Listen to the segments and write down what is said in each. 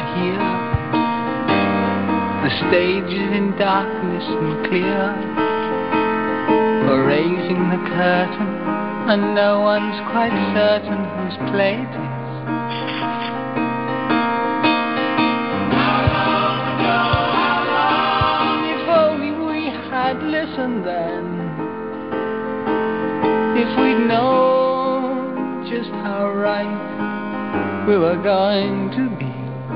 here. The stage is in darkness and clear. We're raising the curtain, and no one's quite certain whose play it is. If only we had listened then, if we'd known just how right we were going to be.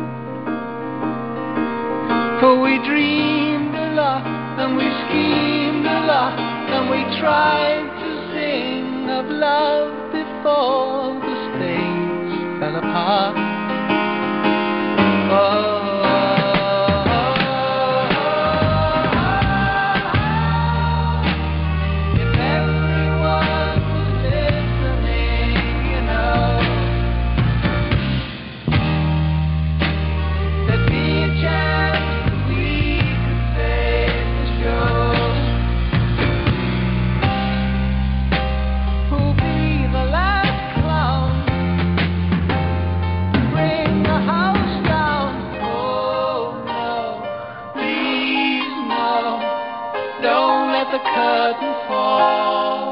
For we dreamed a lot, and we schemed a lot, and we tried to sing of love before the stage fell apart. Oh. The curtain fall.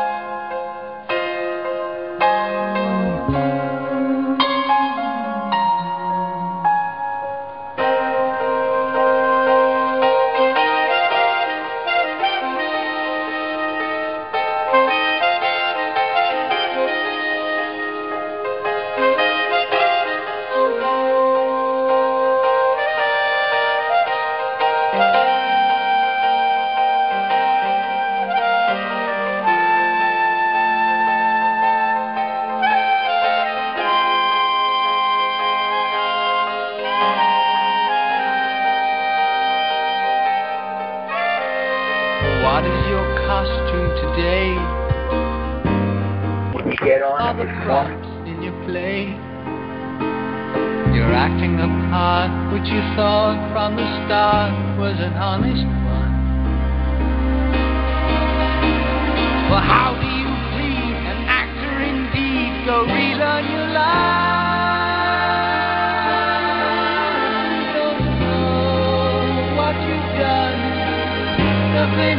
What is your costume today? Are the props in your play? You're acting a part which you thought from the start was an honest one. Well, how do you plead an actor indeed? Go relearn your lines. Don't know what you've done. Nothing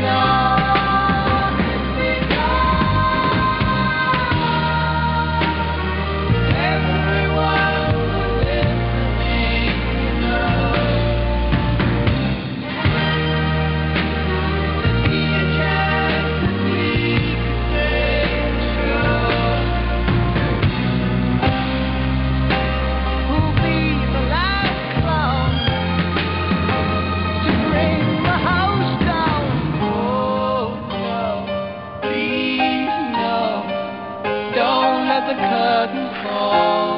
the curtain fall.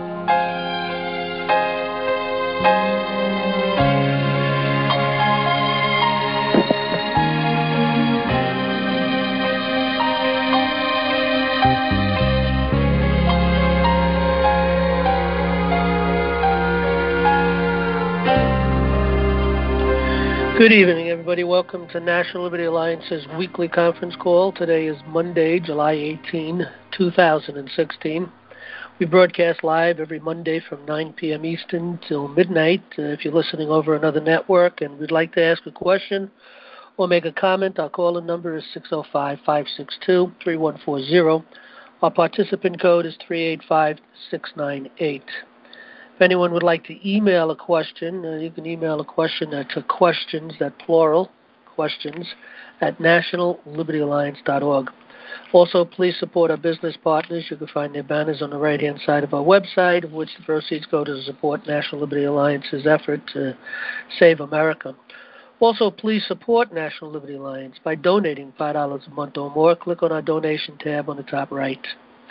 Good evening, everybody. Welcome to National Liberty Alliance's weekly conference call. Today is Monday, July 18, 2016. We broadcast live every Monday from 9 p.m. Eastern till midnight. If you're listening over another network and would like to ask a question or make a comment, our call-in number is 605-562-3140. Our participant code is 385698. If anyone would like to email a question, you can email a question to questions, that plural, questions, at nationallibertyalliance.org. Also, please support our business partners. You can find their banners on the right-hand side of our website, of which the proceeds go to support National Liberty Alliance's effort to save America. Also, please support National Liberty Alliance by donating $5 a month or more. Click on our donation tab on the top right.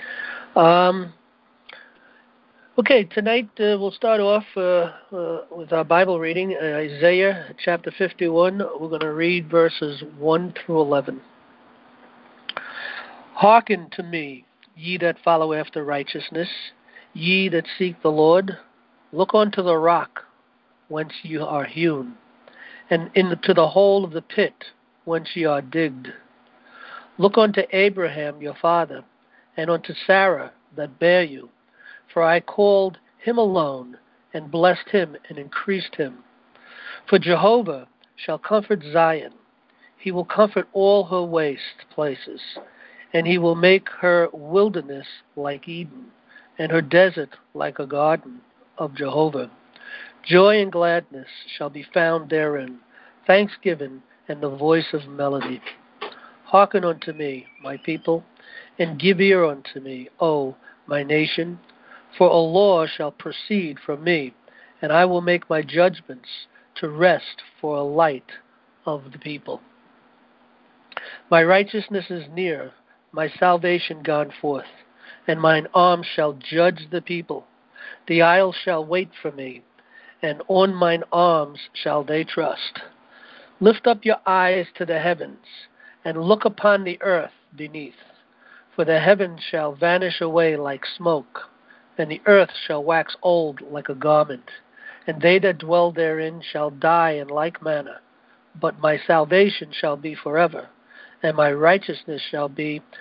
Okay, tonight we'll start off with our Bible reading, Isaiah chapter 51. We're going to read verses 1 through 11. Hearken to me, ye that follow after righteousness, ye that seek the Lord. Look unto the rock whence ye are hewn, and into the hole of the pit whence ye are digged. Look unto Abraham your father, and unto Sarah that bare you. For I called him alone, and blessed him and increased him. For Jehovah shall comfort Zion. He will comfort all her waste places, and he will make her wilderness like Eden, and her desert like a garden of Jehovah. Joy and gladness shall be found therein, thanksgiving and the voice of melody. Hearken unto me, my people, and give ear unto me, O my nation. For a law shall proceed from me, and I will make my judgments to rest for a light of the people. My righteousness is near, my salvation gone forth, and mine arm shall judge the people. The isles shall wait for me, and on mine arms shall they trust. Lift up your eyes to the heavens, and look upon the earth beneath. For the heavens shall vanish away like smoke, and the earth shall wax old like a garment, and they that dwell therein shall die in like manner. But my salvation shall be forever, and my righteousness shall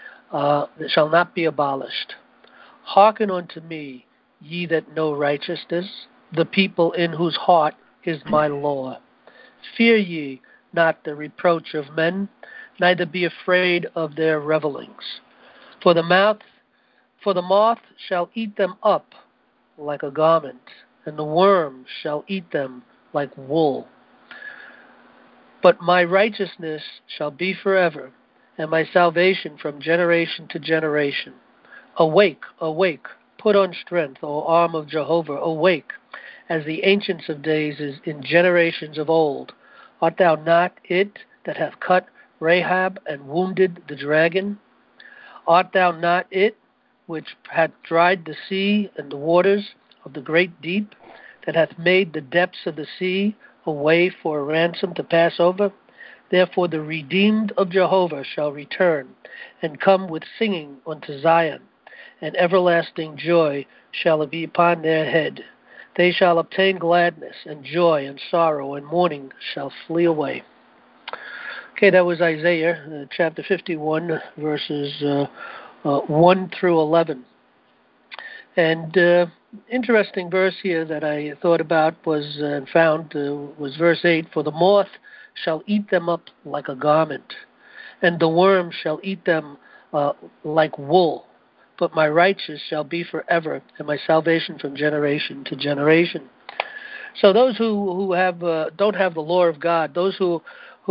not be abolished. Hearken unto me, ye that know righteousness, the people in whose heart is my law. Fear ye not the reproach of men, neither be afraid of their revelings. For the moth shall eat them up like a garment, and the worm shall eat them like wool. But my righteousness shall be forever, and my salvation from generation to generation. Awake, awake, put on strength, O arm of Jehovah, awake, as the ancients of days is in generations of old. Art thou not it that hath cut Rahab and wounded the dragon? Art thou not it which hath dried the sea and the waters of the great deep, that hath made the depths of the sea a way for a ransom to pass over? Therefore the redeemed of Jehovah shall return, and come with singing unto Zion, and everlasting joy shall be upon their head. They shall obtain gladness and joy, and sorrow and mourning shall flee away. Okay, that was Isaiah chapter 51, verses 1 through 11. And interesting verse here that I thought about was found was verse 8. For the moth shall eat them up like a garment, and the worm shall eat them like wool. But my righteousness shall be forever, and my salvation from generation to generation. So those who have don't have the law of God, those who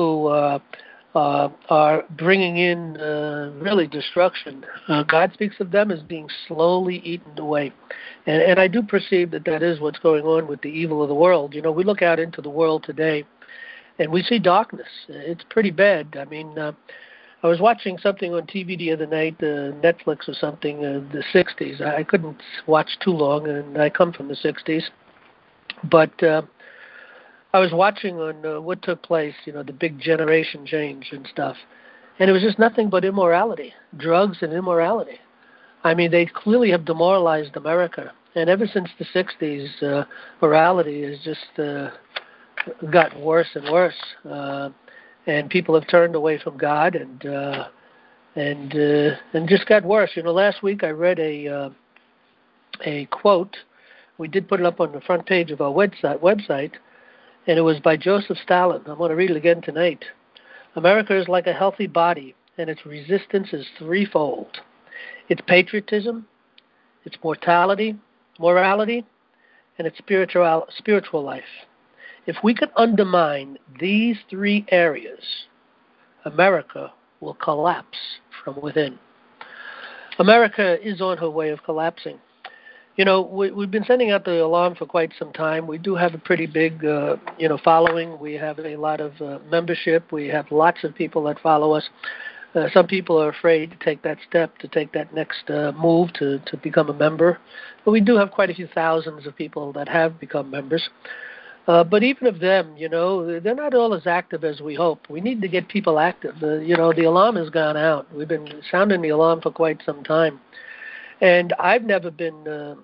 are bringing in really destruction, God speaks of them as being slowly eaten away. And I do perceive that is what's going on with the evil of the world. You know, we look out into the world today, and we see darkness. It's pretty bad. I mean, I was watching something on TV the other night, Netflix or something, the 60s. I couldn't watch too long, and I come from the 60s. But I was watching on what took place, you know, the big generation change and stuff. And it was just nothing but immorality, drugs and immorality. I mean, they clearly have demoralized America. And ever since the 60s, morality has just gotten worse and worse. And people have turned away from God and just got worse. You know, last week I read a quote. We did put it up on the front page of our website, and it was by Joseph Stalin. I'm going to read it again tonight. America is like a healthy body, and its resistance is threefold. Its patriotism, its morality, and its spiritual life. If we can undermine these three areas, America will collapse from within. America is on her way of collapsing. You know, we've been sending out the alarm for quite some time. We do have a pretty big, following. We have a lot of membership. We have lots of people that follow us. Some people are afraid to take that step, to take that next move to become a member. But we do have quite a few thousands of people that have become members. But even of them, you know, they're not all as active as we hope. We need to get people active. The alarm has gone out. We've been sounding the alarm for quite some time. And I've never been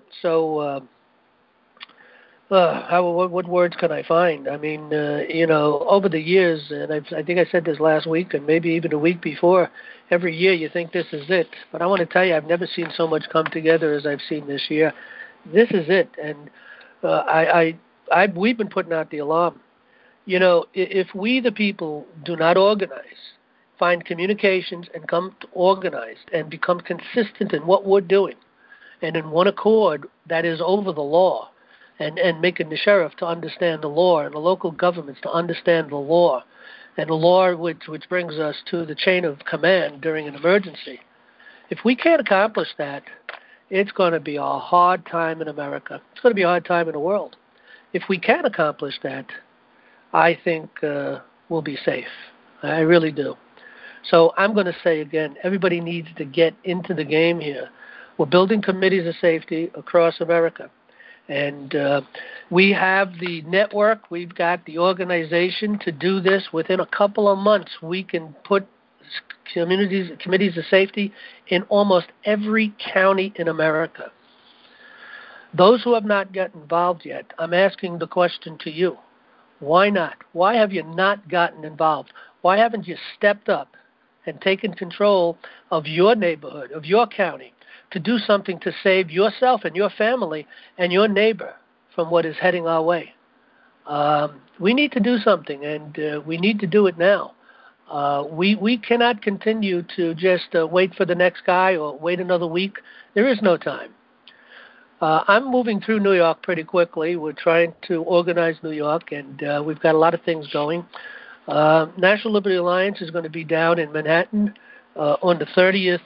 what words can I find? I mean, over the years, and I think I said this last week and maybe even a week before, every year you think this is it. But I want to tell you, I've never seen so much come together as I've seen this year. This is it. And we've been putting out the alarm. You know, if we, the people, do not organize, find communications and come organized and become consistent in what we're doing and in one accord that is over the law, and making the sheriff to understand the law and the local governments to understand the law, and the law which brings us to the chain of command during an emergency. If we can't accomplish that, it's going to be a hard time in America. It's going to be a hard time in the world. If we can accomplish that, I think we'll be safe. I really do. So I'm going to say again, everybody needs to get into the game here. We're building committees of safety across America. And we have the network. We've got the organization to do this. Within a couple of months, we can put committees of safety in almost every county in America. Those who have not gotten involved yet, I'm asking the question to you. Why not? Why have you not gotten involved? Why haven't you stepped up and taken control of your neighborhood, of your county, to do something to save yourself and your family and your neighbor from what is heading our way? We need to do something, and we need to do it now. We cannot continue to just wait for the next guy or wait another week. There is no time. I'm moving through New York pretty quickly. We're trying to organize New York, and we've got a lot of things going. National Liberty Alliance is going to be down in Manhattan on the 30th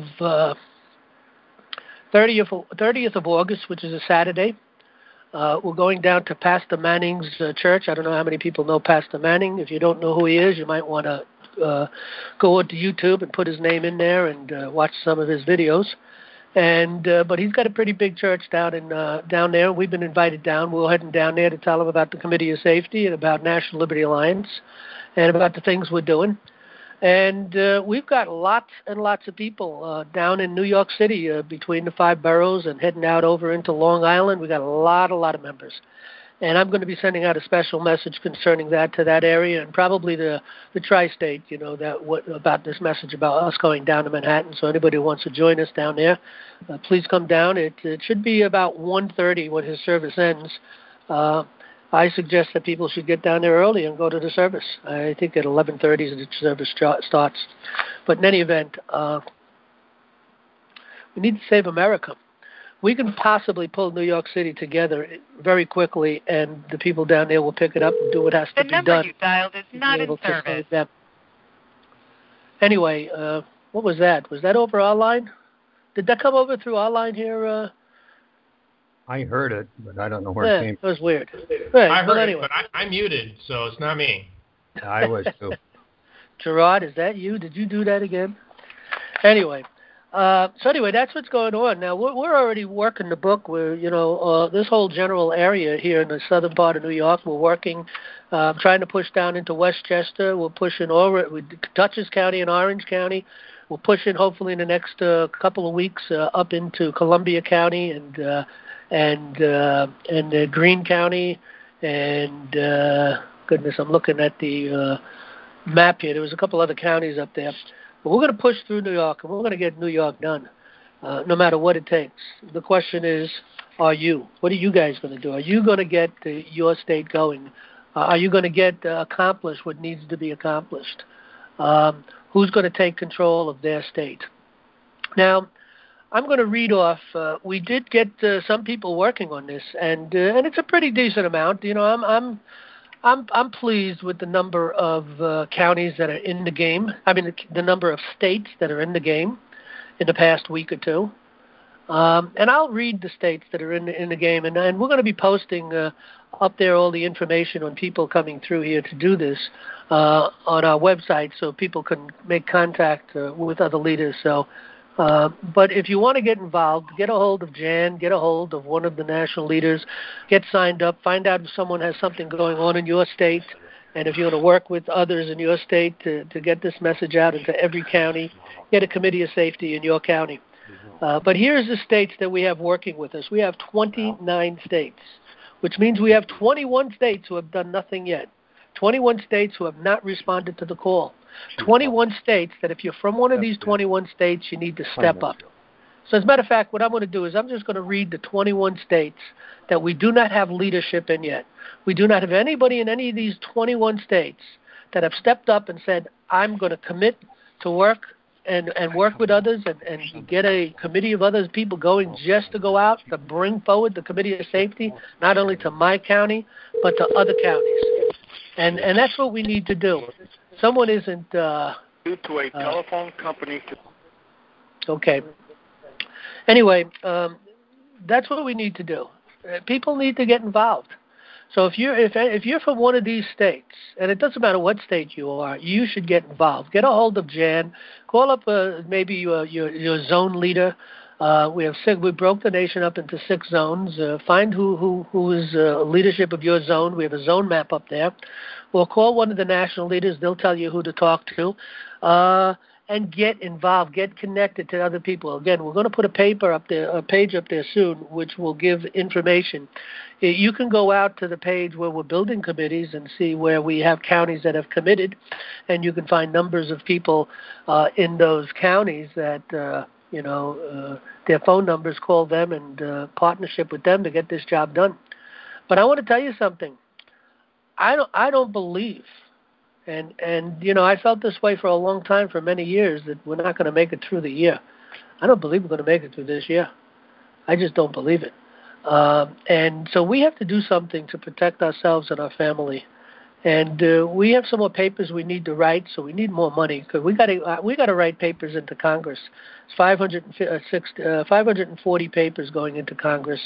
of August, which is a Saturday. We're going down to Pastor Manning's church. I don't know how many people know Pastor Manning. If you don't know who he is, you might want to go onto YouTube and put his name in there and watch some of his videos. But he's got a pretty big church down there. We've been invited down. We're heading down there to tell him about the Committee of Safety and about National Liberty Alliance and about the things we're doing. And we've got lots and lots of people down in New York City between the 5 boroughs and heading out over into Long Island. We've got a lot of members. And I'm going to be sending out a special message concerning that to that area and probably the tri-state, about this message about us going down to Manhattan. So anybody who wants to join us down there, please come down. It should be about 1:30 when his service ends. I suggest that people should get down there early and go to the service. I think at 11:30 the service starts. But in any event, we need to save America. We can possibly pull New York City together very quickly, and the people down there will pick it up and do what has to be done. The number you dialed is not in service. Anyway, what was that? Was that over our line? Did that come over through our line here? I heard it, but I don't know where it came from. It was weird. Right, I heard it, but I'm muted, so it's not me. I was too. Gerard, is that you? Did you do that again? Anyway. So anyway, that's what's going on. Now, we're already working the book where, this whole general area here in the southern part of New York, we're working, trying to push down into Westchester. We're pushing over Dutchess County and Orange County. We're pushing, hopefully, in the next couple of weeks up into Columbia County and Greene County. And, goodness, I'm looking at the map here. There was a couple other counties up there. But we're going to push through New York, and we're going to get New York done, no matter what it takes. The question is, are you? What are you guys going to do? Are you going to get your state going? Are you going to get accomplished what needs to be accomplished? Who's going to take control of their state? Now, I'm going to read off. We did get some people working on this, and it's a pretty decent amount. I'm pleased with the number of counties that are in the game. I mean, the number of states that are in the game in the past week or two. And I'll read the states that are in the game, and we're going to be posting up there all the information on people coming through here to do this on our website, so people can make contact with other leaders. So. But if you want to get involved, get a hold of Jan, get a hold of one of the national leaders, get signed up, find out if someone has something going on in your state, and if you want to work with others in your state to get this message out into every county, get a committee of safety in your county. But here's the states that we have working with us. We have 29 states, which means we have 21 states who have done nothing yet, 21 states who have not responded to the call. 21 states that if you're from one of these 21 states, you need to step up. So as a matter of fact, what I'm going to do is I'm just going to read the 21 states that we do not have leadership in yet. We do not have anybody in any of these 21 states that have stepped up and said, I'm going to commit to work and work with others and get a committee of other people going just to go out to bring forward the Committee of Safety, not only to my county, but to other counties. And that's what we need to do. Someone isn't... due to a telephone company... Okay. Anyway, that's what we need to do. People need to get involved. So if you're from one of these states, and it doesn't matter what state you are, you should get involved. Get a hold of Jan. Call up maybe your zone leader. We broke the nation up into 6 zones. Find who is leadership of your zone. We have a zone map up there. Or call one of the national leaders. They'll tell you who to talk to. And get involved, get connected to other people. Again, we're going to put a page up there soon, which will give information. You can go out to the page where we're building committees and see where we have counties that have committed, and you can find numbers of people in those counties that their phone numbers. Call them and partnership with them to get this job done. But I want to tell you something. I don't believe. And I felt this way for a long time, for many years, that we're not going to make it through the year. I don't believe we're going to make it through this year. I just don't believe it. And so we have to do something to protect ourselves and our family. And we have some more papers we need to write, so we need more money because we got to write papers into Congress. It's 540 papers going into Congress.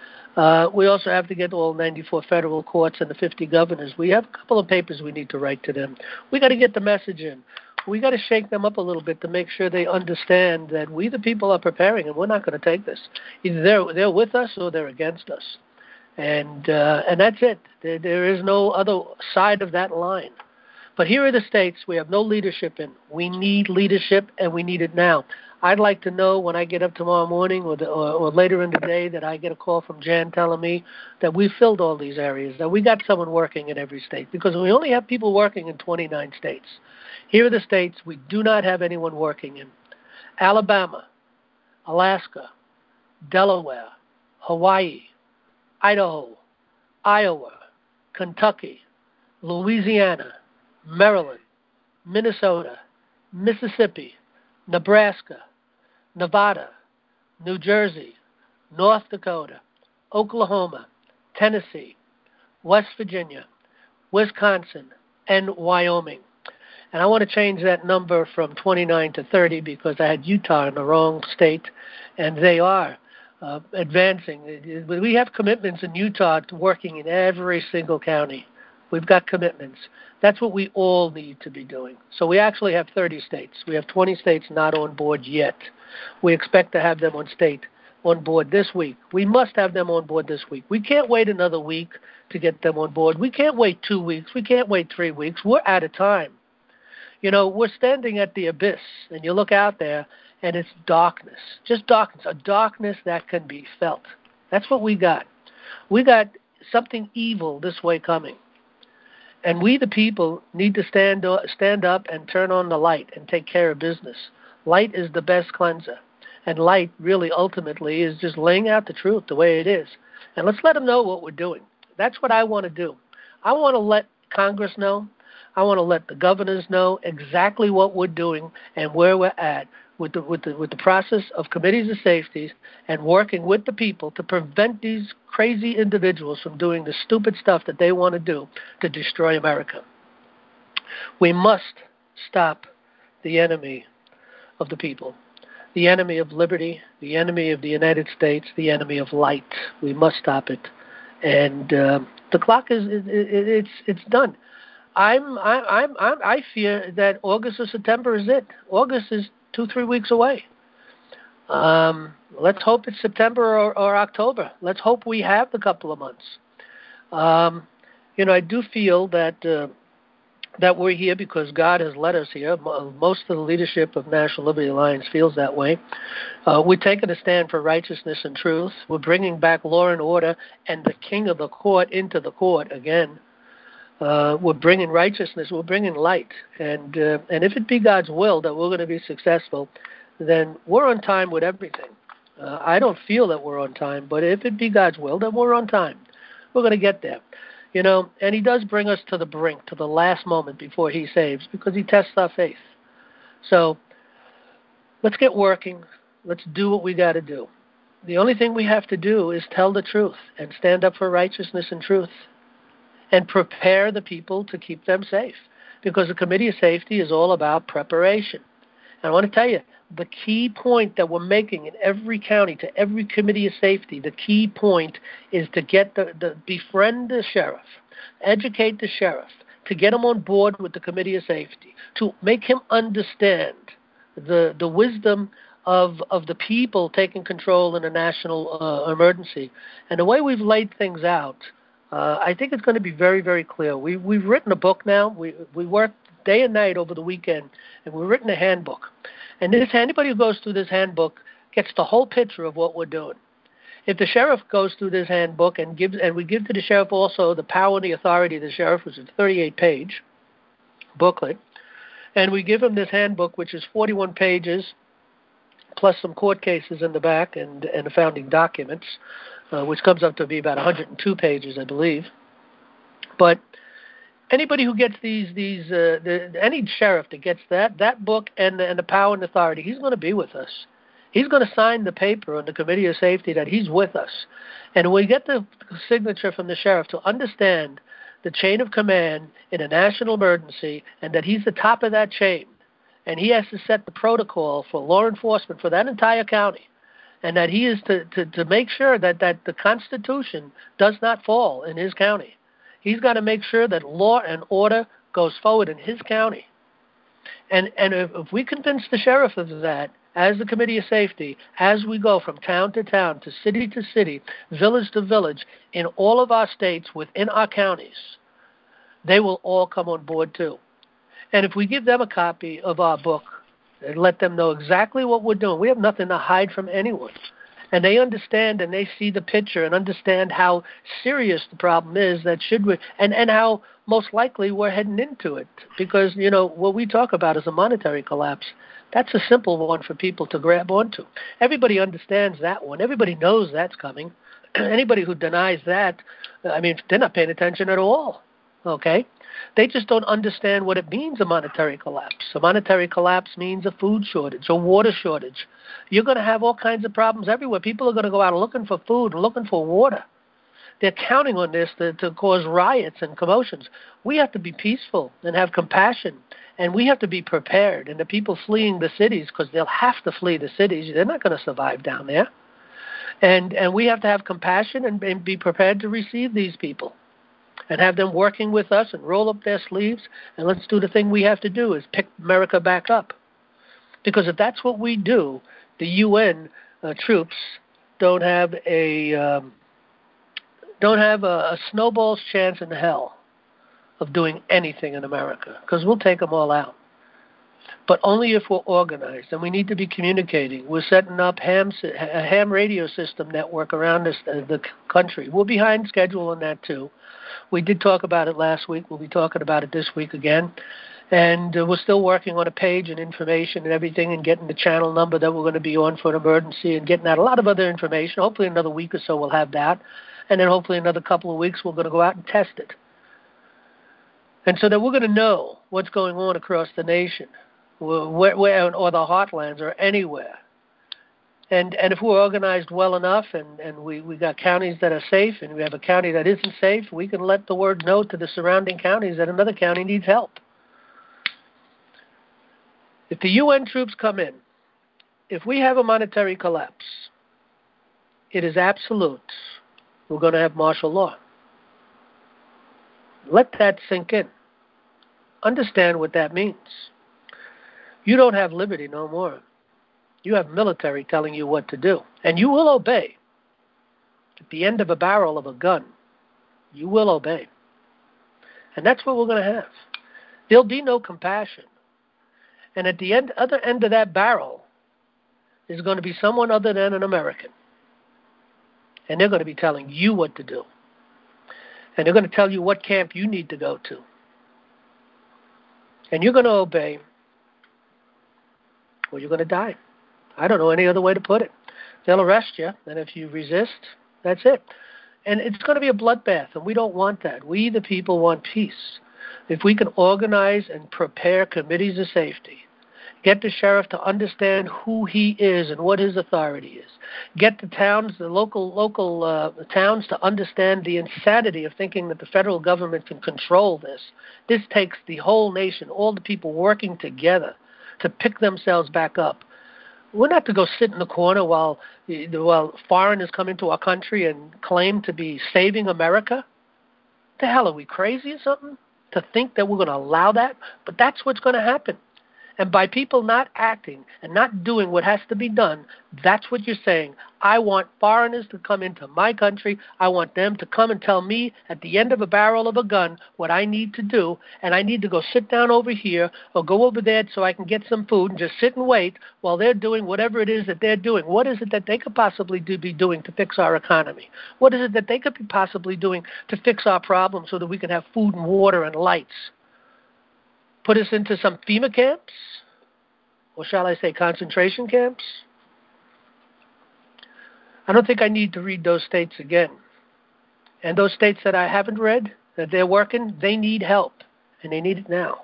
We also have to get all 94 federal courts and the 50 governors. We have a couple of papers we need to write to them. We got to get the message in. We got to shake them up a little bit to make sure they understand that we, the people, are preparing, and we're not going to take this. Either they're with us or they're against us, and that's it. There is no other side of that line. But here are the states we have no leadership in. We need leadership, and we need it now. I'd like to know when I get up tomorrow morning or later in the day that I get a call from Jan telling me that we filled all these areas, that we got someone working in every state, because we only have people working in 29 states. Here are the states we do not have anyone working in: Alabama, Alaska, Delaware, Hawaii, Idaho, Iowa, Kentucky, Louisiana, Maryland, Minnesota, Mississippi, Nebraska, Nevada, New Jersey, North Dakota, Oklahoma, Tennessee, West Virginia, Wisconsin, and Wyoming. And I want to change that number from 29 to 30 because I had Utah in the wrong state, and they are advancing. We have commitments in Utah to working in every single county. We've got commitments. That's what we all need to be doing. So we actually have 30 states. We have 20 states not on board yet. We expect to have them on board this week. We must have them on board this week. We can't wait another week to get them on board. We can't wait 2 weeks. We can't wait 3 weeks. We're out of time. We're standing at the abyss, and you look out there, and it's darkness, just darkness, a darkness that can be felt. That's what we got. We got something evil this way coming. And we, the people, need to stand up and turn on the light and take care of business. Light is the best cleanser. And light really ultimately is just laying out the truth the way it is. And let's let them know what we're doing. That's what I want to do. I want to let Congress know. I want to let the governors know exactly what we're doing and where we're at with the process of committees of safety and working with the people to prevent these crazy individuals from doing the stupid stuff that they want to do to destroy America. We must stop the enemy of the people, the enemy of liberty, the enemy of the United States, the enemy of light. We must stop it. And the clock it's done. I fear that August or September is it. August is 2-3 weeks away. Let's hope it's September or October. Let's hope we have the couple of months. I do feel that we're here because God has led us here. Most of the leadership of National Liberty Alliance feels that way. We're taking a stand for righteousness and truth. We're bringing back law and order and the king of the court into the court again. We're bringing righteousness. We're bringing light. And if it be God's will that we're going to be successful, then we're on time with everything. I don't feel that we're on time, but if it be God's will, then we're on time. We're going to get there. And he does bring us to the brink, to the last moment before he saves, because he tests our faith. So let's get working. Let's do what we got to do. The only thing we have to do is tell the truth and stand up for righteousness and truth and prepare the people to keep them safe, because the Committee of Safety is all about preparation. And I want to tell you, the key point that we're making in every county, to every Committee of Safety, the key point is to get befriend the sheriff, educate the sheriff, to get him on board with the Committee of Safety, to make him understand the wisdom of the people taking control in a national emergency. And the way we've laid things out, I think it's going to be very, very clear. We've written a book now. We worked day and night over the weekend, and we've written a handbook. And anybody who goes through this handbook gets the whole picture of what we're doing. If the sheriff goes through this handbook and we give to the sheriff also the power and the authority of the sheriff, which is a 38-page booklet, and we give him this handbook, which is 41 pages, plus some court cases in the back and the founding documents, which comes up to be about 102 pages, I believe. But anybody who gets any sheriff that gets that book and the power and authority, he's going to be with us. He's going to sign the paper on the Committee of Safety that he's with us. And we get the signature from the sheriff to understand the chain of command in a national emergency, and that he's the top of that chain. And he has to set the protocol for law enforcement for that entire county. And that he is to make sure that the Constitution does not fall in his county. He's got to make sure that law and order goes forward in his county. And if we convince the sheriff of that, as the Committee of Safety, as we go from town to town, to city, village to village, in all of our states, within our counties, they will all come on board too. And if we give them a copy of our book and let them know exactly what we're doing, we have nothing to hide from anyone. And they understand and they see the picture and understand how serious the problem is, and how most likely we're heading into it. Because, what we talk about is a monetary collapse. That's a simple one for people to grab onto. Everybody understands that one. Everybody knows that's coming. Anybody who denies that, they're not paying attention at all, okay? They just don't understand what it means, a monetary collapse. A monetary collapse means a food shortage, a water shortage. You're going to have all kinds of problems everywhere. People are going to go out looking for food and looking for water. They're counting on this to cause riots and commotions. We have to be peaceful and have compassion, and we have to be prepared. And the people fleeing the cities, because they'll have to flee the cities, they're not going to survive down there. And we have to have compassion and be prepared to receive these people and have them working with us and roll up their sleeves, and let's do the thing we have to do, is pick America back up. Because if that's what we do, the UN troops don't have a snowball's chance in hell of doing anything in America, because we'll take them all out. But only if we're organized, and we need to be communicating. We're setting up a ham radio system network around the country. We're behind schedule on that too. We did talk about it last week. We'll be talking about it this week again. And we're still working on a page and information and everything, and getting the channel number that we're going to be on for an emergency, and getting out a lot of other information. Hopefully another week or so we'll have that. And then hopefully another couple of weeks we're going to go out and test it. And so that we're going to know what's going on across the nation, where or the heartlands or anywhere. And if we're organized well enough, and we got counties that are safe, and we have a county that isn't safe, we can let the word know to the surrounding counties that another county needs help. If the UN troops come in, if we have a monetary collapse, it is absolute. We're going to have martial law. Let that sink in. Understand what that means. You don't have liberty no more. You have military telling you what to do, and you will obey. At the end of a barrel of a gun, you will obey. And that's what we're going to have. There'll be no compassion. And at the other end of that barrel is going to be someone other than an American. And they're going to be telling you what to do. And they're going to tell you what camp you need to go to. And you're going to obey, or you're going to die. I don't know any other way to put it. They'll arrest you, and if you resist, that's it. And it's going to be a bloodbath, and we don't want that. We, the people, want peace. If we can organize and prepare committees of safety, get the sheriff to understand who he is and what his authority is, get the towns, the local towns to understand the insanity of thinking that the federal government can control this. This takes the whole nation, all the people working together to pick themselves back up. We're not to go sit in the corner while foreigners come into our country and claim to be saving America. The hell, are we crazy or something to think that we're going to allow that? But that's what's going to happen. And by people not acting and not doing what has to be done, that's what you're saying. I want foreigners to come into my country. I want them to come and tell me at the end of a barrel of a gun what I need to do, and I need to go sit down over here or go over there so I can get some food and just sit and wait while they're doing whatever it is that they're doing. What is it that they could possibly be doing to fix our economy? What is it that they could be possibly doing to fix our problems so that we can have food and water and lights? Put us into some FEMA camps? Or shall I say concentration camps? I don't think I need to read those states again. And those states that I haven't read, that they're working, they need help. And they need it now.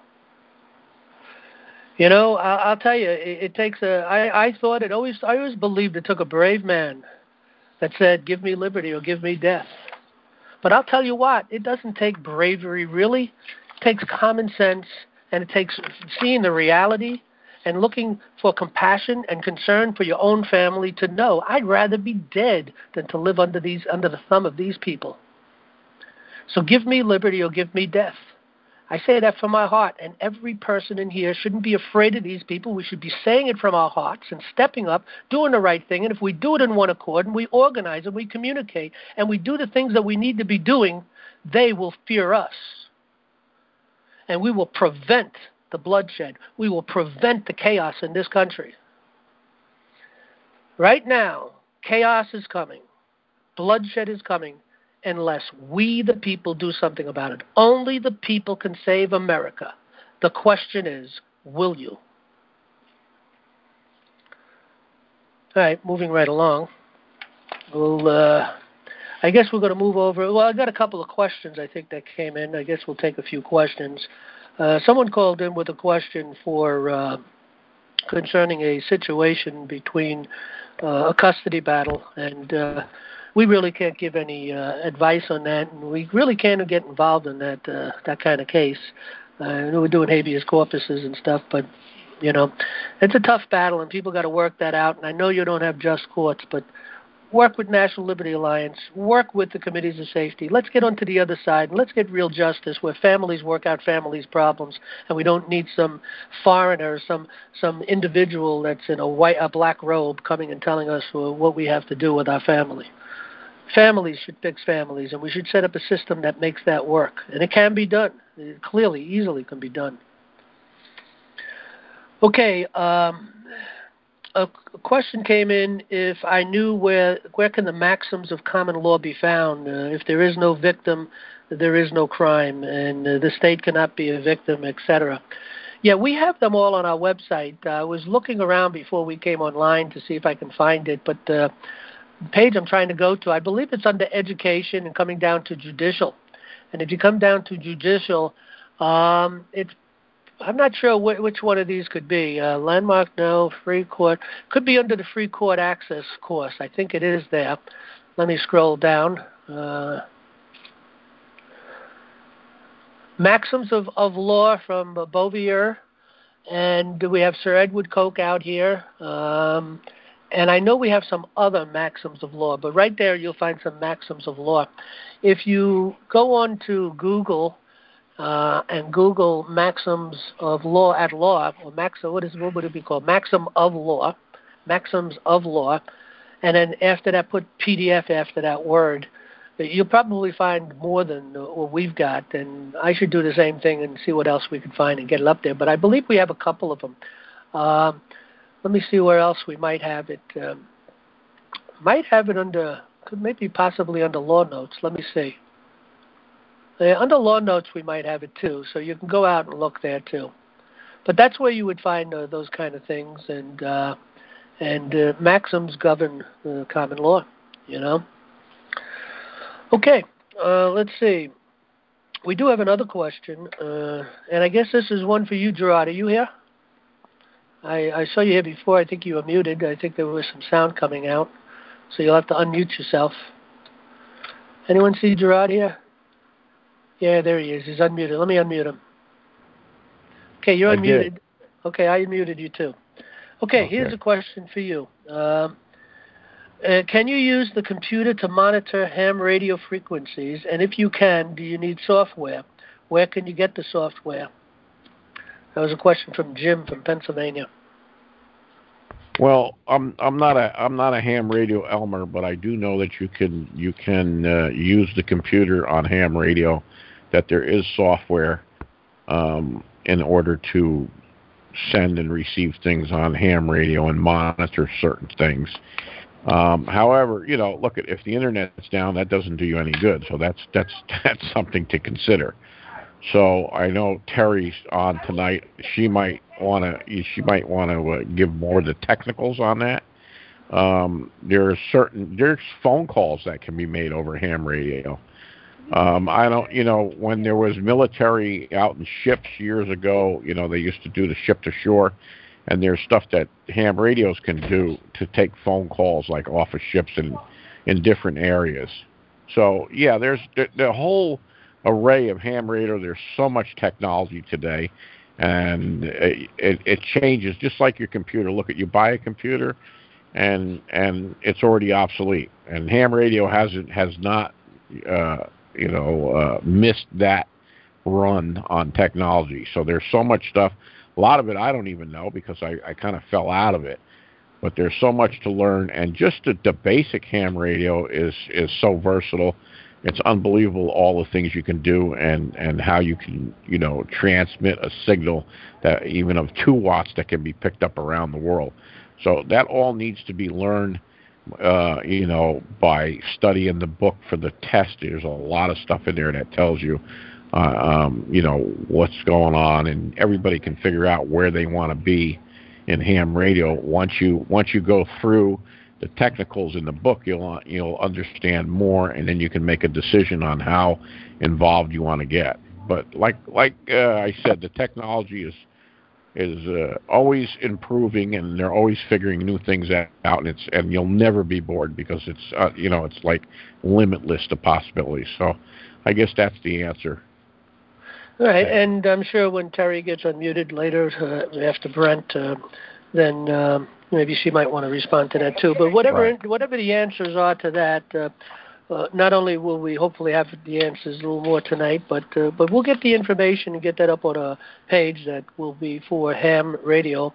You know, I'll tell you, it takes I always believed it took a brave man that said, give me liberty or give me death. But I'll tell you what, it doesn't take bravery, really. It takes common sense. And it takes seeing the reality and looking for compassion and concern for your own family to know I'd rather be dead than to live under the thumb of these people. So give me liberty or give me death. I say that from my heart, and every person in here shouldn't be afraid of these people. We should be saying it from our hearts and stepping up, doing the right thing. And if we do it in one accord and we organize and we communicate and we do the things that we need to be doing, they will fear us. And we will prevent the bloodshed. We will prevent the chaos in this country. Right now, chaos is coming. Bloodshed is coming unless we, the people, do something about it. Only the people can save America. The question is, will you? All right, moving right along. I guess we're going to move over. Well, I got a couple of questions, I think, that came in. I guess we'll take a few questions. Someone called in with a question for concerning a situation between a custody battle, and we really can't give any advice on that, and we really can't get involved in that kind of case. I know we're doing habeas corpuses and stuff, but, you know, it's a tough battle, and people got to work that out, and I know you don't have just courts, but work with National Liberty Alliance, work with the committees of safety. Let's get onto the other side, and let's get real justice where families work out families' problems, and we don't need some foreigner, some individual that's in a black robe coming and telling us what we have to do with our family. Families should fix families, and we should set up a system that makes that work. And it can be done. It clearly, easily can be done. Okay, a question came in if I knew where can the maxims of common law be found. If there is no victim, there is no crime, and the state cannot be a victim, etc. Yeah, we have them all on our website. I was looking around before we came online to see if I can find it, but the page I'm trying to go to, I believe it's under education and coming down to judicial. And if you come down to judicial, I'm not sure which one of these could be. Landmark, no. Free court. Could be under the free court access course. I think it is there. Let me scroll down. Maxims of Law from Bouvier. And we have Sir Edward Coke out here. And I know we have some other maxims of law, but right there you'll find some maxims of law. If you go on to Google and Google maxims of law at law, or what would it be called? Maxims of law, and then after that put PDF after that word, you'll probably find more than what we've got, and I should do the same thing and see what else we can find and get it up there. But I believe we have a couple of them. Let me see where else we might have it. Might have it maybe possibly under law notes. Let me see. Under law notes, we might have it too, so you can go out and look there too. But that's where you would find those kind of things, and And maxims govern common law, Okay, let's see. We do have another question, and I guess this is one for you, Gerard. Are you here? I saw you here before. I think you were muted. I think there was some sound coming out, so you'll have to unmute yourself. Anyone see Gerard here? Yeah, there he is. He's unmuted. Let me unmute him. Okay, you're unmuted. Okay, I unmuted you too. Okay, here's a question for you. Can you use the computer to monitor ham radio frequencies? And if you can, do you need software? Where can you get the software? That was a question from Jim from Pennsylvania. Well, I'm not a ham radio Elmer, but I do know that you can use the computer on ham radio. That there is software in order to send and receive things on ham radio and monitor certain things. However, look at if the internet's down, that doesn't do you any good. So that's something to consider. So I know Terry's on tonight. She might want to give more of the technicals on that. There's phone calls that can be made over ham radio. I don't, when there was military out in ships years ago, they used to do the ship to shore, and there's stuff that ham radios can do to take phone calls like off of ships in different areas. So yeah, there's the whole array of ham radio. There's so much technology today, and it changes just like your computer. Look at you buy a computer, and it's already obsolete. And ham radio has not missed that run on technology. So there's so much stuff. A lot of it I don't even know because I kind of fell out of it. But there's so much to learn, and just the basic ham radio is so versatile. It's unbelievable all the things you can do and how you can, transmit a signal that even of 2 watts that can be picked up around the world. So that all needs to be learned, by studying the book for the test. There's a lot of stuff in there that tells you, what's going on, and everybody can figure out where they want to be in ham radio. Once you go through the technicals in the book, you'll understand more, and then you can make a decision on how involved you want to get. But like I said, the technology is always improving, and they're always figuring new things out, and you'll never be bored because it's like limitless to possibilities. So I guess that's the answer. All right, and I'm sure when Terry gets unmuted later after Brent, then maybe she might want to respond to that too. But whatever the answers are to that, not only will we hopefully have the answers a little more tonight, but we'll get the information and get that up on a page that will be for ham radio.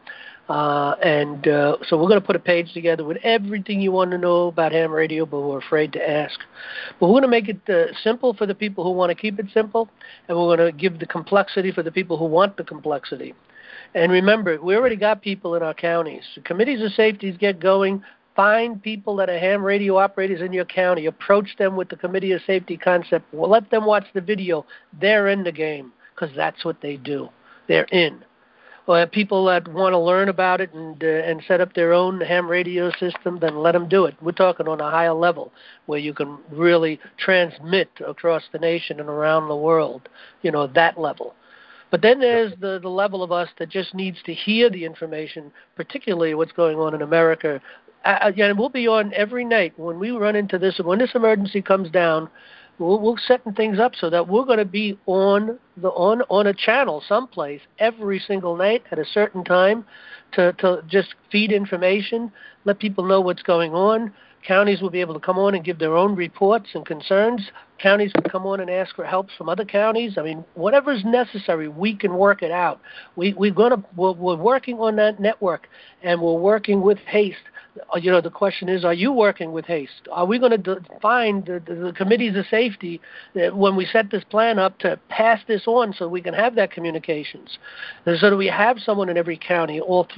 So we're going to put a page together with everything you want to know about ham radio, but we're afraid to ask. But we're going to make it simple for the people who want to keep it simple, and we're going to give the complexity for the people who want the complexity. And remember, we already got people in our counties. So committees of safety get going. Find people that are ham radio operators in your county. Approach them with the committee of safety concept. We'll let them watch the video. They're in the game because that's what they do. They're in. Or people that want to learn about it and set up their own ham radio system, then let them do it. We're talking on a higher level where you can really transmit across the nation and around the world, that level. But then there's the level of us that just needs to hear the information, particularly what's going on in America. And we'll be on every night when we run into this. When this emergency comes down, we're setting things up so that we're going to be on a channel someplace every single night at a certain time to just feed information, let people know what's going on. Counties will be able to come on and give their own reports and concerns. Counties can come on and ask for help from other counties. I mean, whatever's necessary, we can work it out. We're working on that network, and we're working with haste. The question is, are you working with haste? Are we going to find the committees of safety when we set this plan up to pass this on so we can have that communications? And so that we have someone in every county, all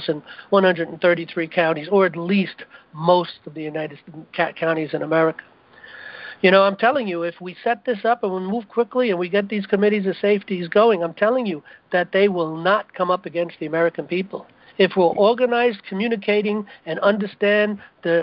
3,133 counties, or at least most of the United counties in America. I'm telling you, if we set this up and we move quickly and we get these committees of safety going, I'm telling you that they will not come up against the American people. If we're organized, communicating, and understand the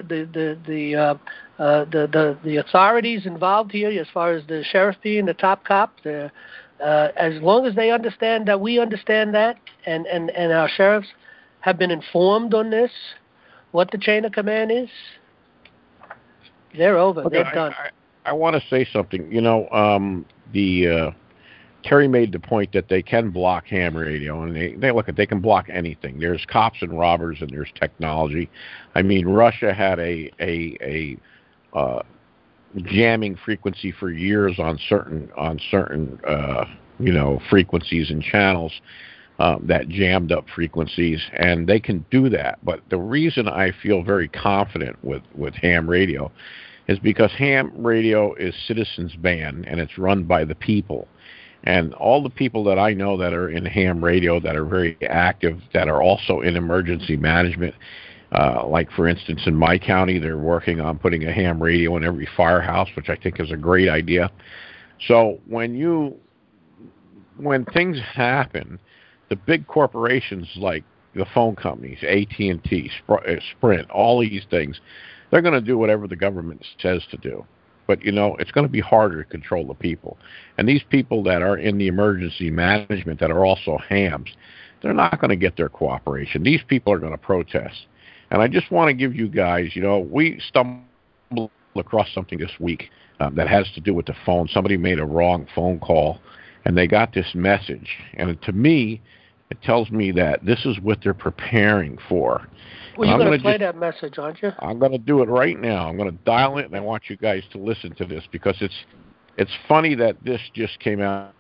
authorities involved here, as far as the sheriff being the top cop, as long as they understand that we understand that, and our sheriffs have been informed on this, what the chain of command is, they're over. Okay, they're done. I want to say something. Terry made the point that they can block ham radio, and they can block anything. There's cops and robbers, and there's technology. I mean, Russia had a jamming frequency for years on certain frequencies and channels that jammed up frequencies, and they can do that. But the reason I feel very confident with ham radio is because ham radio is citizens band, and it's run by the people. And all the people that I know that are in ham radio that are very active, that are also in emergency management, like for instance in my county, they're working on putting a ham radio in every firehouse, which I think is a great idea. So when things happen, the big corporations like the phone companies, AT&T, Sprint, all these things, they're going to do whatever the government says to do. But, it's going to be harder to control the people. And these people that are in the emergency management that are also hams, they're not going to get their cooperation. These people are going to protest. And I just want to give you guys, we stumbled across something this week that has to do with the phone. Somebody made a wrong phone call, and they got this message. And to me, it tells me that this is what they're preparing for. Well, you're going to play that message, aren't you? I'm going to do it right now. I'm going to dial it, and I want you guys to listen to this because it's funny that this just came out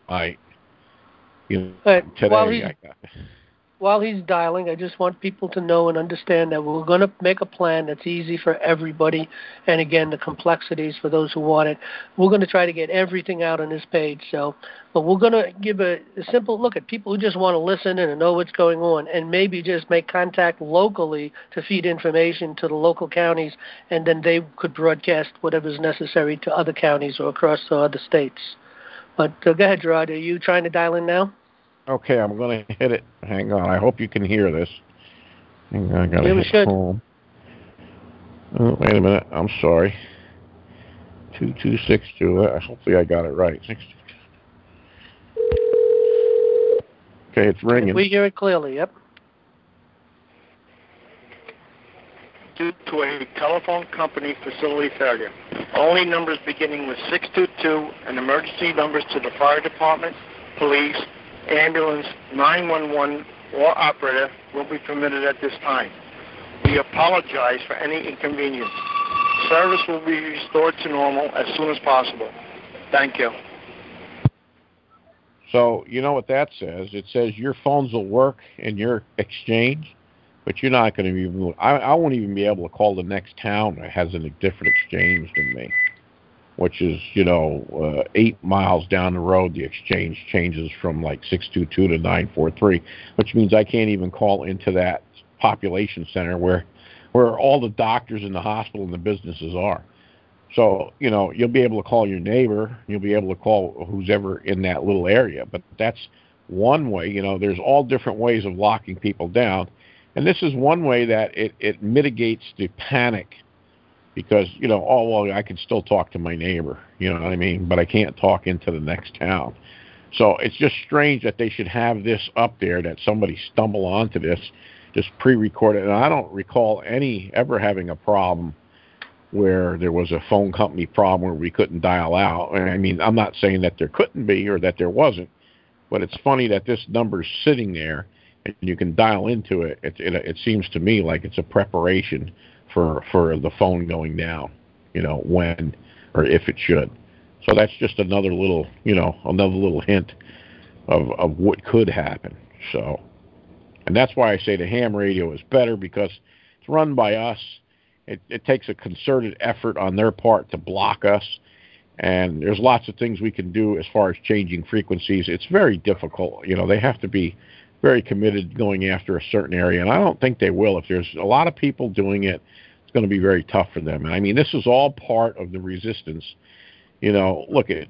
today. While he's dialing, I just want people to know and understand that we're going to make a plan that's easy for everybody. And again, the complexities for those who want it. We're going to try to get everything out on this page. But we're going to give a simple look at people who just want to listen and know what's going on, and maybe just make contact locally to feed information to the local counties, and then they could broadcast whatever's necessary to other counties or across to other states. But go ahead, Gerard. Are you trying to dial in now? Okay, I'm going to hit it. Hang on. I hope you can hear this. Hang on, I got to hit home. Oh, wait a minute. I'm sorry. 2262. Hopefully I got it right. Okay, it's ringing. We hear it clearly, yep. Due to a telephone company facility failure. Only numbers beginning with 622 and emergency numbers to the fire department, police, ambulance, 911, or operator will be permitted at this time. We apologize for any inconvenience. Service will be restored to normal as soon as possible. Thank you. So, you know what that says? It says your phones will work in your exchange, but you're not going to be I won't even be able to call the next town that has a different exchange than me, which is, 8 miles down the road, the exchange changes from like 622 to 943, which means I can't even call into that population center where all the doctors and the hospital and the businesses are. So, you'll be able to call your neighbor, you'll be able to call who's ever in that little area, but that's one way. There's all different ways of locking people down, and this is one way that it mitigates the panic. Because, I can still talk to my neighbor, you know what I mean? But I can't talk into the next town. So it's just strange that they should have this up there, that somebody stumble onto this, just pre-recorded. And I don't recall ever having a problem where there was a phone company problem where we couldn't dial out. I mean, I'm not saying that there couldn't be or that there wasn't, but it's funny that this number's sitting there and you can dial into it. It seems to me like it's a preparation for the phone going down, when or if it should. So that's just another little hint of what could happen. So, and that's why I say the ham radio is better, because it's run by us. It takes a concerted effort on their part to block us, and there's lots of things we can do as far as changing frequencies. It's very difficult. They have to be very committed going after a certain area, and I don't think they will. If there's a lot of people doing it, it's going to be very tough for them. And I mean, this is all part of the resistance. Look at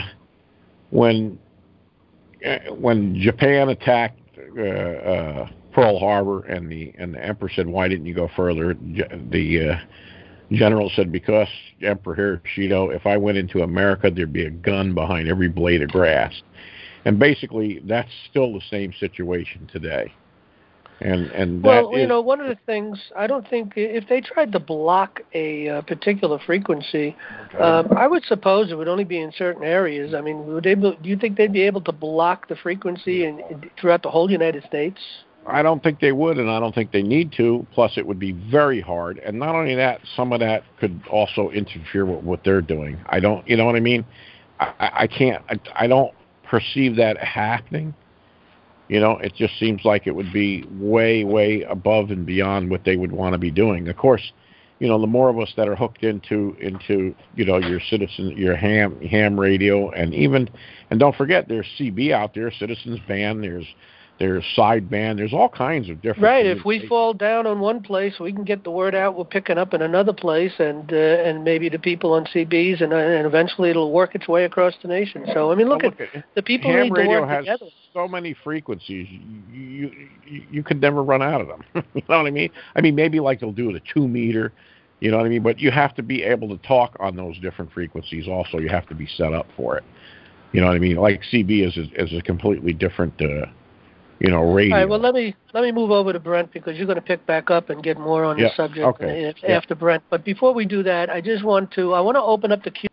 when Japan attacked Pearl Harbor, and the Emperor said, "Why didn't you go further?" The general said, "Because, Emperor Hiroshito, if I went into America, there'd be a gun behind every blade of grass." And basically, that's still the same situation today. And well, one of the things, I don't think, if they tried to block a particular frequency, I would suppose it would only be in certain areas. I mean, do you think they'd be able to block the frequency throughout the whole United States? I don't think they would, and I don't think they need to. Plus, it would be very hard. And not only that, some of that could also interfere with what they're doing. I don't, you know what I mean? I can't, I don't perceive that happening. It just seems like it would be way, way above and beyond what they would want to be doing. Of course, the more of us that are hooked into your citizen, your ham radio, and don't forget, there's CB out there, Citizens Band, there's sideband, there's all kinds of different. Right. If we fall down on one place, we can get the word out. We're picking up in another place, and maybe the people on CBs, and eventually it'll work its way across the nation. So I mean, look at the people ham need to radio work has together. So many frequencies, you could never run out of them. You know what I mean? I mean, maybe like they'll do the 2 meter. You know what I mean? But you have to be able to talk on those different frequencies. Also, you have to be set up for it. You know what I mean? Like CB is a completely different. Radio. All right, well, let me move over to Brent, because you're going to pick back up and get more on the subject after Brent. But before we do that, I want to open up the queue.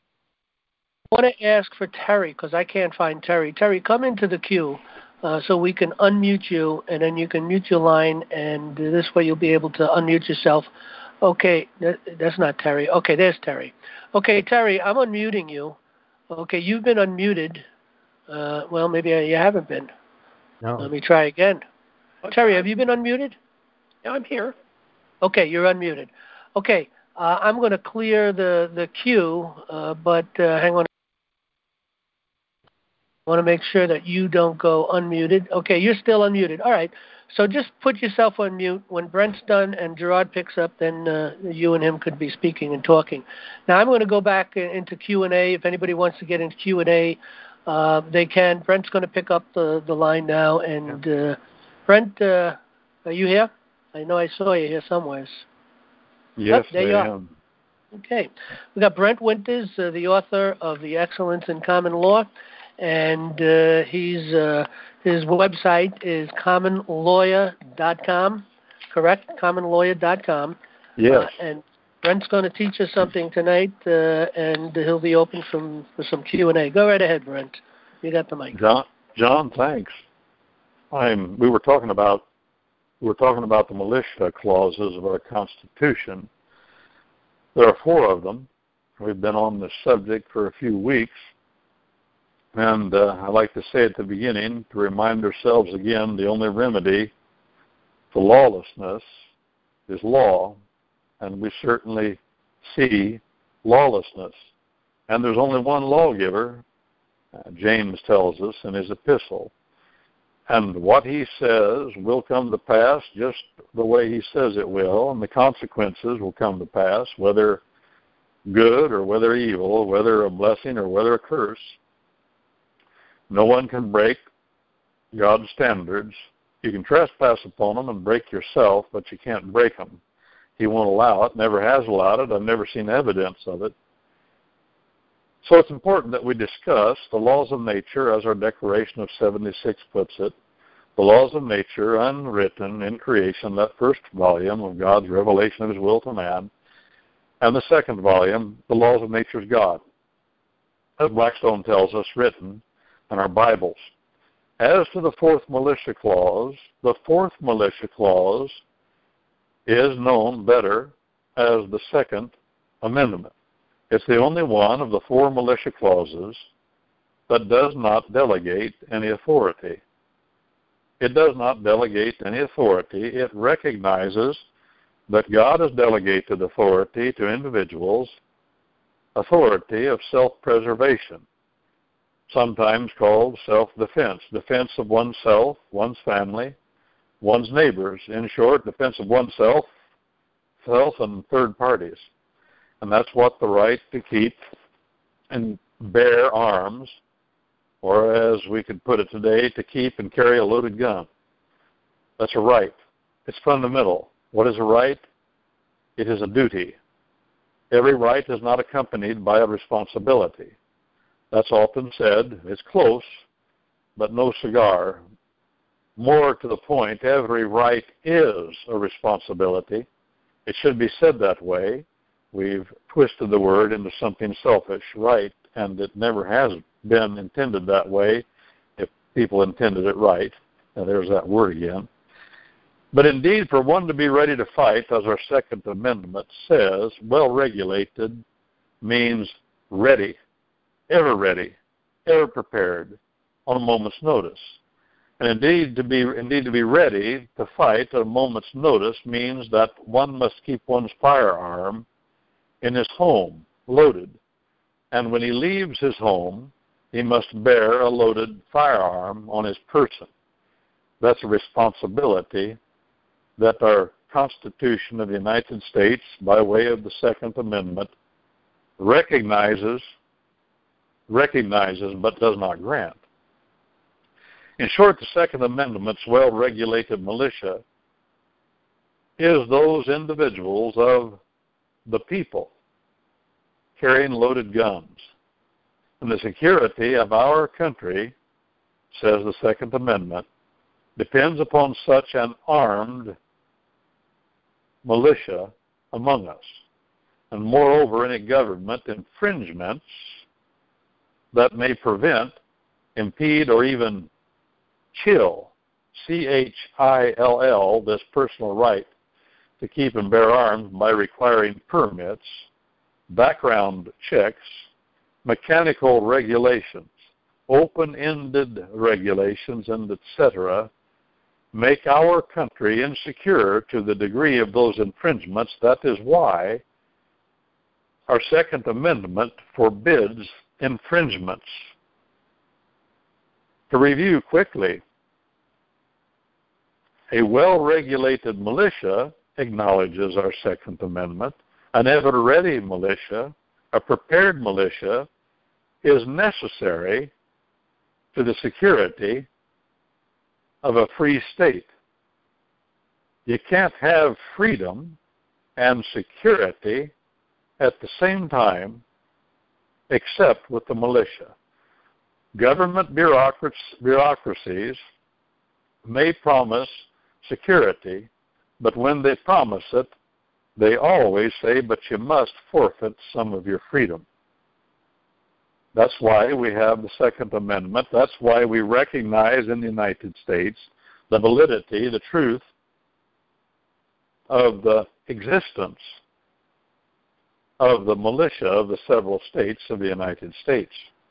I want to ask for Terry, because I can't find Terry. Terry, come into the queue so we can unmute you, and then you can mute your line, and this way you'll be able to unmute yourself. Okay, that's not Terry. Okay, there's Terry. Okay, Terry, I'm unmuting you. Okay, you've been unmuted. Well, maybe you haven't been. No. Let me try again. Terry, have you been unmuted? No, I'm here. Okay, you're unmuted. Okay, I'm going to clear the queue, but hang on. I want to make sure that you don't go unmuted. Okay, you're still unmuted. All right, so just put yourself on mute. When Brent's done and Gerard picks up, then you and him could be speaking and talking. Now I'm going to go back into Q&A. If anybody wants to get into Q&A, they can. Brent's going to pick up the line now. And Brent, are you here? I know I saw you here somewhere. Yes, there you I are. am. Okay. We got Brent Winters, the author of The Excellence in Common Law. And his website is commonlawyer.com, correct? Commonlawyer.com. Yes. And Brent's going to teach us something tonight, and he'll be open for some Q&A. Go right ahead, Brent. You got the mic. John, thanks. We were talking about the militia clauses of our Constitution. There are 4 of them. We've been on this subject for a few weeks, and I like to say at the beginning, to remind ourselves again, the only remedy for lawlessness is law. And we certainly see lawlessness. And there's only one lawgiver, James tells us in his epistle. And what he says will come to pass just the way he says it will, and the consequences will come to pass, whether good or whether evil, whether a blessing or whether a curse. No one can break God's standards. You can trespass upon them and break yourself, but you can't break them. He won't allow it, never has allowed it. I've never seen evidence of it. So it's important that we discuss the laws of nature, as our Declaration of 76 puts it, the laws of nature unwritten in creation, that first volume of God's revelation of his will to man, and the second volume, the laws of nature's God, as Blackstone tells us, written in our Bibles. As to the 4th militia clause, the 4th militia clause is known better as the Second Amendment. It's the only one of the 4 militia clauses that does not delegate any authority. It does not delegate any authority. It recognizes that God has delegated authority to individuals, authority of self-preservation, sometimes called self-defense, defense of oneself, one's family, one's neighbors. In short, defense of oneself, self, and third parties. And that's what the right to keep and bear arms, or as we could put it today, to keep and carry a loaded gun. That's a right. It's fundamental. What is a right? It is a duty. Every right is not accompanied by a responsibility. That's often said. It's close, but no cigar. More to the point, every right is a responsibility. It should be said that way. We've twisted the word into something selfish, right, and it never has been intended that way if people intended it right. Now there's that word again. But indeed, for one to be ready to fight, as our Second Amendment says, well-regulated means ready, ever prepared, on a moment's notice. And indeed, to be ready to fight at a moment's notice means that one must keep one's firearm in his home, loaded. And when he leaves his home, he must bear a loaded firearm on his person. That's a responsibility that our Constitution of the United States, by way of the Second Amendment, recognizes but does not grant. In short, the Second Amendment's well-regulated militia is those individuals of the people carrying loaded guns. And the security of our country, says the Second Amendment, depends upon such an armed militia among us. And moreover, any government infringements that may prevent, impede, or even chill, CHILL, this personal right to keep and bear arms by requiring permits, background checks, mechanical regulations, open-ended regulations, and etc., make our country insecure to the degree of those infringements. That is why our Second Amendment forbids infringements. To review quickly, a well-regulated militia acknowledges our Second Amendment. An ever-ready militia, a prepared militia, is necessary to the security of a free state. You can't have freedom and security at the same time except with the militia. Government bureaucracies may promise security, but when they promise it, they always say, but you must forfeit some of your freedom. That's why we have the Second Amendment. That's why we recognize in the United States the validity, the truth of the existence of the militia of the several states of the United States.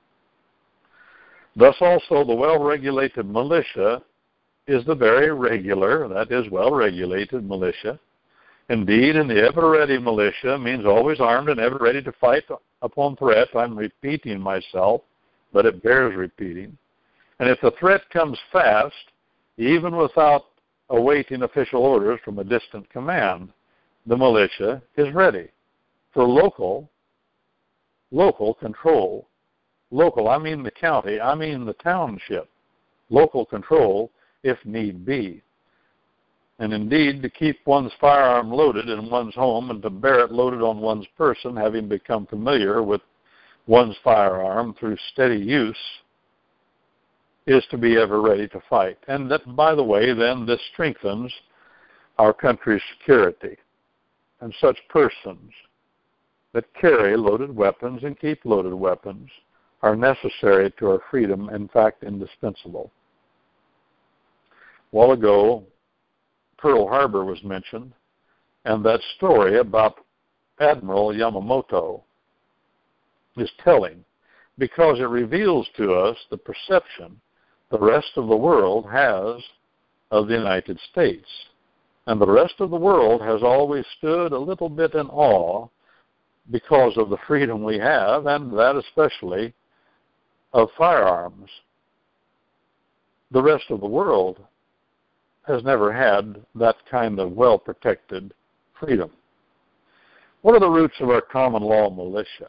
Thus also the well-regulated militia is the very regular, that is, well-regulated militia. Indeed, in the ever-ready militia means always armed and ever ready to fight upon threat. I'm repeating myself, but it bears repeating. And if the threat comes fast, even without awaiting official orders from a distant command, the militia is ready for local control. Local, I mean the county, I mean the township. Local control, if need be. And indeed, to keep one's firearm loaded in one's home and to bear it loaded on one's person, having become familiar with one's firearm through steady use, is to be ever ready to fight. And that, by the way, then this strengthens our country's security. And such persons that carry loaded weapons and keep loaded weapons are necessary to our freedom, in fact, indispensable. A while ago, Pearl Harbor was mentioned, and that story about Admiral Yamamoto is telling because it reveals to us the perception the rest of the world has of the United States. And the rest of the world has always stood a little bit in awe because of the freedom we have, and that especially of firearms. The rest of the world has never had that kind of well-protected freedom. What are the roots of our common law militia?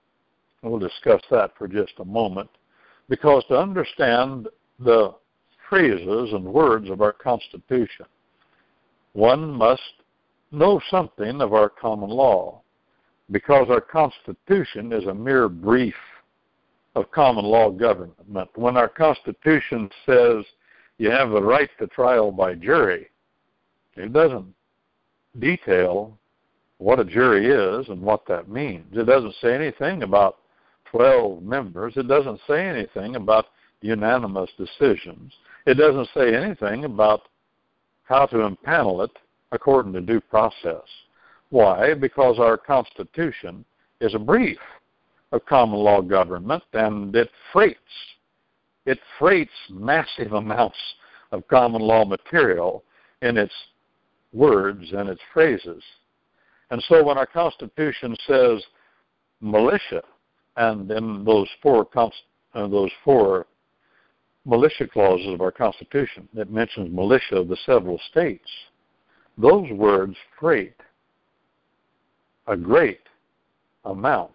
We'll discuss that for just a moment, because to understand the phrases and words of our Constitution. One must know something of our common law, because our Constitution is a mere brief of common law government. When our Constitution says you have the right to trial by jury, it doesn't detail what a jury is and what that means. It doesn't say anything about 12 members. It doesn't say anything about unanimous decisions. It doesn't say anything about how to impanel it according to due process. Why? Because our Constitution is a brief of common law government, and it freights massive amounts of common law material in its words and its phrases. And so when our Constitution says militia, and in those four militia clauses of our Constitution, it mentions militia of the several states, those words freight a great amount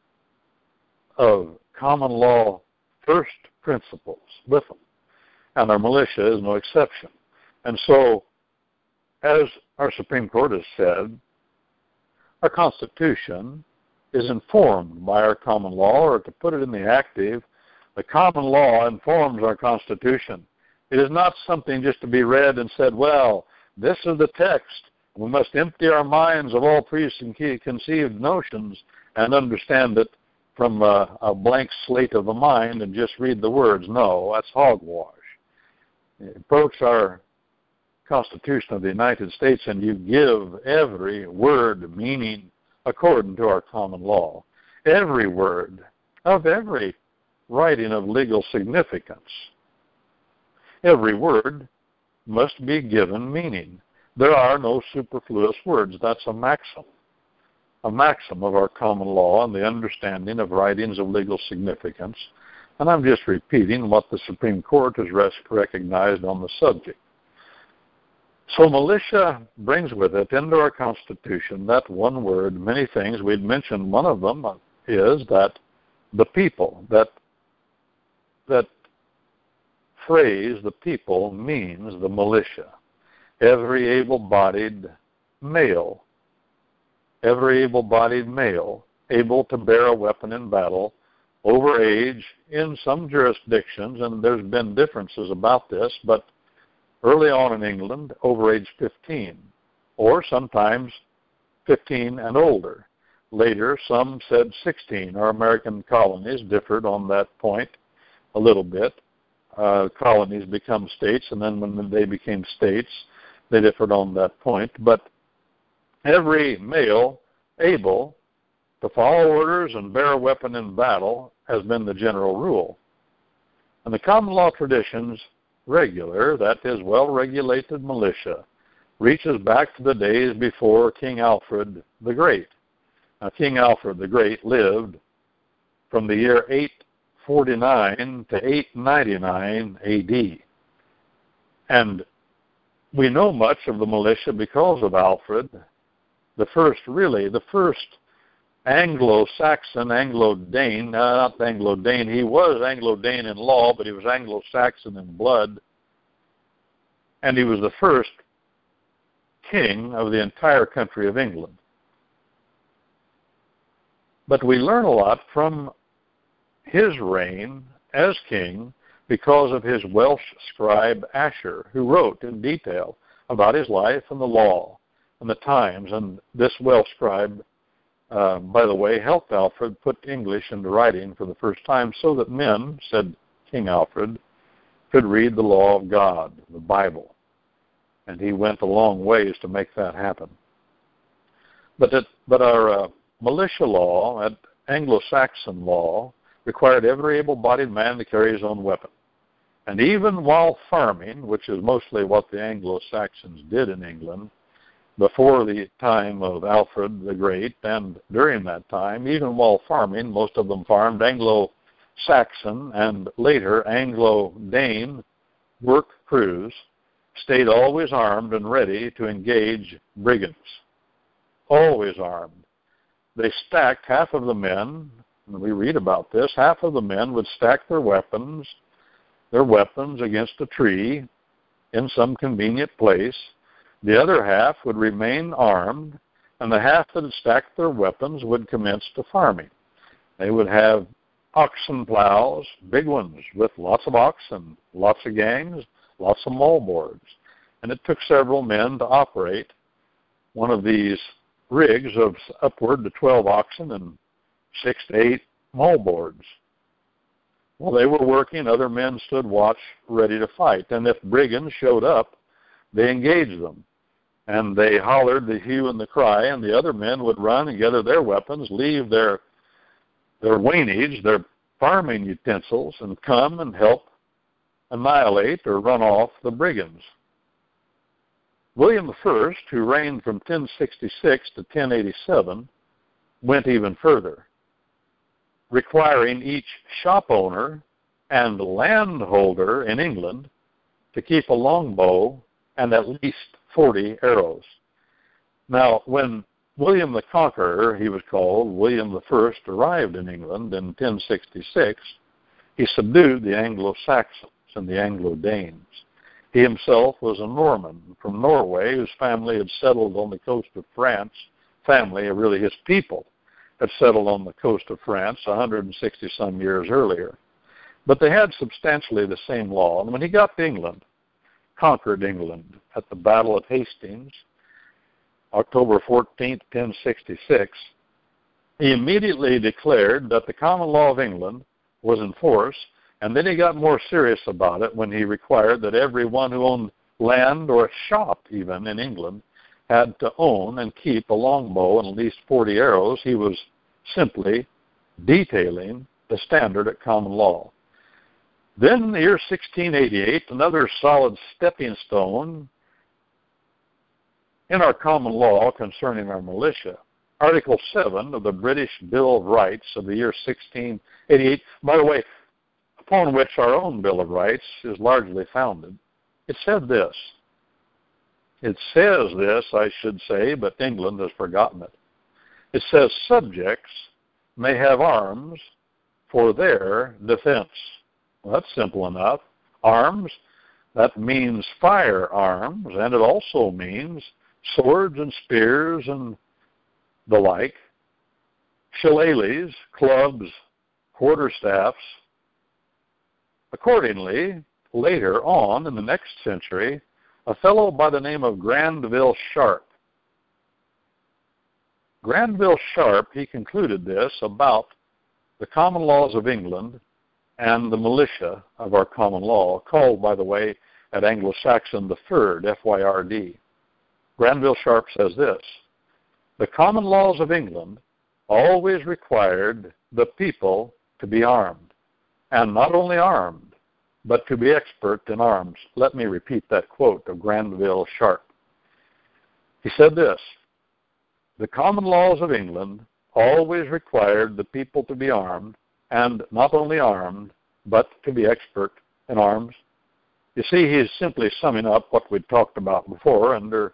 of common law first principles with them. And our militia is no exception. And so, as our Supreme Court has said, our Constitution is informed by our common law, or to put it in the active, the common law informs our Constitution. It is not something just to be read and said, well, this is the text. We must empty our minds of all preconceived notions and understand it from a blank slate of the mind and just read the words. No, that's hogwash. Approach our Constitution of the United States and you give every word meaning according to our common law. Every word of every writing of legal significance. Every word must be given meaning. There are no superfluous words. That's a maxim of our common law and the understanding of writings of legal significance. And I'm just repeating what the Supreme Court has recognized on the subject. So militia brings with it into our Constitution that one word, many things. We'd mentioned one of them is that the people, that phrase, the people, means the militia. Every able-bodied male, able to bear a weapon in battle, over age in some jurisdictions, and there's been differences about this, but early on in England, over age 15, or sometimes 15 and older. Later, some said 16. Our American colonies differed on that point a little bit. Colonies become states, and then when they became states, they differed on that point. But every male able to follow orders and bear a weapon in battle has been the general rule. And the common law traditions regular, that is, well-regulated militia, reaches back to the days before King Alfred the Great. Now, King Alfred the Great lived from the year 849 to 899 A.D. And we know much of the militia because of Alfred, the first Anglo-Saxon, Anglo-Dane, not Anglo-Dane. He was Anglo-Dane in law, but he was Anglo-Saxon in blood. And he was the first king of the entire country of England. But we learn a lot from his reign as king because of his Welsh scribe Asher, who wrote in detail about his life and the law and the times. And this Welsh scribe, by the way, helped Alfred put English into writing for the first time so that men, said King Alfred, could read the law of God, the Bible. And he went a long ways to make that happen. But our militia law, Anglo-Saxon law, required every able-bodied man to carry his own weapon. And even while farming, which is mostly what the Anglo-Saxons did in England, before the time of Alfred the Great, and during that time, even while farming, most of them farmed Anglo-Saxon and later Anglo-Dane work crews, stayed always armed and ready to engage brigands. Always armed. They stacked half of the men, and we read about this, half of the men would stack their weapons their weapons against a tree in some convenient place. The other half would remain armed, and the half that had stacked their weapons would commence to farming. They would have oxen plows, big ones with lots of oxen, lots of gangs, lots of moldboards. And it took several men to operate one of these rigs of upward to 12 oxen and 6 to 8 moldboards. While they were working, other men stood watch, ready to fight. And if brigands showed up, they engaged them. And they hollered the hue and the cry, and the other men would run and gather their weapons, leave their wainage, their farming utensils, and come and help annihilate or run off the brigands. William I, who reigned from 1066 to 1087, went even further, requiring each shop owner and landholder in England to keep a longbow and at least 40 arrows. Now, when William the Conqueror, he was called, William I, arrived in England in 1066, he subdued the Anglo-Saxons and the Anglo-Danes. He himself was a Norman from Norway whose family had settled on the coast of France. Family, really his people, had settled on the coast of France 160-some years earlier. But they had substantially the same law. And when he got to England, conquered England at the Battle of Hastings, October 14th, 1066, he immediately declared that the common law of England was in force, and then he got more serious about it when he required that everyone who owned land or a shop even in England had to own and keep a longbow and at least 40 arrows. He was simply detailing the standard at common law. Then in the year 1688, another solid stepping stone in our common law concerning our militia, Article 7 of the British Bill of Rights of the year 1688, by the way, upon which our own Bill of Rights is largely founded. It said this. It says this, I should say, but England has forgotten it. It says subjects may have arms for their defense. Well, that's simple enough. Arms, that means firearms, and it also means swords and spears and the like, shillelaghs, clubs, quarterstaffs. Accordingly, later on in the next century, a fellow by the name of Granville Sharp, he concluded this about the common laws of England and the militia of our common law, called, by the way, at Anglo-Saxon the Fyrd, F-Y-R-D. Granville Sharp says this: the common laws of England always required the people to be armed, and not only armed, but to be expert in arms. Let me repeat that quote of Granville Sharp. He said this: the common laws of England always required the people to be armed, and not only armed, but to be expert in arms. You see, he's simply summing up what we talked about before under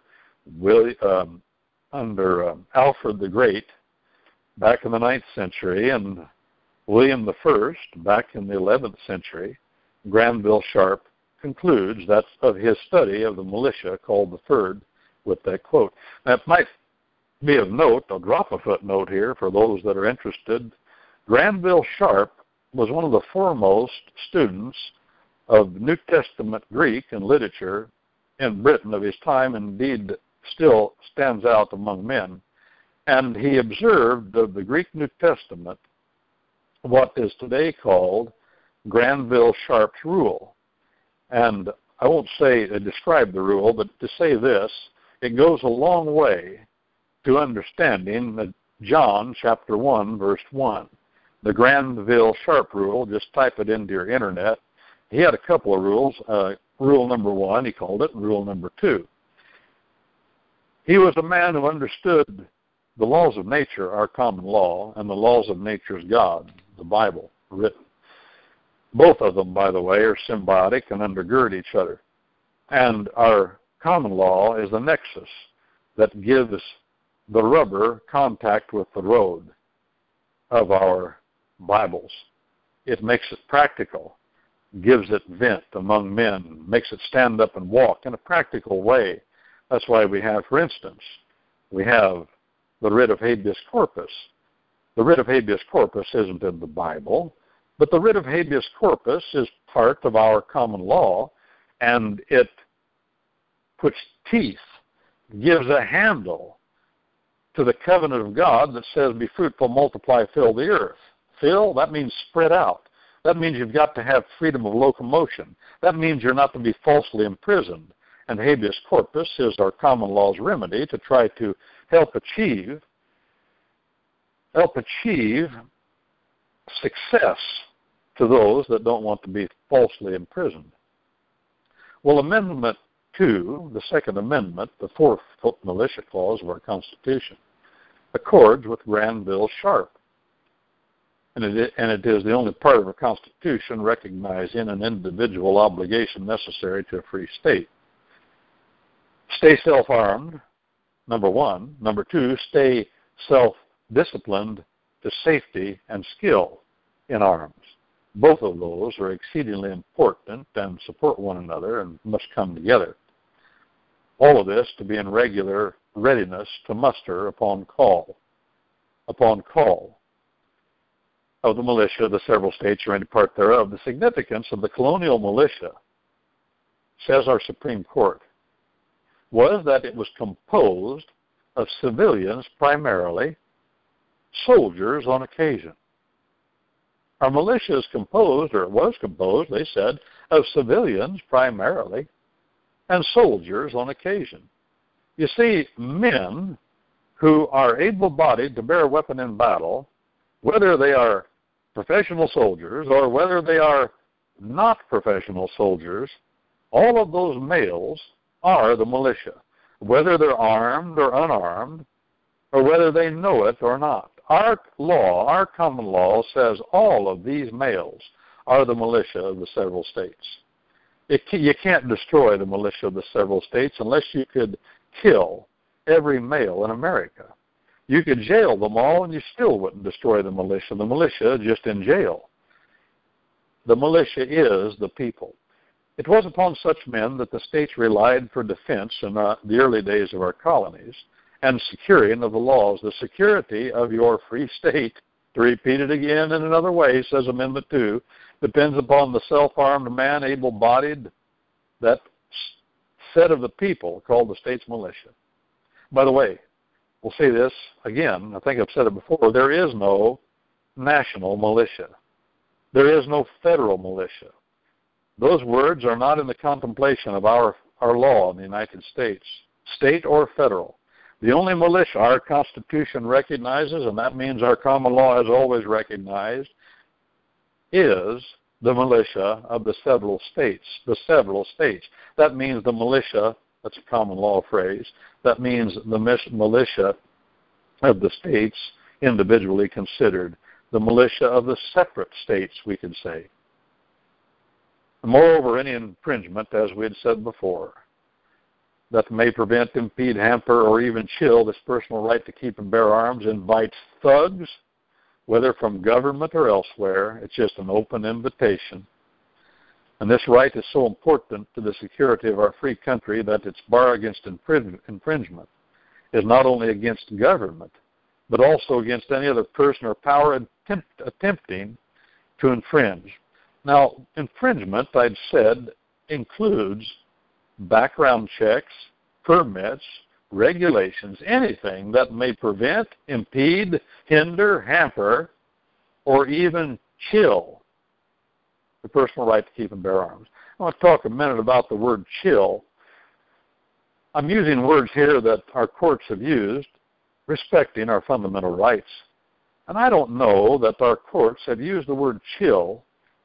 Alfred the Great back in the 9th century and William I back in the 11th century. Granville Sharp concludes that of his study of the militia called the Fyrd with that quote. Now, it might be of note, I'll drop a footnote here for those that are interested. Granville Sharp was one of the foremost students of New Testament Greek and literature in Britain of his time, indeed still stands out among men. And he observed of the Greek New Testament what is today called Granville Sharp's rule. And I won't say describe the rule, but to say this, it goes a long way to understanding that John chapter 1, verse 1. The Granville Sharp rule, just type it into your internet. He had a couple of rules. Rule number 1, he called it, and rule number 2. He was a man who understood the laws of nature, our common law, and the laws of nature's God, the Bible, written. Both of them, by the way, are symbiotic and undergird each other. And our common law is the nexus that gives the rubber contact with the road of our Bibles. It makes it practical. gives it vent among men, makes it stand up and walk in a practical way. That's why we have, for instance, we have the writ of habeas corpus. The writ of habeas corpus isn't in the Bible, but the writ of habeas corpus is part of our common law, and it puts teeth, gives a handle to the covenant of God that says, be fruitful, multiply, fill the earth. Fill, that means spread out. That means you've got to have freedom of locomotion. That means you're not to be falsely imprisoned. And habeas corpus is our common law's remedy to try to help achieve success to those that don't want to be falsely imprisoned. Well, Amendment 2, the Second Amendment, the fourth militia clause of our Constitution, accords with Granville Sharp. And it is the only part of our Constitution recognizing an individual obligation necessary to a free state. Stay self-armed, number one. Number two, stay self-disciplined to safety and skill in arms. Both of those are exceedingly important and support one another and must come together. All of this to be in regular readiness to muster upon call. Upon call of the militia, the several states or any part thereof. The significance of the colonial militia, says our Supreme Court, was that it was composed of civilians primarily, soldiers on occasion. Our militia is composed, or was composed, they said, of civilians primarily and soldiers on occasion. You see, men who are able-bodied to bear a weapon in battle, whether they are professional soldiers or whether they are not professional soldiers, all of those males are the militia, whether they're armed or unarmed, or whether they know it or not. Our law, our common law, says all of these males are the militia of the several states. You can't destroy the militia of the several states unless you could kill every male in America. You could jail them all and you still wouldn't destroy the militia. The militia is just in jail. The militia is the people. It was upon such men that the states relied for defense in the early days of our colonies and securing of the laws. The security of your free state, to repeat it again in another way, says Amendment 2, depends upon the self-armed man, able-bodied, that set of the people called the state's militia. By the way, we'll say this again, I think I've said it before, there is no national militia. There is no federal militia. Those words are not in the contemplation of our law in the United States, state or federal. The only militia our Constitution recognizes, and that means our common law has always recognized, is the militia of the several states. The several states. That means the militia, that's a common law phrase, that means the militia of the states individually considered. The militia of the separate states, we could say. Moreover, any infringement, as we had said before, that may prevent, impede, hamper, or even chill this personal right to keep and bear arms invites thugs, whether from government or elsewhere. It's just an open invitation. And this right is so important to the security of our free country that its bar against infringement is not only against government, but also against any other person or power attempting to infringe. Now, infringement, I've said, includes background checks, permits, regulations, anything that may prevent, impede, hinder, hamper, or even chill the personal right to keep and bear arms. I want to talk a minute about the word chill. I'm using words here that our courts have used respecting our fundamental rights. And I don't know that our courts have used the word chill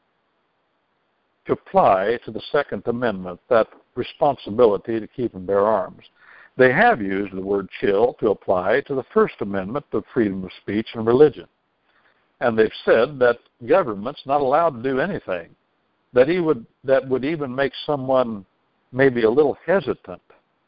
to apply to the Second Amendment, that responsibility to keep and bear arms. They have used the word chill to apply to the First Amendment of freedom of speech and religion. And they've said that government's not allowed to do anything that would even make someone maybe a little hesitant,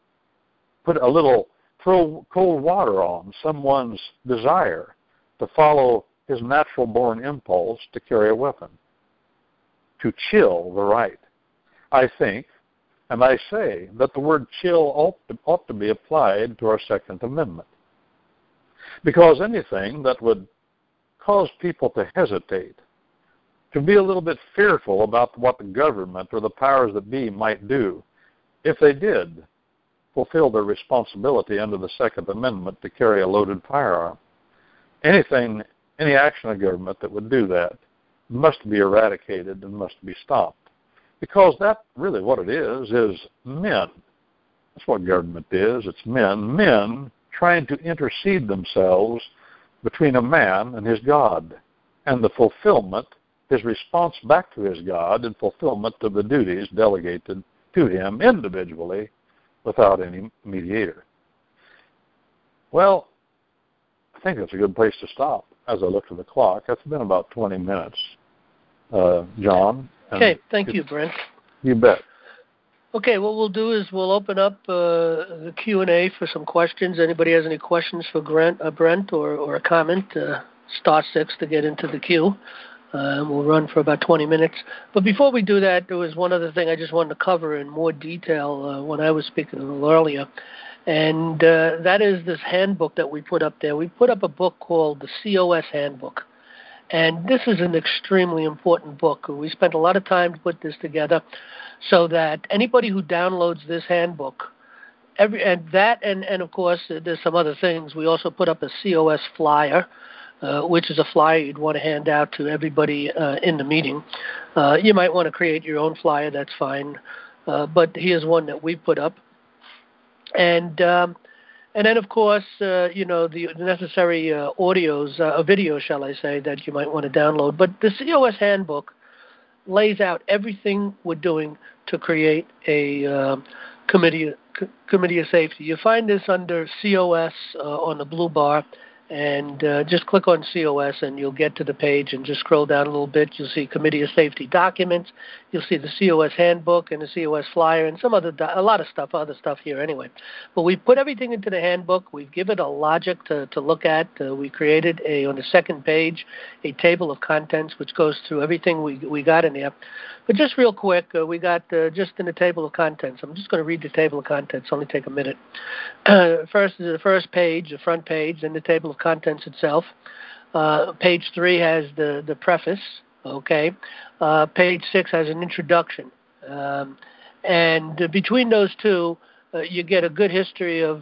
throw cold water on someone's desire to follow his natural born impulse to carry a weapon. to chill the right. I think, and I say, that the word chill ought to be applied to our Second Amendment. Because anything that would cause people to hesitate, to be a little bit fearful about what the government or the powers that be might do, if they did fulfill their responsibility under the Second Amendment to carry a loaded firearm, any action of government that would do that must be eradicated and must be stopped. Because that's really what it is men. That's what government is. It's men trying to intercede themselves between a man and his God, and the fulfillment, his response back to his God, and fulfillment of the duties delegated to him individually without any mediator. Well, I think that's a good place to stop as I look at the clock. That's been about 20 minutes, John. Okay, thank you, Brent. You bet. Okay, what we'll do is we'll open up the Q&A for some questions. Anybody has any questions for Brent or a comment, star 6 to get into the queue. We'll run for about 20 minutes. But before we do that, there was one other thing I just wanted to cover in more detail when I was speaking a little earlier, and that is this handbook that we put up there. We put up a book called the COS Handbook, and this is an extremely important book. We spent a lot of time to put this together so that anybody who downloads this handbook, and of course, there's some other things. We also put up a COS flyer, which is a flyer you'd want to hand out to everybody in the meeting. You might want to create your own flyer, that's fine. But here's one that we put up. And then, of course, the necessary videos, shall I say, that you might want to download. But the COS Handbook lays out everything we're doing to create a committee of safety. You find this under COS on the blue bar, and just click on COS and you'll get to the page, and just scroll down a little bit. You'll see Committee of Safety documents. You'll see the COS handbook and the COS flyer and some other other stuff here anyway. But we put everything into the handbook. We've given it a logic to look at. We created on the second page a table of contents which goes through everything we got in there. But just real quick, we got just in the table of contents. I'm just going to read the table of contents. Only take a minute. First is the first page, the front page, and the table of contents itself. Page 3 has the preface. Okay. Page 6 has an introduction, and between those two, you get a good history of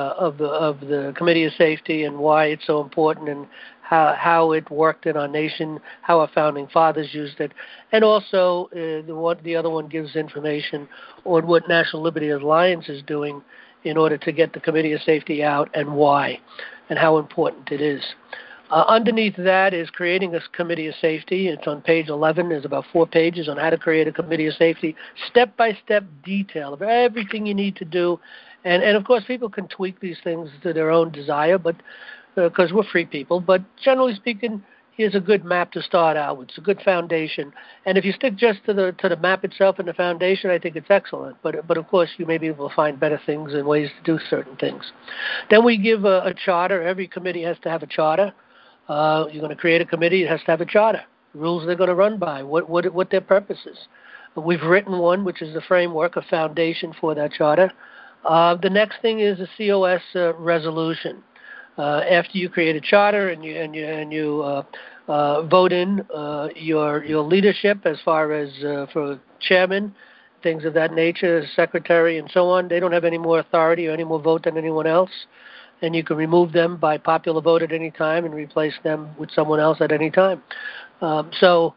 the Committee of Safety and why it's so important, and how it worked in our nation, how our founding fathers used it, and also the other one gives information on what National Liberty Alliance is doing in order to get the Committee of Safety out, and why, and how important it is. Underneath that is creating a Committee of Safety. It's on page 11. There's about 4 pages on how to create a Committee of Safety, step-by-step detail of everything you need to do. And of course, people can tweak these things to their own desire, but because we're free people. But generally speaking, here's a good map to start out with. It's a good foundation. And if you stick just to the map itself and the foundation, I think it's excellent. But of course, you may be able to find better things and ways to do certain things. Then we give a charter. Every committee has to have a charter. You're going to create a committee, it has to have a charter, rules they're going to run by, what their purpose is. We've written one, which is the framework, a foundation for that charter. The next thing is a COS resolution. After you create a charter and you vote in your leadership as far as for chairman, things of that nature, secretary, and so on, they don't have any more authority or any more vote than anyone else. And you can remove them by popular vote at any time and replace them with someone else at any time. But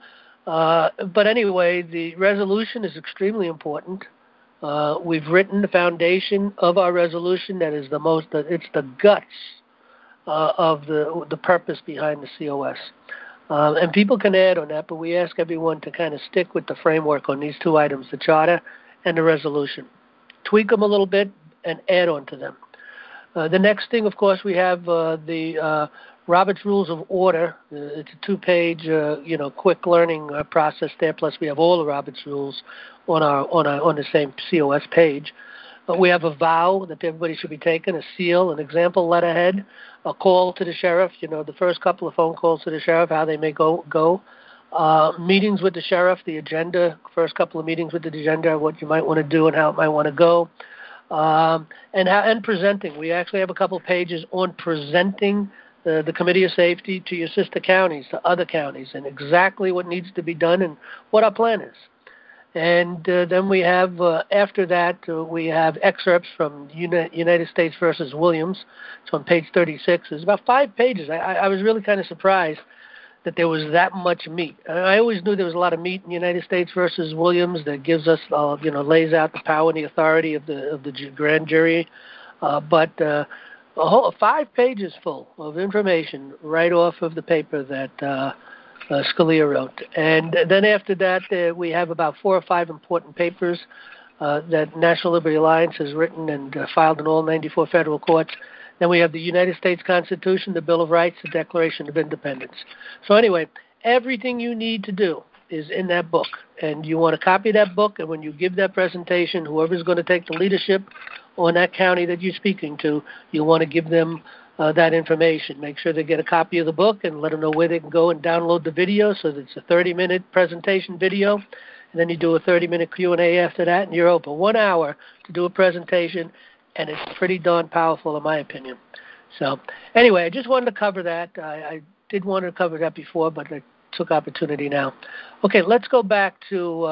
anyway, the resolution is extremely important. We've written the foundation of our resolution that is it's the guts of the purpose behind the COS. And people can add on that, but we ask everyone to kind of stick with the framework on these 2 items, the charter and the resolution. Tweak them a little bit and add on to them. The next thing, of course, we have the Robert's Rules of Order. It's a 2-page, quick learning process there. Plus, we have all the Robert's Rules on the same COS page. We have a vow that everybody should be taking, a seal, an example letterhead, a call to the sheriff. The first couple of phone calls to the sheriff, how they may go. Meetings with the sheriff, the agenda, first couple of meetings with the agenda, what you might want to do and how it might want to go. And presenting. We actually have a couple of pages on presenting the Committee of Safety to your sister counties, to other counties, and exactly what needs to be done and what our plan is. And then we have, after that, we have excerpts from United States versus Williams. It's on page 36. It's about 5 pages. I was really kind of surprised that there was that much meat. I always knew there was a lot of meat in United States versus Williams that gives us, lays out the power and the authority of the grand jury. But a whole 5 pages full of information right off of the paper that Scalia wrote. And then after that, we have about 4 or 5 important papers that National Liberty Alliance has written and filed in all 94 federal courts. Then we have the United States Constitution, the Bill of Rights, the Declaration of Independence. So anyway, everything you need to do is in that book. And you want to copy that book, and when you give that presentation, whoever's going to take the leadership on that county that you're speaking to, you want to give them that information. Make sure they get a copy of the book and let them know where they can go and download the video so that it's a 30-minute presentation video. And then you do a 30-minute Q&A after that, and you're open 1 hour to do a presentation, and it's pretty darn powerful in my opinion. So anyway, I just wanted to cover that. I did want to cover that before, but I took opportunity now. Okay, let's go back to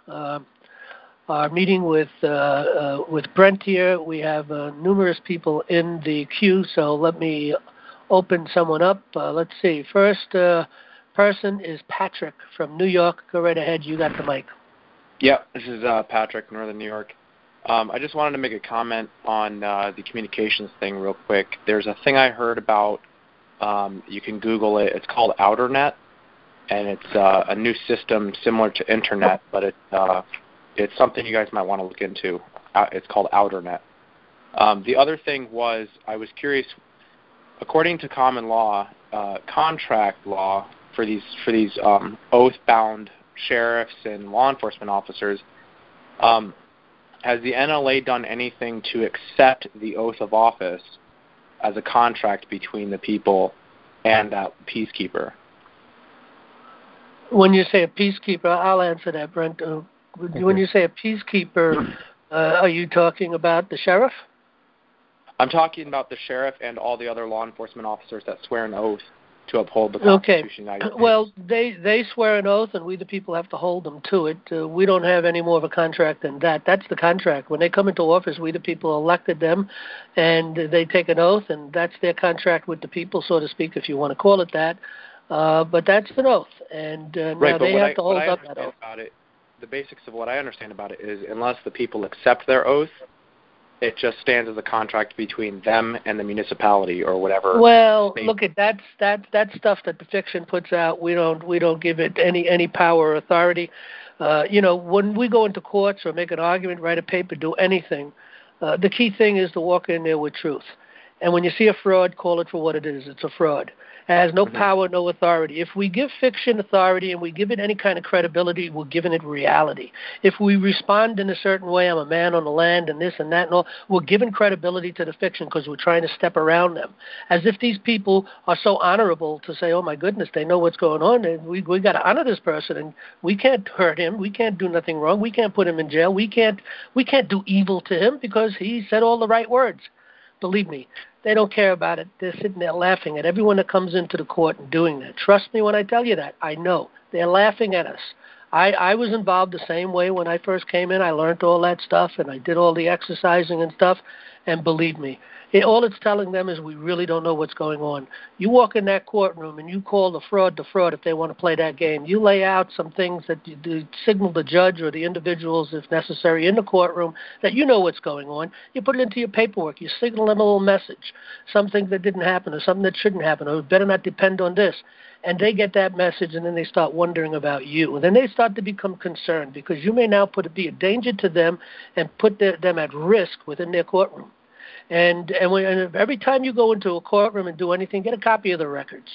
our meeting with Brent here. We have numerous people in the queue, so let me open someone up. Let's see. First person is Patrick from New York. Go right ahead. You got the mic. Yeah, this is Patrick, Northern New York. I just wanted to make a comment on the communications thing real quick. There's a thing I heard about. You can Google it. It's called OuterNet, and it's a new system similar to Internet, but it's something you guys might want to look into. It's called OuterNet. The other thing was I was curious. According to common law, contract law for these oath-bound sheriffs and law enforcement officers, has the NLA done anything to accept the oath of office as a contract between the people and that peacekeeper? When you say a peacekeeper, I'll answer that, Brent. When you say a peacekeeper, are you talking about the sheriff? I'm talking about the sheriff and all the other law enforcement officers that swear an oath to uphold the Constitution of the United States. Well, they swear an oath, and we the people have to hold them to it. We don't have any more of a contract than that. That's the contract. When they come into office, we the people elected them, and they take an oath, and that's their contract with the people, so to speak, if you want to call it that. But that's an oath, and right, now they have to hold up that oath. The basics of what I understand about it is unless the people accept their oath, it just stands as a contract between them and the municipality or whatever. Well, look at that stuff that the fiction puts out. We don't give it any power or authority. When we go into courts or make an argument, write a paper, do anything, the key thing is to walk in there with truth. And when you see a fraud, call it for what it is. It's a fraud. It has no power, no authority. If we give fiction authority and we give it any kind of credibility, we're giving it reality. If we respond in a certain way, I'm a man on the land and this and that and all, we're giving credibility to the fiction because we're trying to step around them. As if these people are so honorable to say, oh my goodness, they know what's going on, and we got to honor this person, and we can't hurt him, we can't do nothing wrong, we can't put him in jail, we can't do evil to him because he said all the right words. Believe me, they don't care about it. They're sitting there laughing at everyone that comes into the court and doing that. Trust me when I tell you that. I know. They're laughing at us. I was involved the same way when I first came in. I learned all that stuff, and I did all the exercising and stuff, and believe me, all it's telling them is we really don't know what's going on. You walk in that courtroom and you call the fraud if they want to play that game. You lay out some things that you signal the judge or the individuals, if necessary, in the courtroom that you know what's going on. You put it into your paperwork. You signal them a little message, something that didn't happen or something that shouldn't happen or better not depend on this. And they get that message, and then they start wondering about you. And then they start to become concerned because you may now be a danger to them and put them at risk within their courtroom. And every time you go into a courtroom and do anything, get a copy of the records.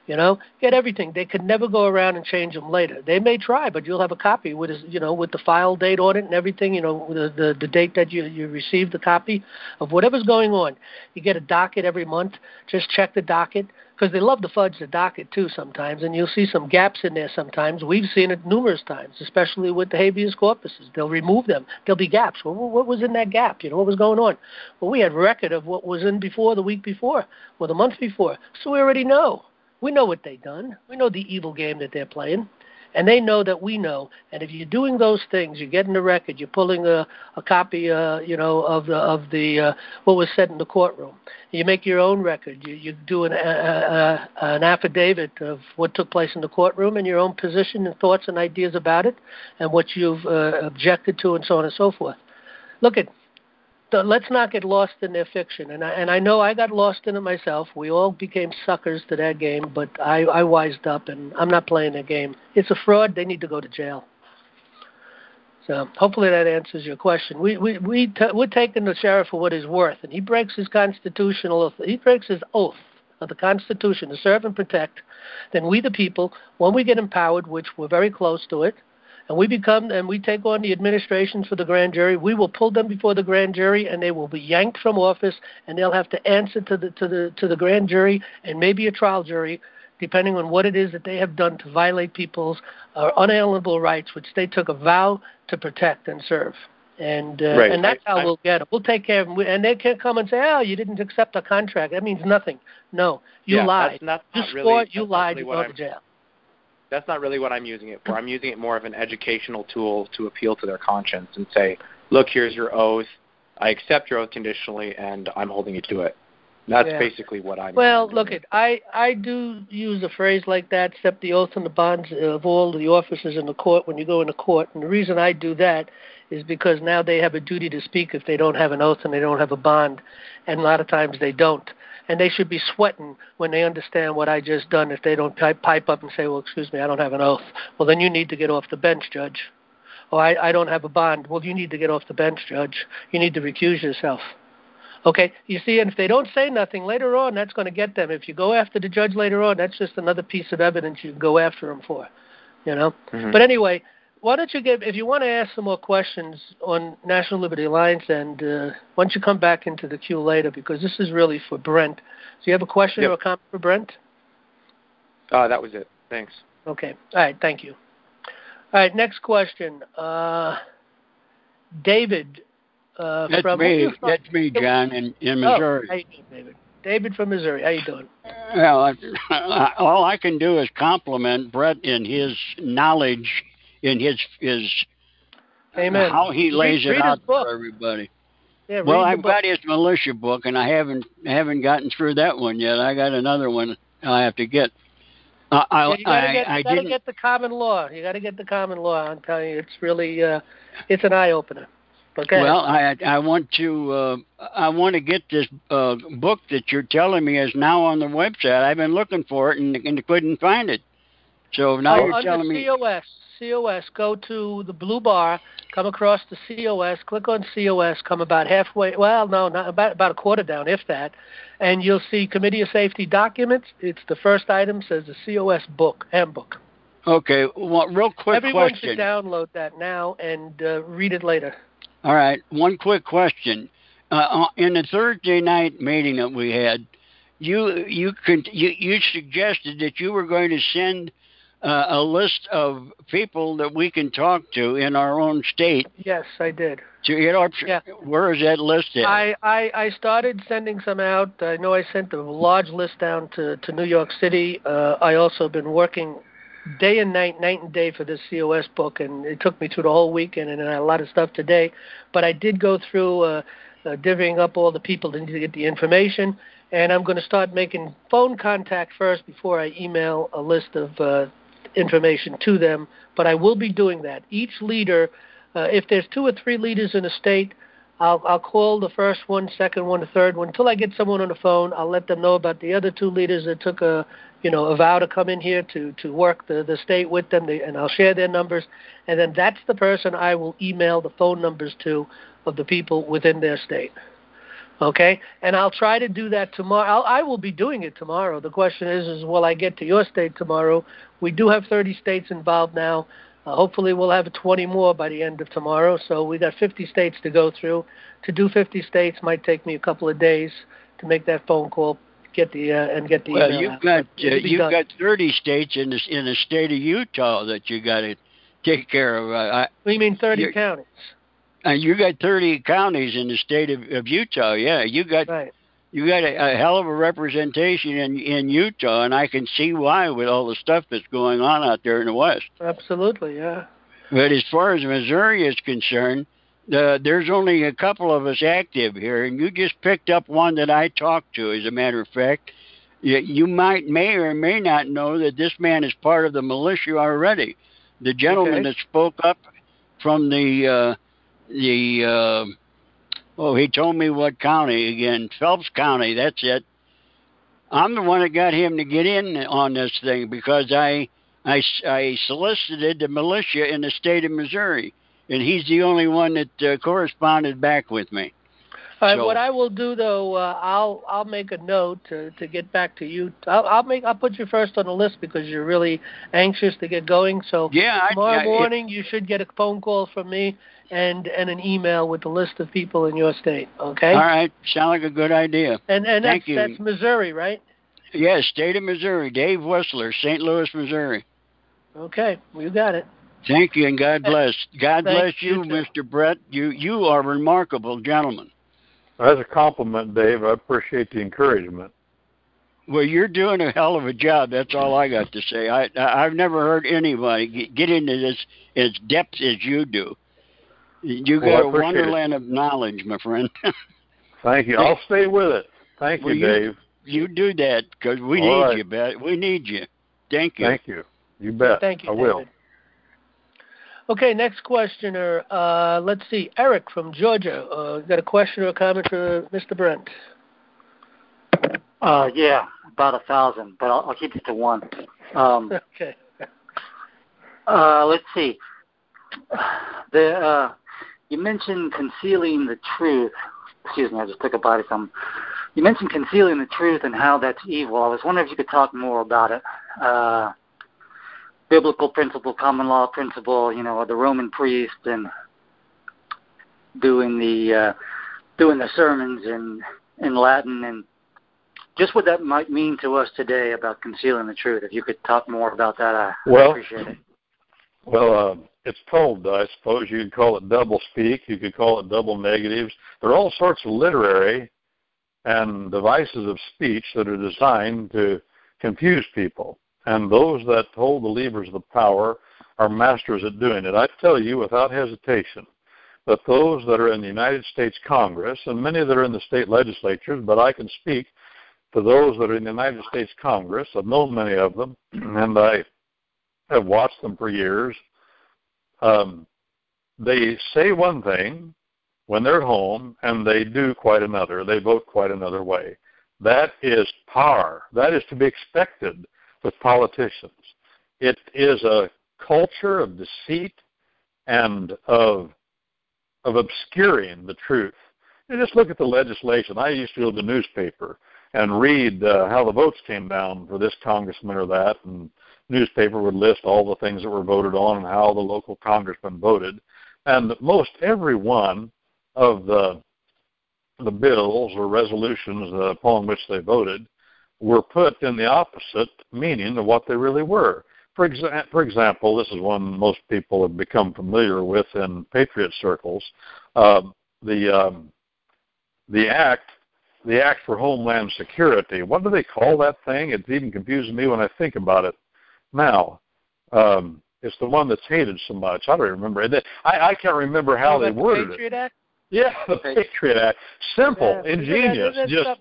Get everything. They could never go around and change them later. They may try, but you'll have a copy with with the file date on it and everything. The date that you received the copy of whatever's going on. You get a docket every month. Just check the docket because they love to fudge the docket too sometimes, and you'll see some gaps in there sometimes. We've seen it numerous times, especially with the habeas corpuses. They'll remove them. There'll be gaps. Well, what was in that gap? What was going on? Well, we had record of what was in before, the week before, or the month before, so we already know. We know what they've done. We know the evil game that they're playing, and they know that we know. And if you're doing those things, you're getting the record. You're pulling a copy, of the what was said in the courtroom. You make your own record. You do an affidavit of what took place in the courtroom and your own position and thoughts and ideas about it, and what you've objected to, and so on and so forth. Look at. Let's not get lost in their fiction. And I know I got lost in it myself. We all became suckers to that game, but I wised up, and I'm not playing that game. It's a fraud. They need to go to jail. So hopefully that answers your question. We're taking the sheriff for what he's worth, and he breaks his constitutional oath. He breaks his oath of the Constitution to serve and protect. Then we, the people, when we get empowered, which we're very close to it, and we take on the administration for the grand jury, we will pull them before the grand jury, and they will be yanked from office, and they'll have to answer to the grand jury and maybe a trial jury, depending on what it is that they have done to violate people's unalienable rights, which they took a vow to protect and serve. And right. And that's how we'll get them. We'll take care of them. And they can't come and say, "Oh, you didn't accept a contract." That means nothing. No, you lied. You lied. You go to jail. That's not really what I'm using it for. I'm using it more of an educational tool to appeal to their conscience and say, look, here's your oath. I accept your oath conditionally, and I'm holding you to it. That's basically what I'm doing. Well, look, I do use a phrase like that, accept the oath and the bonds of all the officers in the court when you go into court. And the reason I do that is because now they have a duty to speak if they don't have an oath and they don't have a bond. And a lot of times they don't. And they should be sweating when they understand what I just done if they don't pipe up and say, well, excuse me, I don't have an oath. Well, then you need to get off the bench, Judge. Oh, I don't have a bond. Well, you need to get off the bench, Judge. You need to recuse yourself. Okay, you see, and if they don't say nothing later on, that's going to get them. If you go after the judge later on, that's just another piece of evidence you can go after him for, Mm-hmm. But anyway, why don't you if you want to ask some more questions on National Liberty Alliance, and why don't you come back into the queue later, because this is really for Brent. So you have a question or a comment for Brent? That was it. Thanks. Okay. All right. Thank you. All right. Next question. David. That's me, John, in Missouri. How you doing, David? David from Missouri. How you doing? Well, all I can do is compliment Brett in his knowledge, in his Amen. How he lays it out for everybody. Yeah, well, I've got his militia book, and I haven't gotten through that one yet. I got another one I have to get. You got to get the common law. You got to get the common law. I'm telling you, it's really it's an eye opener. Okay. Well, I want to get this book that you're telling me is now on the website. I've been looking for it and couldn't find it. So now you're telling me. COS, go to the blue bar, come across the COS, click on COS, come about halfway. Well, no, not about a quarter down, if that, and you'll see Committee of Safety documents. It's the first item, says the COS book, handbook. Okay. Well, real quick Everyone question. should download that now and read it later. All right. One quick question. In the Thursday night meeting that we had, you suggested that you were going to send a list of people that we can talk to in our own state. Yes, I did. Where is that list at? I started sending some out. I know I sent a large list down to New York City. I also been working day and night and day for this COS book, and it took me through the whole weekend and a lot of stuff today. But I did go through divvying up all the people that need to get the information, and I'm going to start making phone contact first before I email a list of information to them. But I will be doing that. Each leader, if there's 2 or 3 leaders in a state, I'll call the first one, second one, the third one. Until I get someone on the phone, I'll let them know about the other 2 leaders that took a vow to come in here to work the state with them, and I'll share their numbers. And then that's the person I will email the phone numbers to of the people within their state. Okay, and I'll try to do that tomorrow. I will be doing it tomorrow. The question is will I get to your state tomorrow? We do have 30 states involved now. Hopefully we'll have 20 more by the end of tomorrow. So we got 50 states to go through. To do 50 states might take me a couple of days to make that phone call, get the well, email you've out. You've got 30 states in the state of Utah that you got to take care of. What do you mean 30 counties? You got 30 counties in the state of Utah. Yeah, you got a hell of a representation in Utah, and I can see why with all the stuff that's going on out there in the West. Absolutely, yeah. But as far as Missouri is concerned, there's only a couple of us active here, and you just picked up one that I talked to, as a matter of fact. You may or may not know that this man is part of the militia already. The gentleman that spoke up from he told me what county again. Phelps County, that's it. I'm the one that got him to get in on this thing because I solicited the militia in the state of Missouri, and he's the only one that corresponded back with me. All right, what I will do though, I'll make a note to get back to you. I'll put you first on the list because you're really anxious to get going. So tomorrow morning you should get a phone call from me and an email with the list of people in your state. Okay. All right, sound like a good idea. And that's Missouri, right? Yes, state of Missouri. Dave Whistler, St. Louis, Missouri. Okay, well, you got it. Thank you, and God bless. God bless you, Mr. Brett. You are a remarkable gentleman. As a compliment, Dave, I appreciate the encouragement. Well, you're doing a hell of a job. That's all I got to say. I've never heard anybody get into this as depth as you do. You got a wonderland of knowledge, my friend. Thank you. I'll stay with it. Thank you, Dave. You do that because we need you. We need you. Thank you. Thank you. You bet. Thank you, I will. David. Okay, next questioner. Let's see. Eric from Georgia. Got a question or a comment for Mr. Brent? Yeah, about 1,000, but I'll keep it to one. Okay. Let's see. You mentioned concealing the truth. Excuse me, I just took a bite of something. You mentioned concealing the truth and how that's evil. I was wondering if you could talk more about it. Biblical principle, common law principle, the Roman priest and doing the sermons in Latin, and just what that might mean to us today about concealing the truth. If you could talk more about that, I appreciate it. Well, it's called, I suppose you could call it double speak. You could call it double negatives. There are all sorts of literary and devices of speech that are designed to confuse people. And those that hold the levers of the power are masters at doing it. I tell you without hesitation that those that are in the United States Congress, and many that are in the state legislatures, but I can speak to those that are in the United States Congress. I've known many of them, and I have watched them for years. They say one thing when they're at home, and they do quite another. They vote quite another way. That is power. That is to be expected with politicians. It is a culture of deceit and of obscuring the truth. You just look at the legislation. I used to go to the newspaper and read how the votes came down for this congressman or that, and the newspaper would list all the things that were voted on and how the local congressman voted. And most every one of the bills or resolutions upon which they voted were put in the opposite meaning of what they really were. For example, this is one most people have become familiar with in patriot circles. The Act for Homeland Security. What do they call that thing? It even confuses me when I think about it now. It's the one that's hated so much. I don't remember. I can't remember how they worded it. Patriot Act? Yeah, the Patriot Act. Simple, ingenious.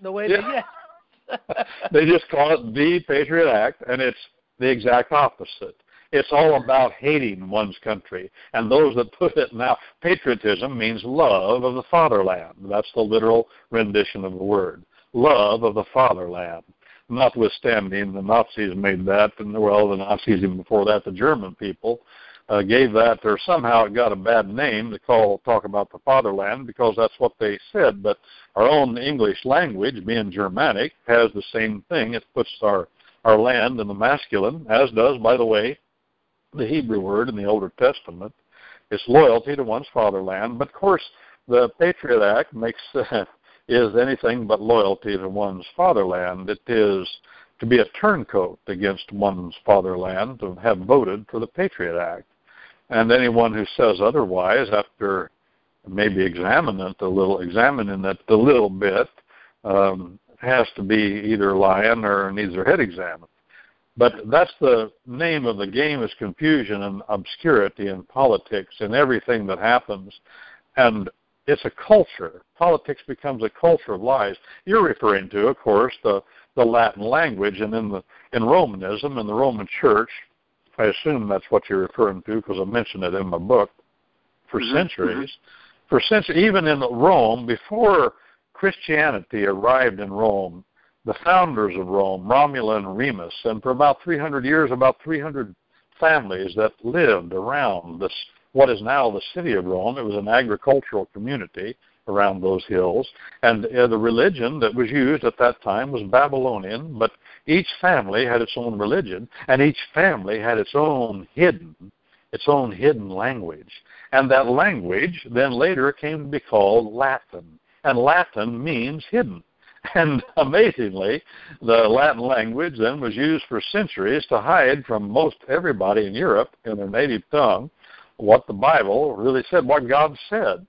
They just call it the Patriot Act, and it's the exact opposite. It's all about hating one's country. And those that put it now, patriotism means love of the fatherland. That's the literal rendition of the word. Love of the fatherland. Notwithstanding, the Nazis made that, and the Nazis even before that, the German people. gave that, or somehow it got a bad name to talk about the fatherland, because that's what they said. But our own English language, being Germanic, has the same thing. It puts our land in the masculine, as does, by the way, the Hebrew word in the Older Testament. It's loyalty to one's fatherland. But, of course, the Patriot Act is anything but loyalty to one's fatherland. It is to be a turncoat against one's fatherland, to have voted for the Patriot Act. And anyone who says otherwise, after maybe examining it a little bit, has to be either lying or needs their head examined. But that's the name of the game, is confusion and obscurity in politics and everything that happens. And it's a culture. Politics becomes a culture of lies. You're referring to, of course, the Latin language, and in Romanism, in the Roman Church, I assume that's what you're referring to because I mentioned it in my book, for centuries. For centuries, even in Rome, before Christianity arrived in Rome, the founders of Rome, Romulus and Remus, and for about 300 years, about 300 families that lived around this, what is now the city of Rome. It was an agricultural community around those hills, and the religion that was used at that time was Babylonian, but each family had its own religion, and each family had its own hidden language. And that language then later came to be called Latin, and Latin means hidden. And amazingly, the Latin language then was used for centuries to hide from most everybody in Europe in their native tongue what the Bible really said, what God said.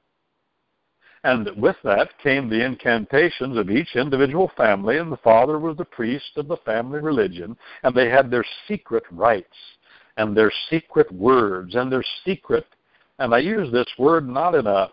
And with that came the incantations of each individual family, and the father was the priest of the family religion, and they had their secret rites and their secret words and their secret, and I use this word not in a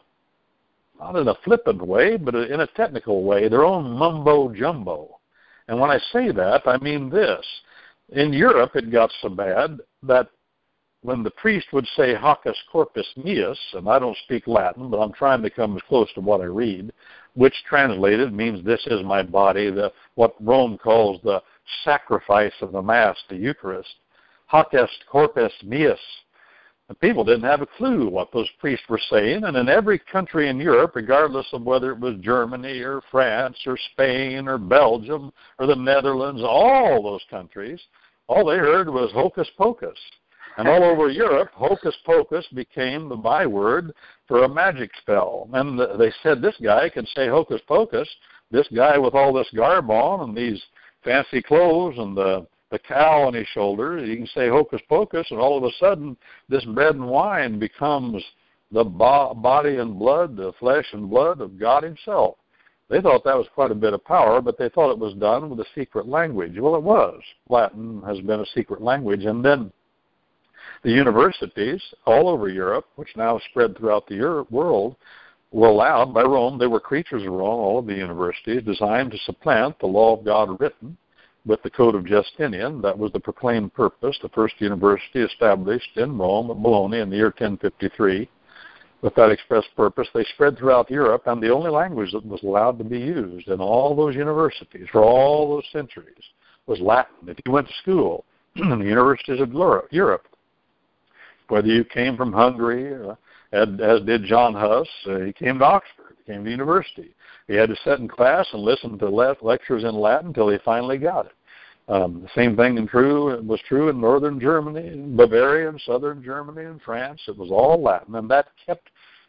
flippant way, but in a technical way, their own mumbo-jumbo. And when I say that, I mean this. In Europe, it got so bad that when the priest would say Hocus Corpus Meus, and I don't speak Latin, but I'm trying to come as close to what I read, which translated means this is my body, what Rome calls the sacrifice of the Mass, the Eucharist. Hocus Corpus Meus. And people didn't have a clue what those priests were saying, and in every country in Europe, regardless of whether it was Germany or France or Spain or Belgium or the Netherlands, all those countries, all they heard was hocus pocus. And all over Europe, hocus pocus became the byword for a magic spell. And they said, this guy can say hocus pocus, this guy with all this garb on and these fancy clothes and the cow on his shoulder, he can say hocus pocus, and all of a sudden this bread and wine becomes the body and blood, the flesh and blood of God himself. They thought that was quite a bit of power, but they thought it was done with a secret language. Well, it was. Latin has been a secret language. And then the universities all over Europe, which now spread throughout the world, were allowed by Rome. They were creatures of Rome, all of the universities, designed to supplant the law of God written with the Code of Justinian. That was the proclaimed purpose. The first university established in Rome at Bologna in the year 1053. With that express purpose, they spread throughout Europe, and the only language that was allowed to be used in all those universities for all those centuries was Latin. If you went to school in the universities of Europe, whether you came from Hungary, as did John Huss, he came to Oxford, he came to university. He had to sit in class and listen to lectures in Latin until he finally got it. The same thing was true in northern Germany, in Bavaria, and southern Germany, and France. It was all Latin, and that kept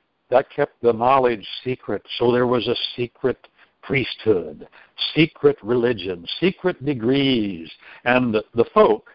the knowledge secret. So there was a secret priesthood, secret religion, secret degrees, and the folk,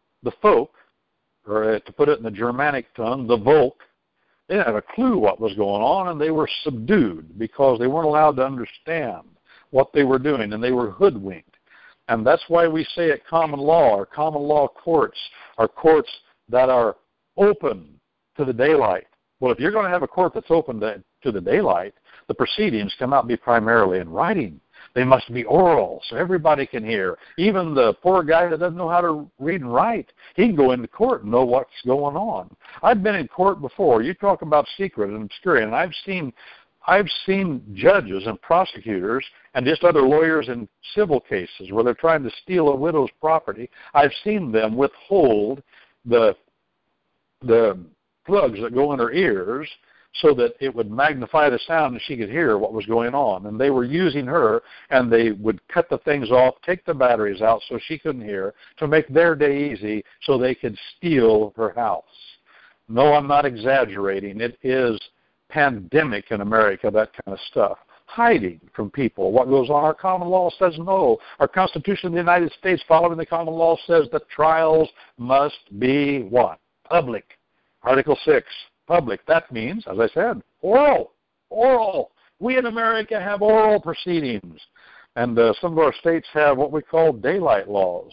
or to put it in the Germanic tongue, the Volk, they didn't have a clue what was going on, and they were subdued because they weren't allowed to understand what they were doing, and they were hoodwinked. And that's why we say at common law, or common law courts, are courts that are open to the daylight. Well, if you're going to have a court that's open to the daylight, the proceedings cannot be primarily in writing. They must be oral, so everybody can hear. Even the poor guy that doesn't know how to read and write, he can go into court and know what's going on. I've been in court before. You talk about secret and obscurity, and I've seen judges and prosecutors and just other lawyers in civil cases where they're trying to steal a widow's property. I've seen them withhold the the plugs that go in her ears so that it would magnify the sound and she could hear what was going on. And they were using her, and they would cut the things off, take the batteries out so she couldn't hear, to make their day easy so they could steal her house. No, I'm not exaggerating. It is pandemic in America, that kind of stuff. Hiding from people what goes on. Our common law says no. Our Constitution of the United States, following the common law, says that trials must be what? Public. Article 6, public. That means, as I said, oral. Oral. We in America have oral proceedings. And some of our states have what we call daylight laws.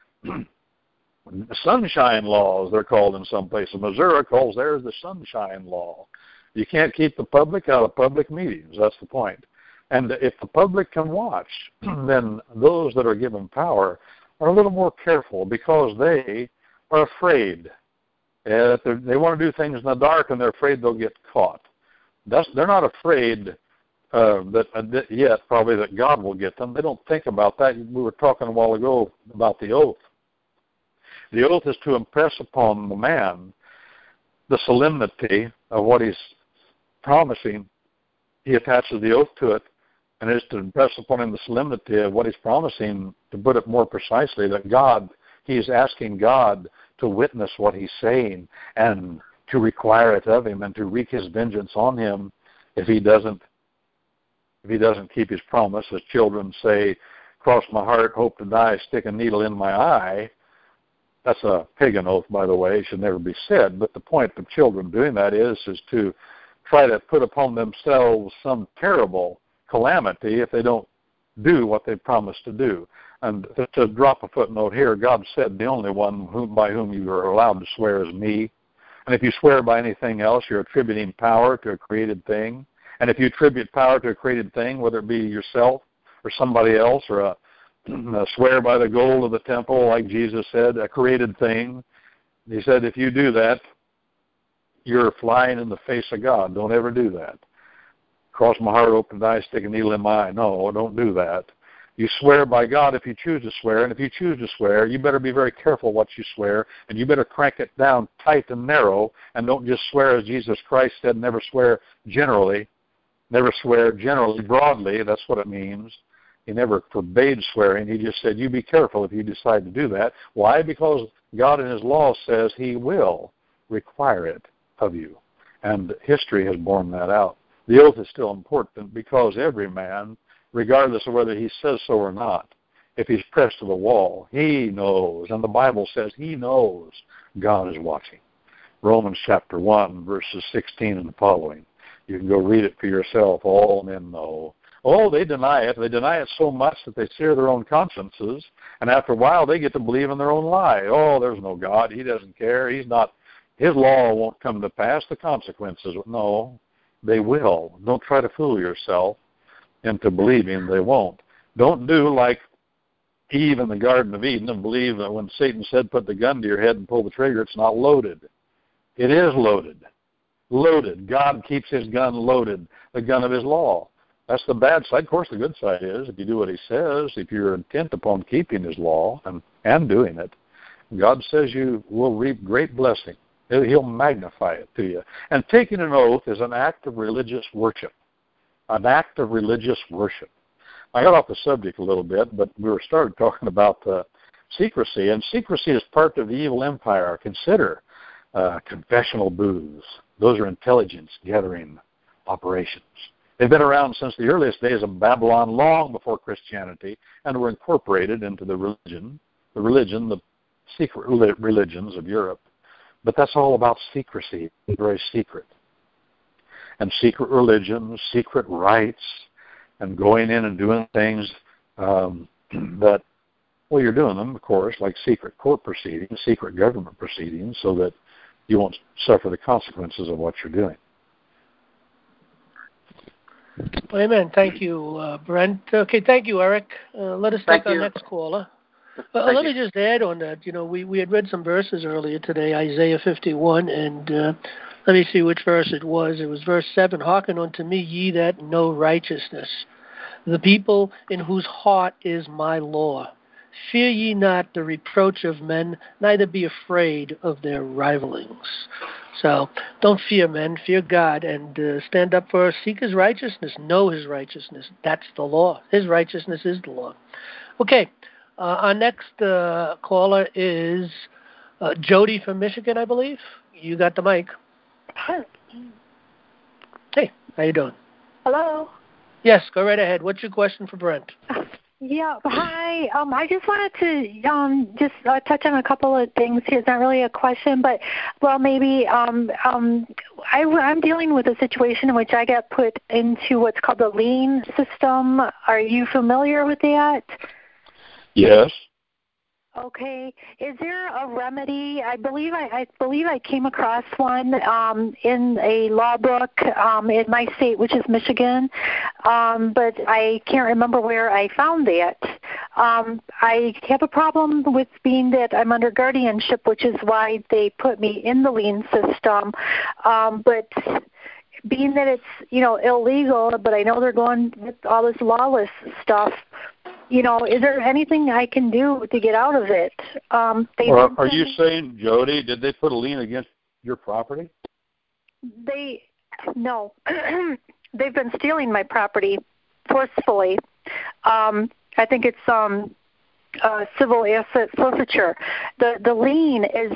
Sunshine laws, they're called in some places. Missouri calls theirs the sunshine law. You can't keep the public out of public meetings. That's the point. And if the public can watch, then those that are given power are a little more careful because they are afraid. They want to do things in the dark, and they're afraid they'll get caught. They're not afraid yet, probably, that God will get them. They don't think about that. We were talking a while ago about the oath. The oath is to impress upon the man the solemnity of what he's promising. He attaches the oath to it, and it is to impress upon him the solemnity of what he's promising. To put it more precisely, that he is asking God to witness what he's saying and to require it of him and to wreak his vengeance on him if he doesn't keep his promise. As children say, cross my heart, hope to die, stick a needle in my eye. That's a pagan oath, by the way. It should never be said. But the point of children doing that is to try to put upon themselves some terrible calamity if they don't do what they promised to do. And to drop a footnote here, God said the only one by whom you are allowed to swear is me. And if you swear by anything else, you're attributing power to a created thing. And if you attribute power to a created thing, whether it be yourself or somebody else, or swear by the gold of the temple, like Jesus said, a created thing, he said, if you do that, you're flying in the face of God. Don't ever do that. Cross my heart, open the eye, stick a needle in my eye. No, don't do that. You swear by God if you choose to swear, and if you choose to swear, you better be very careful what you swear, and you better crank it down tight and narrow, and don't just swear as Jesus Christ said, never swear generally. Never swear generally, broadly. That's what it means. He never forbade swearing. He just said, you be careful if you decide to do that. Why? Because God in his law says he will require it of you. And history has borne that out. The oath is still important because every man, regardless of whether he says so or not, if he's pressed to the wall, he knows. And the Bible says he knows God is watching. Romans chapter 1, verses 16 and following. You can go read it for yourself. All men know. Oh, they deny it. They deny it so much that they sear their own consciences. And after a while, they get to believe in their own lie. Oh, there's no God. He doesn't care. He's not. His law won't come to pass. The consequences. No, they will. Don't try to fool yourself into believing they won't. Don't do like Eve in the Garden of Eden and believe that when Satan said, put the gun to your head and pull the trigger, it's not loaded. It is loaded. Loaded. God keeps his gun loaded, the gun of his law. That's the bad side. Of course, the good side is if you do what he says, if you're intent upon keeping his law and doing it, God says you will reap great blessing. He'll magnify it to you. And taking an oath is an act of religious worship. An act of religious worship. I got off the subject a little bit, but we started talking about secrecy, and secrecy is part of the evil empire. Consider confessional booths. Those are intelligence-gathering operations. They've been around since the earliest days of Babylon, long before Christianity, and were incorporated into the secret religions of Europe. But that's all about secrecy, very secret. And secret religions, secret rites, and going in and doing things that, well, you're doing them, of course, like secret court proceedings, secret government proceedings, so that you won't suffer the consequences of what you're doing. Amen. Thank you, Brent. Okay, thank you, Eric. Let us take our next caller. Let me just add on that. You know, we had read some verses earlier today, Isaiah 51, and let me see which verse it was. It was verse 7. Hearken unto me, ye that know righteousness, the people in whose heart is my law. Fear ye not the reproach of men, neither be afraid of their rivalings. So don't fear men, fear God, and stand up for, seek his righteousness, know his righteousness. That's the law. His righteousness is the law. Okay, our next caller is Jody from Michigan, I believe. You got the mic. Hey, how you doing? Hello. Yes, go right ahead. What's your question for Brent? Yeah, hi. I just wanted to touch on a couple of things here. It's not really a question, but maybe I'm dealing with a situation in which I got put into what's called the lien system. Are you familiar with that? Yes. Okay. Is there a remedy? I believe I came across one in a law book in my state, which is Michigan, but I can't remember where I found that. I have a problem with being that I'm under guardianship, which is why they put me in the lien system. But being that it's illegal, but I know they're going with all this lawless stuff. Is there anything I can do to get out of it? Are you saying, Jody, did they put a lien against your property? No. They've been stealing my property forcefully. I think it's civil asset forfeiture. The lien is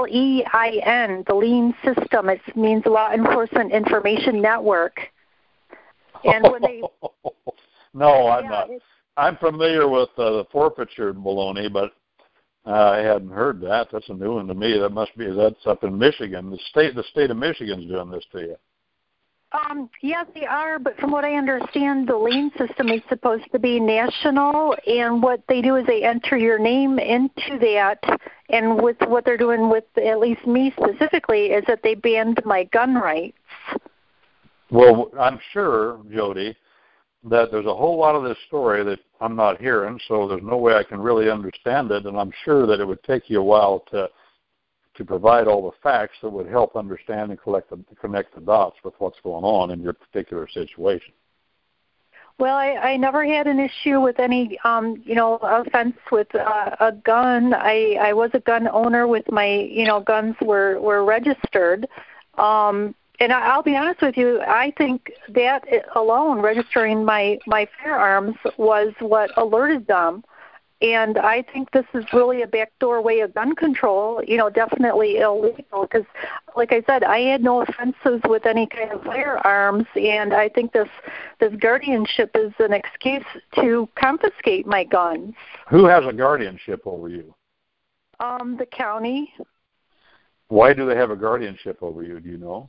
LEIN, the lien system. It means Law Enforcement Information Network. And when they No, I'm not. I'm familiar with the forfeiture baloney, but I hadn't heard that. That's a new one to me. That's up in Michigan. The state of Michigan's doing this to you. Yes, they are, but from what I understand, the lien system is supposed to be national, and what they do is they enter your name into that, and with what they're doing with at least me specifically is that they banned my gun rights. Well, I'm sure, Jody, that there's a whole lot of this story that I'm not hearing, so there's no way I can really understand it, and I'm sure that it would take you a while to provide all the facts that would help understand and connect the dots with what's going on in your particular situation. Well, I never had an issue with any, offense with a gun. I was a gun owner with my, guns were registered. And I'll be honest with you, I think that alone, registering my firearms, was what alerted them. And I think this is really a backdoor way of gun control, definitely illegal. Because, like I said, I had no offenses with any kind of firearms, and I think this guardianship is an excuse to confiscate my guns. Who has a guardianship over you? The county. Why do they have a guardianship over you? Do you know?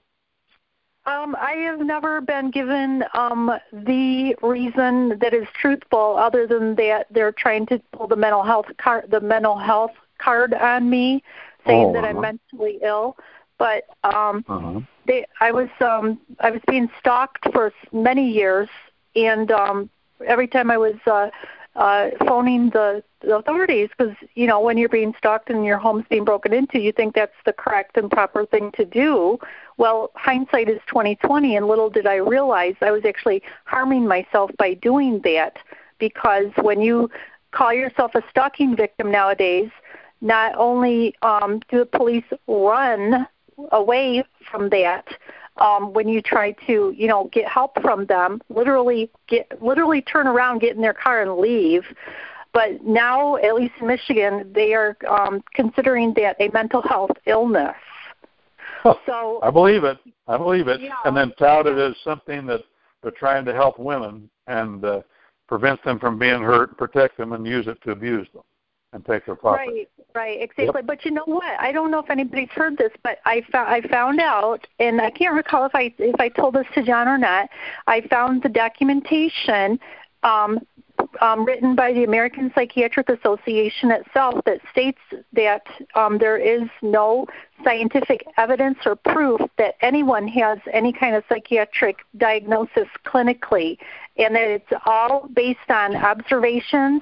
I have never been given the reason that is truthful, other than that they're trying to pull the mental health card on me, saying that I'm mentally ill. But I was being stalked for many years, and every time I was phoning the authorities, because when you're being stalked and your home's being broken into, you think that's the correct and proper thing to do. Well, hindsight is 20/20, and little did I realize I was actually harming myself by doing that, because when you call yourself a stalking victim nowadays, not only do the police run away from that, when you try to, get help from them, literally turn around, get in their car and leave. But now, at least in Michigan, they are considering that a mental health illness. So I believe it. Yeah. And then tout it as something that they're trying to help women and prevent them from being hurt, protect them, and use it to abuse them and take their property. Right, exactly. Yep. But you know what? I don't know if anybody's heard this, but I found out, and I can't recall if I told this to John or not. I found the documentation written by the American Psychiatric Association itself that states that there is no scientific evidence or proof that anyone has any kind of psychiatric diagnosis clinically, and that it's all based on observations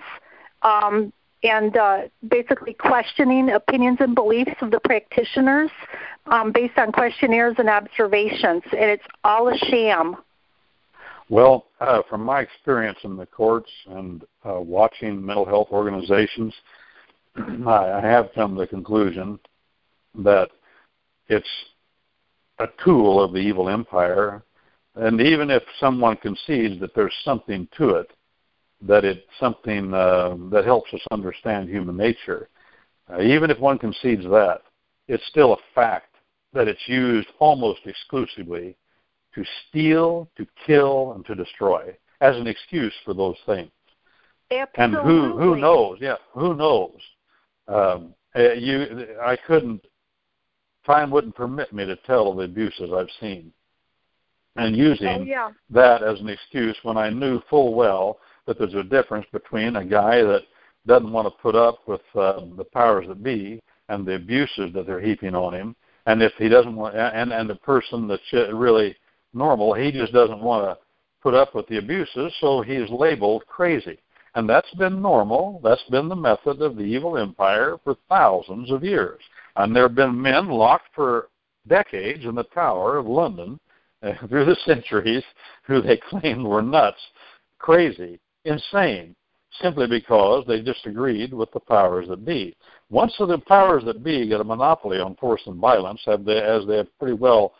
and basically questioning opinions and beliefs of the practitioners based on questionnaires and observations, and it's all a sham. Well, from my experience in the courts and watching mental health organizations, I have come to the conclusion that it's a tool of the evil empire. And even if someone concedes that there's something to it, that it's something that helps us understand human nature, even if one concedes that, it's still a fact that it's used almost exclusively to steal, to kill, and to destroy as an excuse for those things. Absolutely. And who knows? Yeah, who knows? I couldn't. Time wouldn't permit me to tell the abuses I've seen, and using that as an excuse when I knew full well that there's a difference between a guy that doesn't want to put up with the powers that be and the abuses that they're heaping on him, and if he doesn't want, and the person that's really normal, he just doesn't want to put up with the abuses, so he's labeled crazy. And that's been normal. That's been the method of the evil empire for thousands of years. And there have been men locked for decades in the Tower of London through the centuries who they claimed were nuts, crazy, insane, simply because they disagreed with the powers that be. Once the powers that be get a monopoly on force and violence, as they have pretty well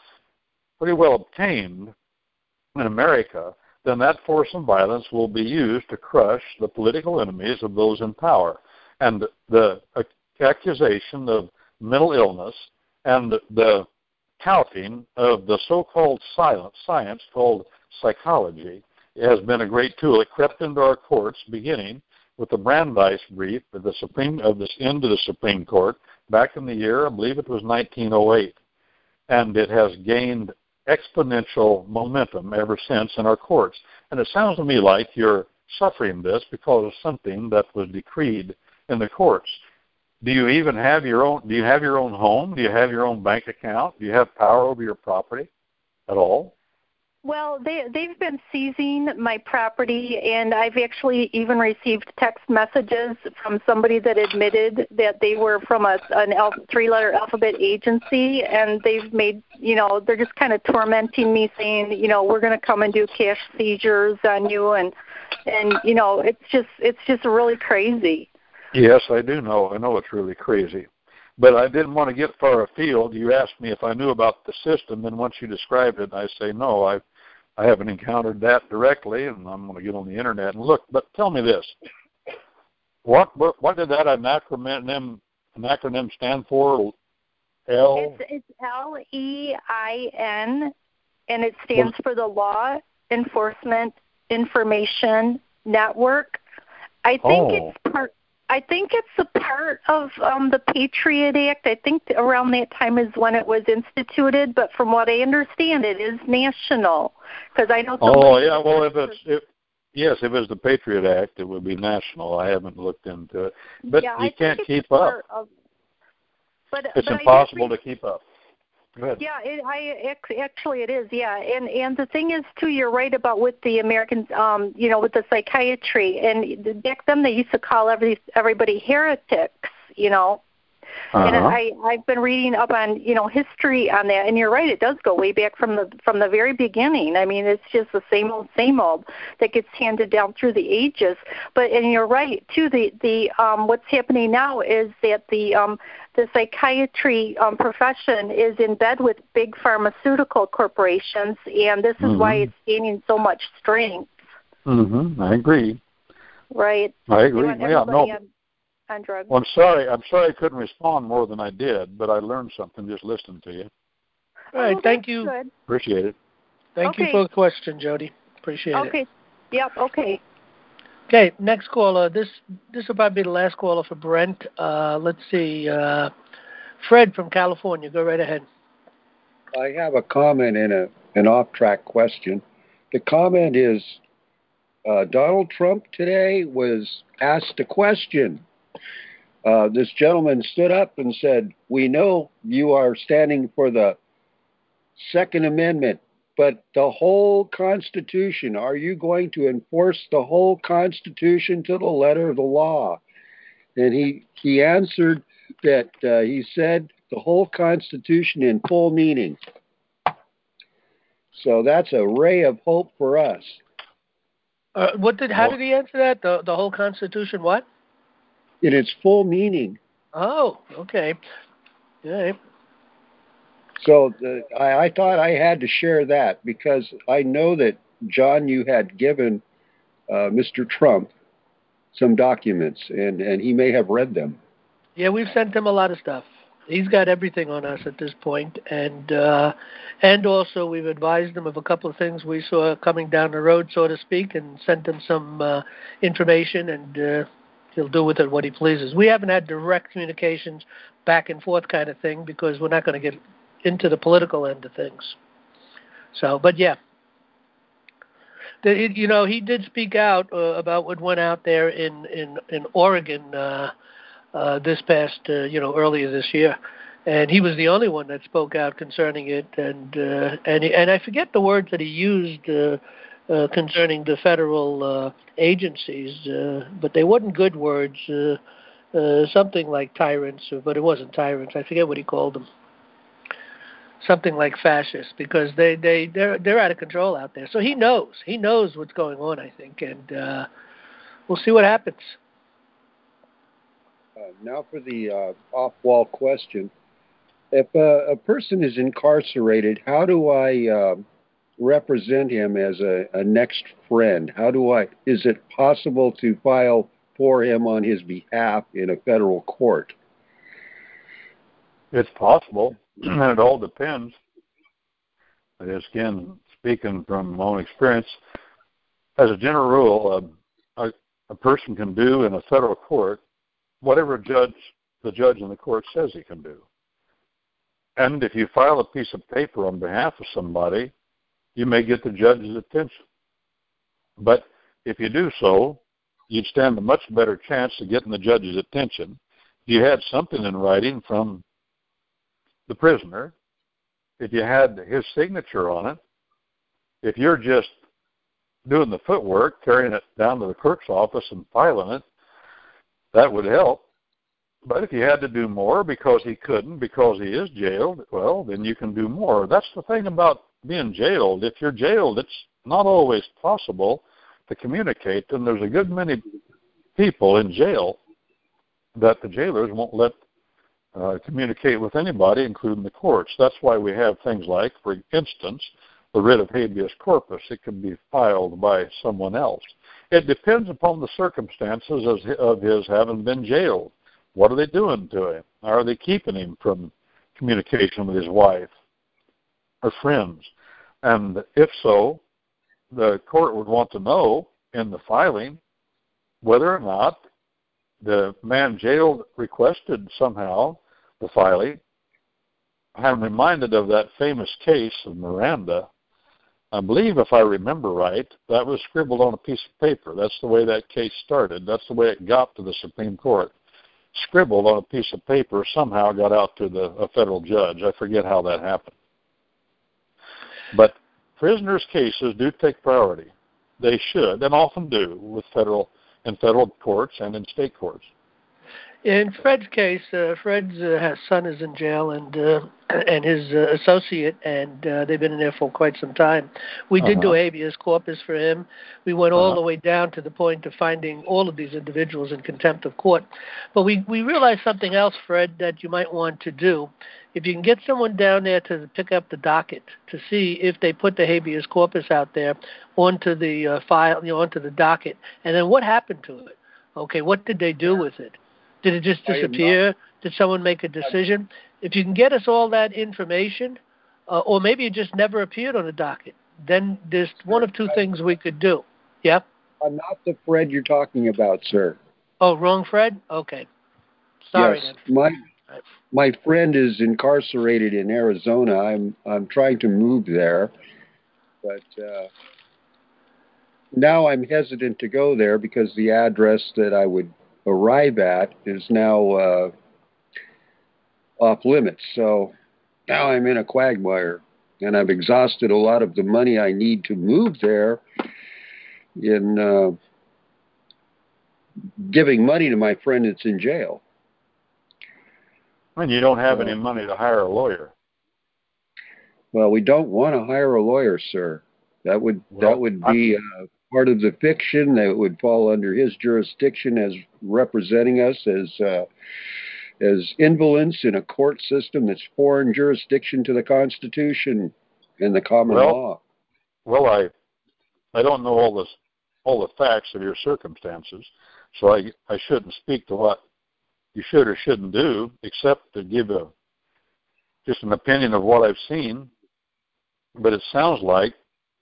obtained in America, then that force and violence will be used to crush the political enemies of those in power. And the accusation of mental illness and the touting of the so-called science called psychology has been a great tool. It crept into our courts, beginning with the Brandeis brief of the into the Supreme Court back in the year, I believe it was 1908, and it has gained exponential momentum ever since in our courts. And it sounds to me like you're suffering this because of something that was decreed in the courts. Do you even have your own? Do you have your own home? Do you have your own bank account? Do you have power over your property at all? Well, they've been seizing my property, and I've actually even received text messages from somebody that admitted that they were from a three-letter alphabet agency, and they've made, they're just kind of tormenting me, saying, we're going to come and do cash seizures on you, and it's just really crazy. Yes, I do know. I know it's really crazy. But I didn't want to get far afield. You asked me if I knew about the system, and once you described it, I say, no, I haven't encountered that directly, and I'm going to get on the Internet and look. But tell me this. What did that acronym stand for? It's LEIN, and it stands for the Law Enforcement Information Network. I think it's a part of the Patriot Act. I think around that time is when it was instituted, but from what I understand, it is national. Because I know. Oh yeah, well if it's the Patriot Act, it would be national. I haven't looked into it, but you can't keep up. It's impossible to keep up. Go ahead. Yeah, actually it is. Yeah, and the thing is too, you're right about with the Americans, with the psychiatry, and back then they used to call everybody heretics, And I've been reading up on history on that, and you're right, it does go way back from the very beginning. I mean, it's just the same old that gets handed down through the ages. And you're right too. The what's happening now is that the psychiatry profession is in bed with big pharmaceutical corporations, and this is why it's gaining so much strength. Mm-hmm. I agree. Right. I agree. On drugs. Well, I'm sorry I couldn't respond more than I did, but I learned something just listening to you. All right, thank you. Good. Appreciate it. Thank you for the question, Jody. Appreciate it. Okay. Yep. Okay. Okay, next caller. This will probably be the last caller for Brent. Let's see. Fred from California. Go right ahead. I have a comment and an off-track question. The comment is Donald Trump today was asked a question. This gentleman stood up and said, "We know you are standing for the Second Amendment, but the whole Constitution, are you going to enforce the whole Constitution to the letter of the law?" And he answered that he said the whole Constitution in full meaning. So that's a ray of hope for us. How did he answer that? The whole Constitution, what? In its full meaning. Oh, okay. Yeah. So I thought I had to share that because I know that, John, you had given Mr. Trump some documents, and he may have read them. Yeah, we've sent him a lot of stuff. He's got everything on us at this point, and also we've advised him of a couple of things we saw coming down the road, so to speak, and sent him some information, and he'll do with it what he pleases. We haven't had direct communications back and forth kind of thing because we're not going to get into the political end of things. So, but yeah. He did speak out about what went out there in Oregon this past, earlier this year, and he was the only one that spoke out concerning it, and I forget the words that he used concerning the federal agencies, but they weren't good words, something like tyrants, but it wasn't tyrants. I forget what he called them. Something like fascist, because they're out of control out there. So he knows what's going on, I think, and we'll see what happens. Now for the off-wall question. If a person is incarcerated, how do I represent him as a next friend? Is it possible to file for him on his behalf in a federal court? It's possible, and it all depends. Again, speaking from my own experience, as a general rule, a person can do in a federal court whatever the judge in the court says he can do. And if you file a piece of paper on behalf of somebody, you may get the judge's attention. But if you do so, you'd stand a much better chance of getting the judge's attention if you had something in writing from the prisoner, if you had his signature on it. If you're just doing the footwork, carrying it down to the clerk's office and filing it, that would help. But if you had to do more because he couldn't, because he is jailed, well, then you can do more. That's the thing about being jailed. If you're jailed, it's not always possible to communicate, and there's a good many people in jail that the jailers won't let communicate with anybody, including the courts. That's why we have things like, for instance, the writ of habeas corpus. It can be filed by someone else. It depends upon the circumstances of his having been jailed. What are they doing to him? Are they keeping him from communication with his wife or friends? And if so, the court would want to know in the filing whether or not the man jailed requested somehow the filing. I'm reminded of that famous case of Miranda. I believe, if I remember right, that was scribbled on a piece of paper. That's the way that case started. That's the way it got to the Supreme Court. Scribbled on a piece of paper, somehow got out to a federal judge. I forget how that happened. But prisoners' cases do take priority. They should, and often do, with federal courts and in state courts. In Fred's case, Fred's son is in jail, and his associate, and they've been in there for quite some time. We did do habeas corpus for him. We went all the way down to the point of finding all of these individuals in contempt of court. But we realized something else, Fred, that you might want to do. If you can get someone down there to pick up the docket to see if they put the habeas corpus out there onto the file, onto the docket, and then what happened to it? Okay, what did they do with it? Did it just disappear? Did someone make a decision? If you can get us all that information, or maybe it just never appeared on the docket, then there's one of two things we could do. Yeah? I'm not the Fred you're talking about, sir. Oh, wrong Fred? Okay. Sorry. Yes, my friend is incarcerated in Arizona. I'm trying to move there, but now I'm hesitant to go there because the address that I would arrive at is now off limits. So now I'm in a quagmire, and I've exhausted a lot of the money I need to move there in giving money to my friend that's in jail. And you don't have any money to hire a lawyer. Well, we don't want to hire a lawyer, sir. That would be part of the fiction. That would fall under his jurisdiction as representing us as invalids in a court system that's foreign jurisdiction to the Constitution and the common law. Well, I don't know all the facts of your circumstances, so I shouldn't speak to what you should or shouldn't do, except to give just an opinion of what I've seen. But it sounds like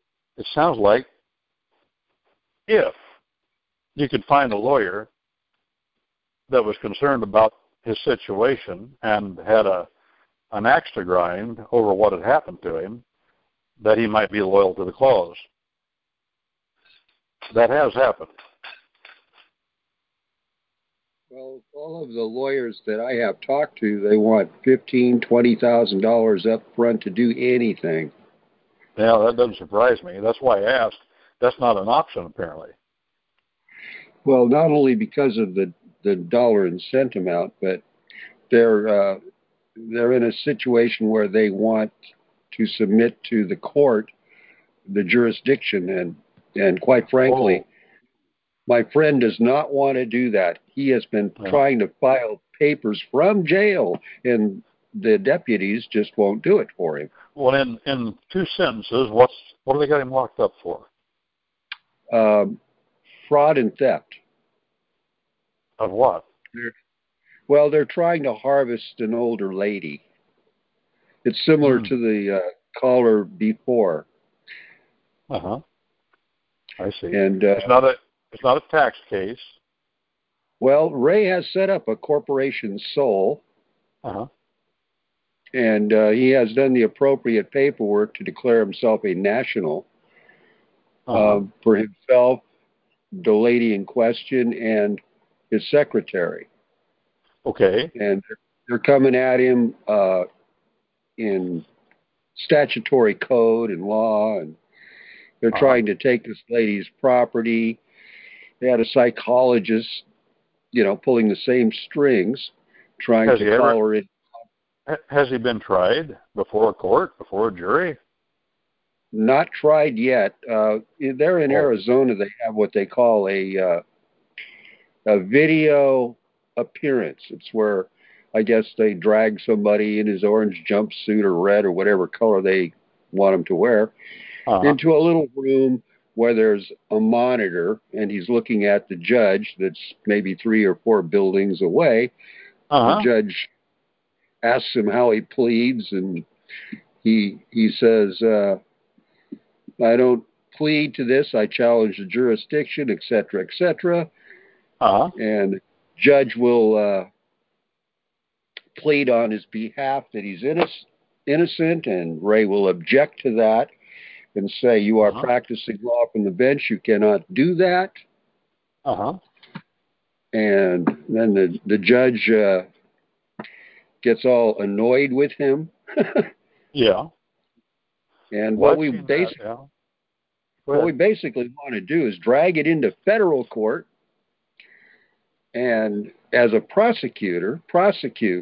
if you could find a lawyer that was concerned about his situation and had an axe to grind over what had happened to him, that he might be loyal to the cause. That has happened. Well, all of the lawyers that I have talked to, they want $15,000, $20,000 up front to do anything. Yeah, that doesn't surprise me. That's why I asked. That's not an option, apparently. Well, not only because of the dollar and cent amount, but they're in a situation where they want to submit to the court the jurisdiction, and quite frankly, my friend does not want to do that. He has been trying to file papers from jail, and the deputies just won't do it for him. Well, in two sentences, what do they got him locked up for? Fraud and theft. Of what? Well, they're trying to harvest an older lady. It's similar to the caller before. I see. And it's not a tax case. Well, Ray has set up a corporation sole. And he has done the appropriate paperwork to declare himself a national for himself, the lady in question, and his secretary. Okay. And they're coming at him in statutory code and law, and they're trying to take this lady's property. They had a psychologist, pulling the same strings, trying to call her in. Has he been tried before a court, before a jury? Not tried yet. They're in Arizona. They have what they call a video appearance. It's where I guess they drag somebody in his orange jumpsuit or red or whatever color they want him to wear into a little room where there's a monitor, and he's looking at the judge that's maybe 3 or 4 buildings away. The judge asks him how he pleads, and he says, I don't plead to this, I challenge the jurisdiction, etc., etc. And judge will plead on his behalf that he's innocent, and Ray will object to that and say, you are practicing law from the bench, you cannot do that. And then the judge gets all annoyed with him. And what we basically want to do is drag it into federal court and, as a prosecutor, prosecute.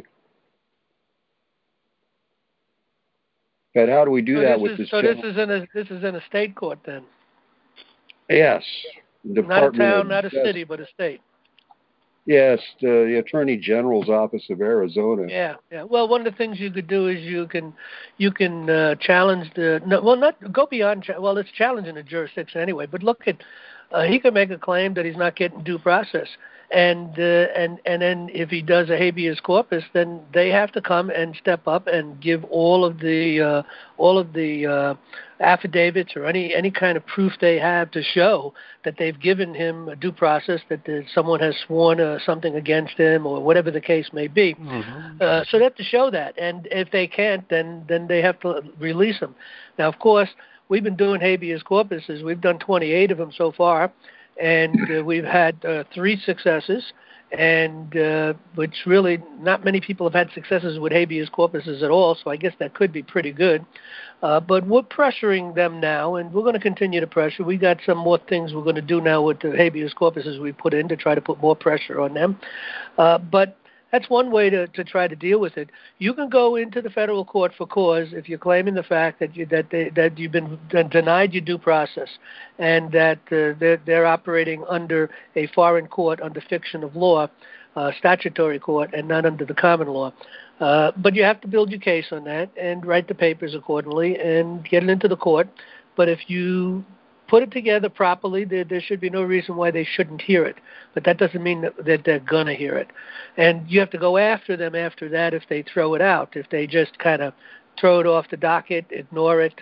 But how do we do that with this? So this is in a state court then? Yes. Not a town, not a city, but a state. Yes, the Attorney General's office of Arizona. Yeah. Well, one of the things you could do is you can challenge go beyond. Well, it's challenging the jurisdiction anyway. But look at he could make a claim that he's not getting due process, and then if he does a habeas corpus, then they have to come and step up and give all of the affidavits or any kind of proof they have to show that they've given him a due process, that someone has sworn something against him or whatever the case may be. So they have to show that, and if they can't, then they have to release him. Now, of course, we've been doing habeas corpuses. We've done 28 of them so far, and we've had 3 successes, and which really not many people have had successes with habeas corpuses at all, so I guess that could be pretty good. But we're pressuring them now, and we're going to continue to pressure. We got some more things we're going to do now with the habeas corpuses we put in to try to put more pressure on them. But that's one way to try to deal with it. You can go into the federal court for cause if you're claiming the fact that you've been denied your due process, and that they're operating under a foreign court under fiction of law, statutory court, and not under the common law. But you have to build your case on that and write the papers accordingly and get it into the court. But if you put it together properly, there should be no reason why they shouldn't hear it. But that doesn't mean that they're going to hear it. And you have to go after them after that if they throw it out, if they just kind of throw it off the docket, ignore it,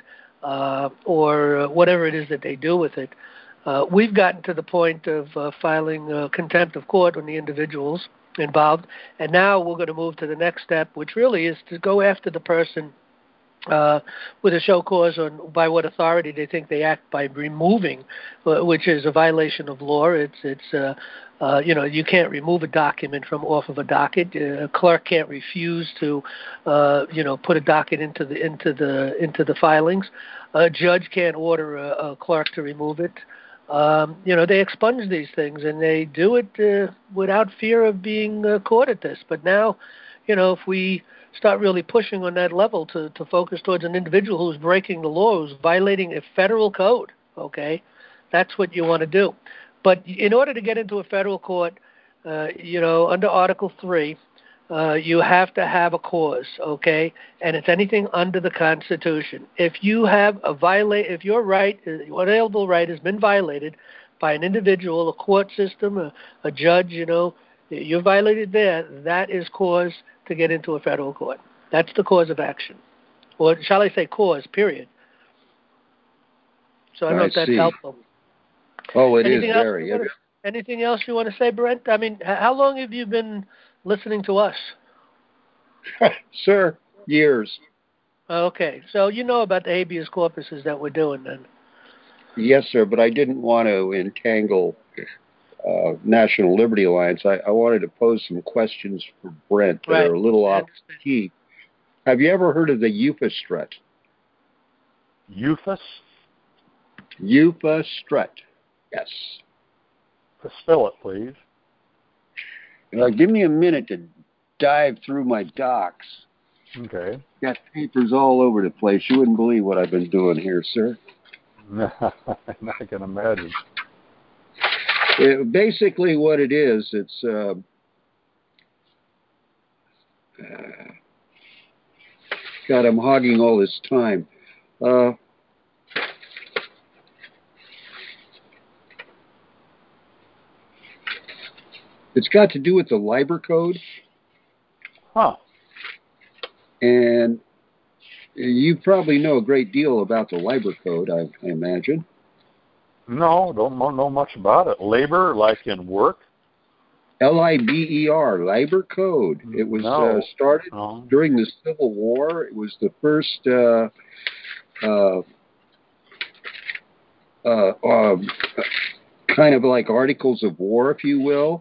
or whatever it is that they do with it. We've gotten to the point of filing contempt of court on the individuals involved, and now we're going to move to the next step, which really is to go after the person with a show cause on by what authority they think they act by removing, which is a violation of law. It's you can't remove a document from off of a docket. A clerk can't refuse to put a docket into the filings. A judge can't order a clerk to remove it. They expunge these things, and they do it without fear of being caught at this. But now, if we start really pushing on that level to focus towards an individual who's breaking the law, who's violating a federal code, okay, that's what you want to do. But in order to get into a federal court, under Article 3, you have to have a cause, okay, and it's anything under the Constitution. If you have if your right, your inalienable right has been violated by an individual, a court system, a judge, you violated there, that is cause to get into a federal court. That's the cause of action. Or shall I say cause, period. So I don't know if that's helpful. Oh, it is very. Anything else you want to say, Brent? I mean, how long have you been listening to us? Sir, years. Okay, so you know about the habeas corpuses that we're doing then. Yes, sir, but I didn't want to entangle National Liberty Alliance. I wanted to pose some questions for Brent that are a little off key. Have you ever heard of the UFA-Strut? UFA? UFA-Strut, yes. Spell it, please. Give me a minute to dive through my docs. Okay. Got papers all over the place. You wouldn't believe what I've been doing here, sir. I can imagine. Basically what it is, it's God, I'm hogging all this time. It's got to do with the LIBOR code. Huh. And you probably know a great deal about the LIBOR code, I imagine. No, don't know much about it. Labor, like in work? LIBER, LIBOR code. It was started during the Civil War. It was the first kind of like articles of war, if you will,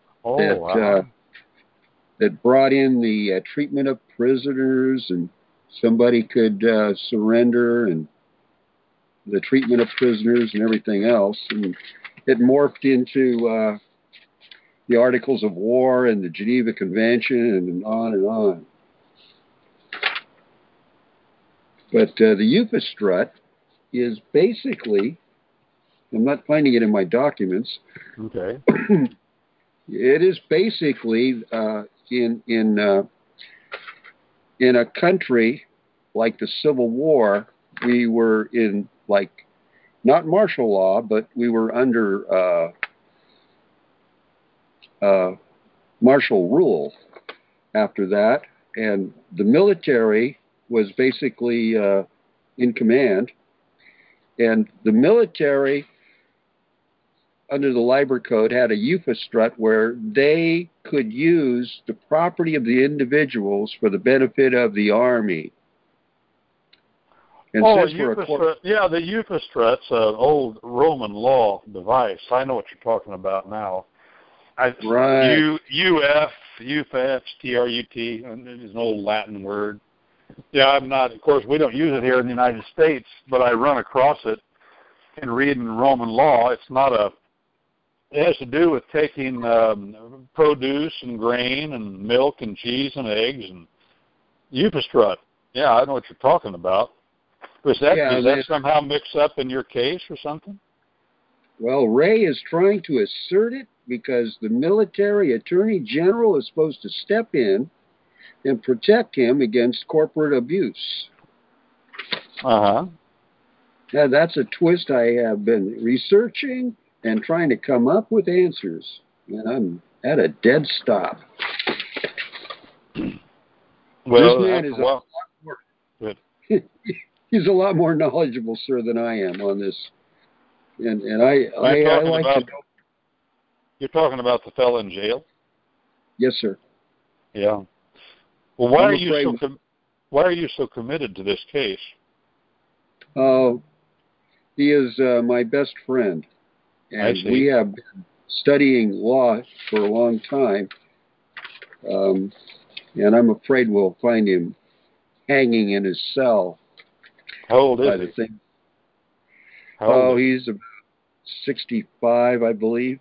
that brought in the treatment of prisoners, and somebody could surrender, and the treatment of prisoners and everything else. And it morphed into the Articles of War and the Geneva Convention and on and on. But the UFA-Strut is basically, I'm not finding it in my documents. Okay. It is basically in a country like the Civil War, we were in not martial law, but we were under martial rule after that, and the military was basically in command, and the military under the LIBOR code had a UFA-Strut where they could use the property of the individuals for the benefit of the army. And the UFA-Strut's an old Roman law device. I know what you're talking about now. Right. UFA, STRUT, and it is an old Latin word. Yeah, I'm not, of course, we don't use it here in the United States, but I run across it in reading Roman law. It's not It has to do with taking produce and grain and milk and cheese and eggs and Upistrut. Yeah, I know what you're talking about. Does that somehow mix up in your case or something? Well, Ray is trying to assert it because the military attorney general is supposed to step in and protect him against corporate abuse. Uh-huh. Now, that's a twist I have been researching and trying to come up with answers. And I'm at a dead stop. Well, this man is a lot more... Good. He's a lot more knowledgeable, sir, than I am on this. And I like to know. You're talking about the fellow in jail? Yes, sir. Yeah. Well, why are you so committed to this case? He is my best friend, and we have been studying law for a long time. And I'm afraid we'll find him hanging in his cell. How old is he? He's about 65, I believe.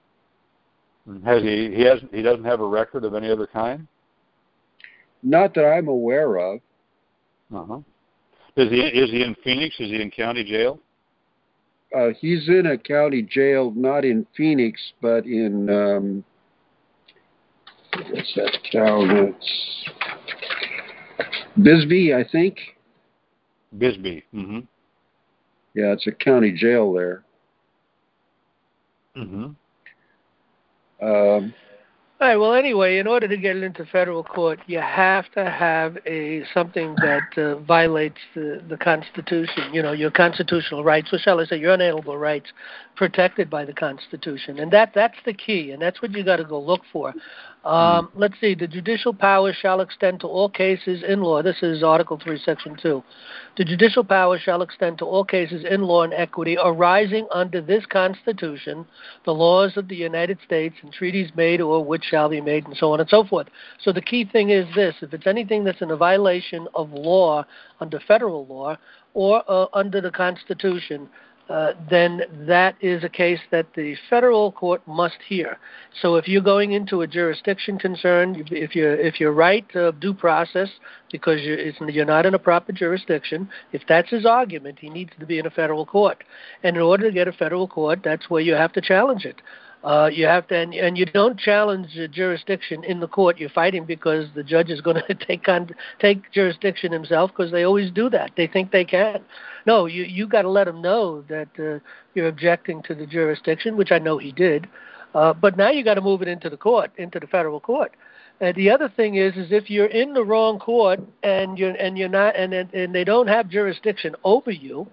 He doesn't have a record of any other kind? Not that I'm aware of. Uh-huh. Is he in Phoenix? Is he in county jail? He's in a county jail, not in Phoenix, but in what's that town? It's Bisbee, I think. Bisbee. Mm-hmm. Yeah, it's a county jail there. Mm-hmm. All right. Well, anyway, in order to get it into federal court, you have to have something that violates the Constitution. You know, your constitutional rights, or shall I say, your unalienable rights, protected by the Constitution, and that's the key, and that's what you got to go look for. Let's see. The judicial power shall extend to all cases in law. This is Article 3, Section 2. The judicial power shall extend to all cases in law and equity arising under this Constitution, the laws of the United States, and treaties made or which shall be made, and so on and so forth. So the key thing is this. If it's anything that's in a violation of law under federal law or under the Constitution, then that is a case that the federal court must hear. So if you're going into a jurisdiction concern, if you're right of due process because you're not in a proper jurisdiction, if that's his argument, he needs to be in a federal court. And in order to get a federal court, that's where you have to challenge it. You have to, and you don't challenge jurisdiction in the court. You're fighting because the judge is going to take jurisdiction himself, because they always do that. They think they can. No, you got to let him know that you're objecting to the jurisdiction, which I know he did. But now you got to move it into the court, into the federal court. The other thing is if you're in the wrong court and you're not, and they don't have jurisdiction over you,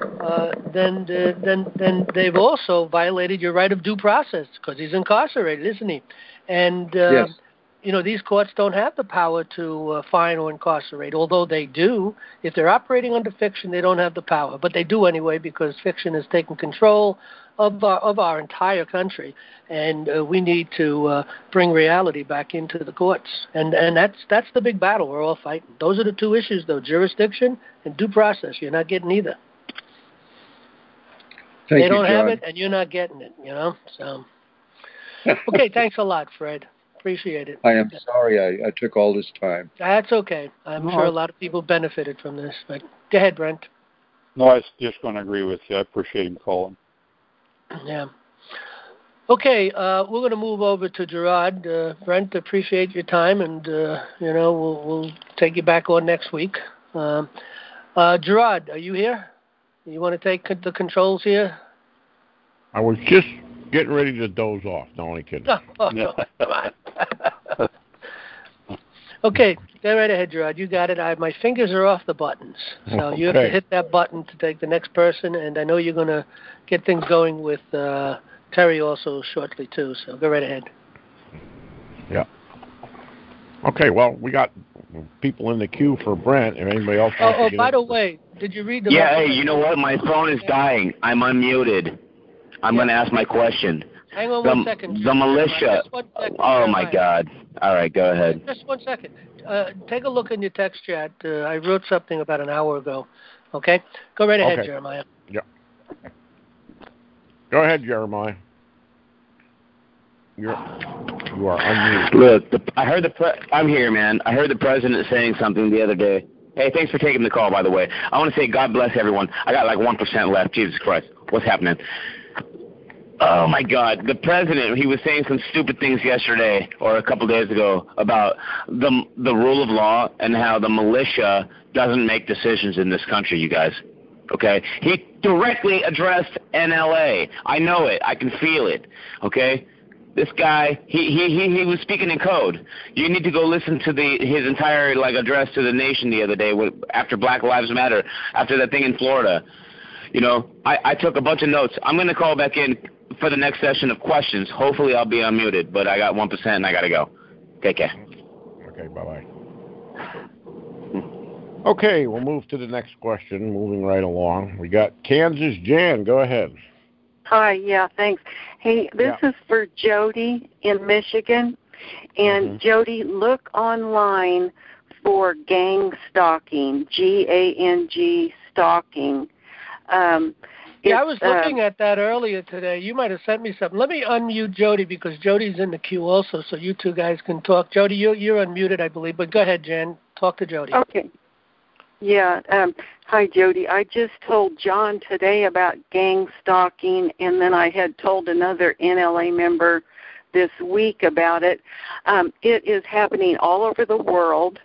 then they've also violated your right of due process, because he's incarcerated, isn't he? And yes. You know, these courts don't have the power to fine or incarcerate, although they do. If they're operating under fiction, they don't have the power, but they do anyway, because fiction has taken control of our entire country, and we need to bring reality back into the courts, and that's the big battle we're all fighting. Those are the two issues, though: jurisdiction and due process. You're not getting either. They don't have it, and you're not getting it. You know. So, okay, thanks a lot, Fred. Appreciate it. I am sorry I took all this time. That's okay. I'm sure a lot of people benefited from this. But go ahead, Brent. No, I was just going to agree with you. I appreciate him calling. Yeah. Okay, we're going to move over to Gerard. Brent, appreciate your time, and we'll take you back on next week. Gerard, are you here? You want to take the controls here? I was just getting ready to doze off. No, only kidding. No, come on. Okay, go right ahead, Gerard. You got it. My fingers are off the buttons. So you have to hit that button to take the next person, and I know you're going to get things going with Terry also shortly, too. So go right ahead. Yeah. Okay, well, we got people in the queue for Brent. If anybody else wants to get by the way, did you read the Yeah, hey, you know what? My phone is dying. I'm unmuted. I'm going to ask my question. Hang on 1 second. The militia. Oh, my God. All right, go ahead. Just 1 second. Take a look in your text chat. I wrote something about an hour ago. Okay? Go right ahead, Jeremiah. Yeah. Go ahead, Jeremiah. You are unmuted. Look, I'm here, man. I heard the president saying something the other day. Hey, thanks for taking the call, by the way. I want to say God bless everyone. I got like 1% left. Jesus Christ. What's happening? Oh, my God. The president, he was saying some stupid things yesterday or a couple days ago about the rule of law and how the militia doesn't make decisions in this country, you guys. Okay? He directly addressed NLA. I know it. I can feel it. Okay? This guy, he was speaking in code. You need to go listen to his entire address to the nation the other day after Black Lives Matter, after that thing in Florida. You know, I took a bunch of notes. I'm going to call back in for the next session of questions. Hopefully I'll be unmuted, but I got 1% and I got to go. Take care. Okay, bye-bye. Okay, we'll move to the next question, moving right along. We got Kansas Jan. Go ahead. Hi, yeah, thanks. Hey, this is for Jody in Michigan. And Jody, look online for gang stalking, Gang stalking. I was looking at that earlier today. You might have sent me something. Let me unmute Jody because Jody's in the queue also, so you two guys can talk. Jody, you're unmuted, I believe, but go ahead, Jan. Talk to Jody. Okay. Yeah. Hi, Jody. I just told John today about gang stalking, and then I had told another NLA member this week about it. It is happening all over the world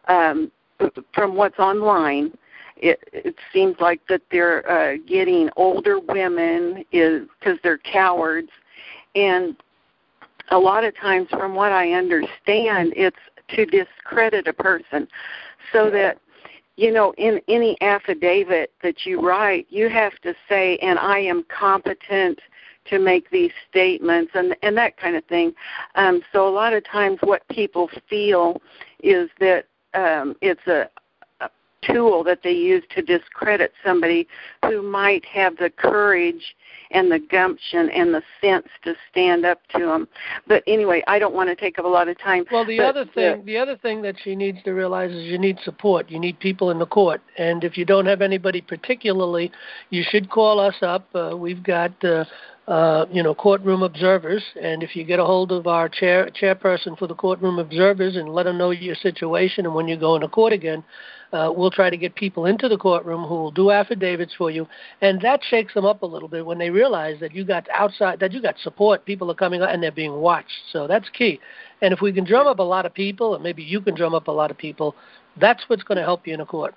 from what's online. It seems like that they're getting older women because they're cowards. And a lot of times, from what I understand, it's to discredit a person so that, you know, in any affidavit that you write, you have to say, and I am competent to make these statements and that kind of thing. So a lot of times what people feel is that it's a tool that they use to discredit somebody who might have the courage and the gumption and the sense to stand up to them. But anyway, I don't want to take up a lot of time. Well, the other thing that she needs to realize is you need support. You need people in the court. And if you don't have anybody particularly, you should call us up. We've got courtroom observers, and if you get a hold of our chairperson for the courtroom observers and let them know your situation, and when you go into court again, we'll try to get people into the courtroom who will do affidavits for you, and that shakes them up a little bit when they realize that you got support. People are coming out and they're being watched, so that's key. And if we can drum up a lot of people, or maybe you can drum up a lot of people, that's what's going to help you in a court.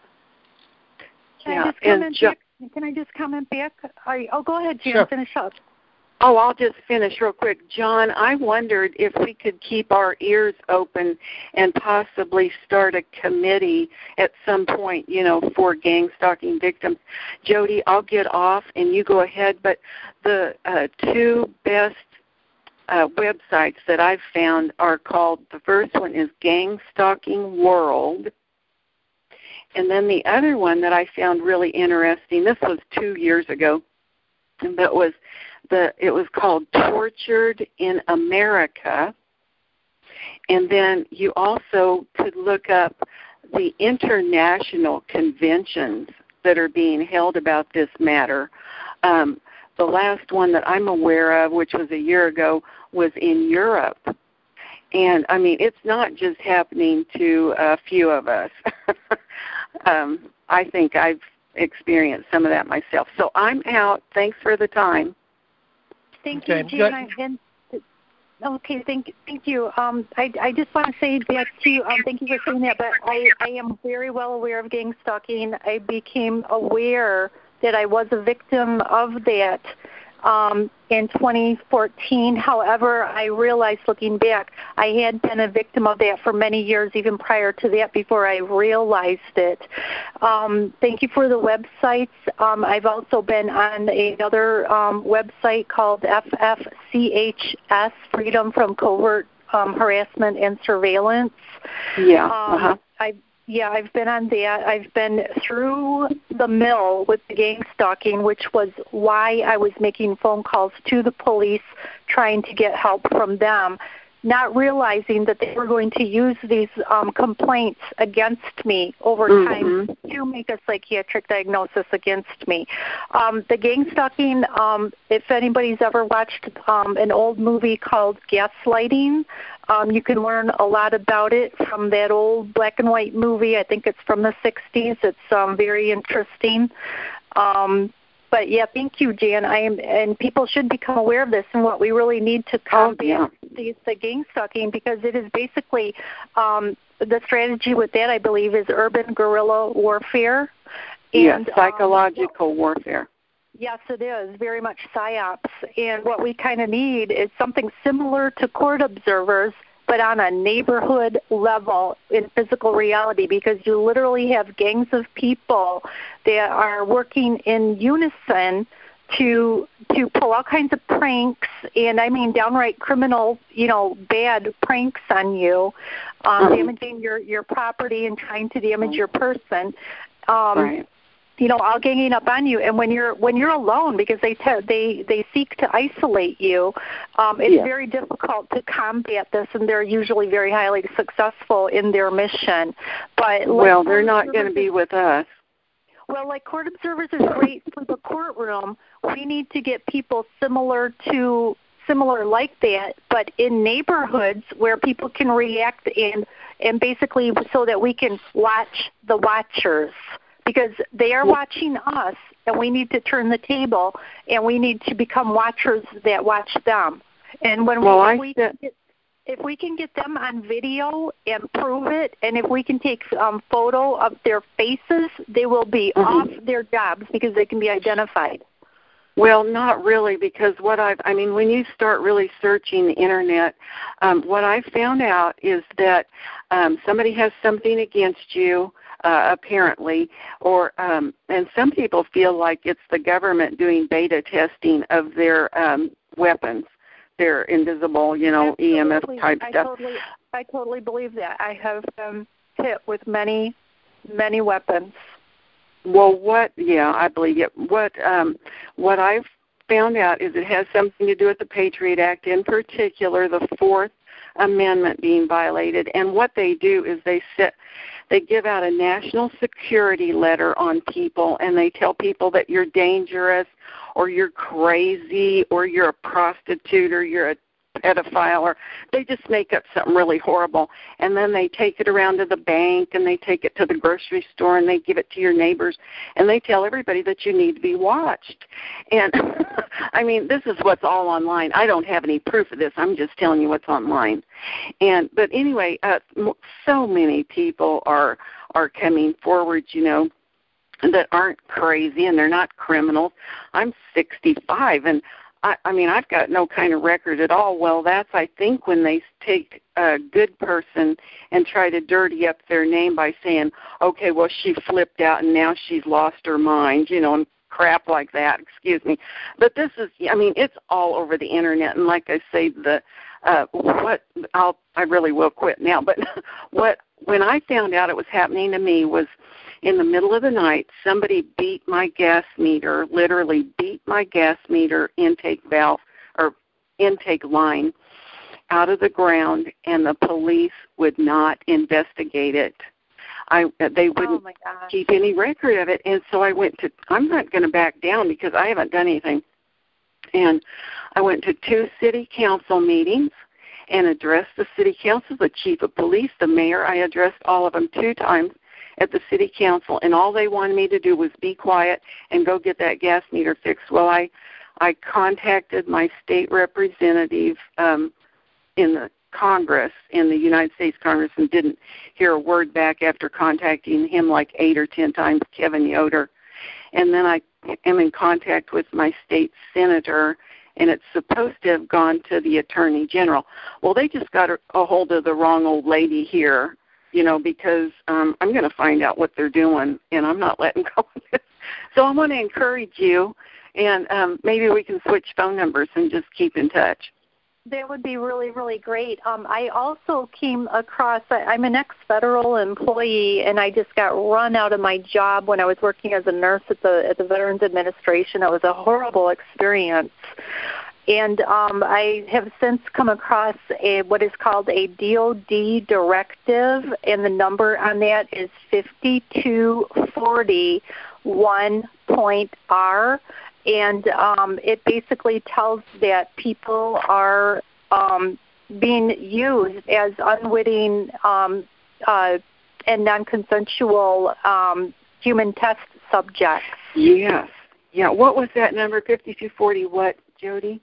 Can I just comment back? Go ahead, Jan. Sure. Finish up. Oh, I'll just finish real quick. John, I wondered if we could keep our ears open and possibly start a committee at some point, for gang stalking victims. Jody, I'll get off and you go ahead, but the two best websites that I've found are called, the first one is Gang Stalking World, and then the other one that I found really interesting, this was 2 years ago, and that was it was called Tortured in America. And then you also could look up the international conventions that are being held about this matter. The last one that I'm aware of, which was a year ago, was in Europe. And, I mean, it's not just happening to a few of us. I think I've experienced some of that myself. So I'm out. Thanks for the time. Thank you, Jan. Okay, thank you. I just want to say back to you, thank you for saying that, but I am very well aware of gang stalking. I became aware that I was a victim of that in 2014. However, I realized looking back, I had been a victim of that for many years, even prior to that, before I realized it. Thank you for the websites. I've also been on another website called FFCHS, Freedom from Covert Harassment and Surveillance. Yeah. I've been on that. I've been through the mill with the gang stalking, which was why I was making phone calls to the police trying to get help from them not realizing that they were going to use these complaints against me over time to make a psychiatric diagnosis against me. The gang stalking, if anybody's ever watched an old movie called Gaslighting, you can learn a lot about it from that old black and white movie. I think it's from the 60s. It's very interesting. But yeah, thank you, Jan. And people should become aware of this and what we really need to combat the gang stalking, because it is basically the strategy with that, I believe, is urban guerrilla warfare. And, psychological warfare. Yes, it is, very much psyops. And what we kind of need is something similar to court observers, but on a neighborhood level in physical reality, because you literally have gangs of people that are working in unison to pull all kinds of pranks, and I mean downright criminal, bad pranks on you, damaging your property and trying to damage your person. Right. All ganging up on you, and when you're alone, because they seek to isolate you, it's very difficult to combat this, and they're usually very highly successful in their mission. But they're not going to be with us. Well, like court observers is great for the courtroom. We need to get people similar like that, but in neighborhoods where people can react and basically so that we can watch the watchers. Because they are watching us, and we need to turn the table, and we need to become watchers that watch them. And if we can get them on video and prove it, and if we can take photo of their faces, they will be off their jobs because they can be identified. Well, not really, because when you start really searching the Internet, what I found out is that somebody has something against you, apparently, or and some people feel like it's the government doing beta testing of their weapons, their invisible, EMF type stuff. I totally believe that. I have hit with many, many weapons. Well, I believe it. What I've found out is it has something to do with the Patriot Act, in particular the Fourth Amendment being violated. And what they do is they give out a national security letter on people, and they tell people that you're dangerous or you're crazy or you're a prostitute or you're a pedophile, or they just make up something really horrible. And then they take it around to the bank, and they take it to the grocery store, and they give it to your neighbors, and they tell everybody that you need to be watched. And this is what's all online. I don't have any proof of this. I'm just telling you what's online. But anyway, so many people are coming forward, that aren't crazy, and they're not criminals. I'm 65, and I've got no kind of record at all. Well, that's, I think, when they take a good person and try to dirty up their name by saying, okay, well, she flipped out and now she's lost her mind, and crap like that, excuse me. But this is, it's all over the Internet. And like I say, I really will quit now. But when I found out it was happening to me was in the middle of the night, somebody beat my gas meter, literally beat my gas meter intake valve or intake line out of the ground, and the police would not investigate it. They wouldn't keep any record of it. And so I'm not going to back down because I haven't done anything. And I went to 2 city council meetings and addressed the city council, the chief of police, the mayor. I addressed all of them 2 times at the city council, and all they wanted me to do was be quiet and go get that gas meter fixed. Well, I contacted my state representative in the Congress, in the United States Congress, and didn't hear a word back after contacting him like 8 or 10 times, Kevin Yoder. And then I am in contact with my state senator, and it's supposed to have gone to the attorney general. Well, they just got a hold of the wrong old lady here, because I'm going to find out what they're doing, and I'm not letting go of this. So I want to encourage you, and maybe we can switch phone numbers and just keep in touch. That would be really, really great. I also came across, I'm an ex-federal employee, and I just got run out of my job when I was working as a nurse at the Veterans Administration. It was a horrible experience. And I have since come across what is called a DOD directive, and the number on that is 5240.1.R. And it basically tells that people are being used as unwitting and non-consensual human test subjects. Yes. Yeah. What was that number? 5240 what, Jody?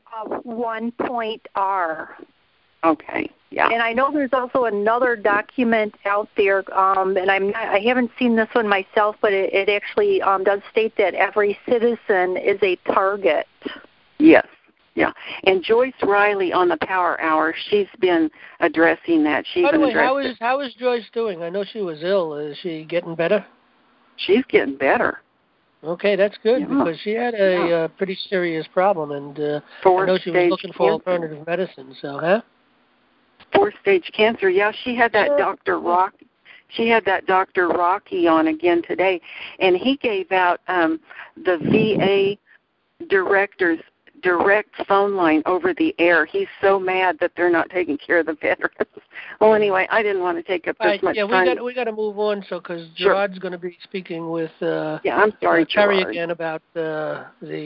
1.R. Okay. Yeah. And I know there's also another document out there, and I haven't seen this one myself, but it actually does state that every citizen is a target. Yes. Yeah. And Joyce Riley on the Power Hour, she's been addressing that. By the way, how is Joyce doing? I know she was ill. Is she getting better? She's getting better. Okay, that's good, because she had a pretty serious problem, and I know she was looking for alternative medicine. So, huh? 4-stage cancer. Yeah, she had that Dr. Rocky. She had that Dr. Rocky on again today, and he gave out the VA director's direct phone line over the air. He's so mad that they're not taking care of the veterans. Well, anyway, I didn't want to take up this much time. We got to move on, because Gerard's going to be speaking with I'm sorry, Terry Gerard. again about the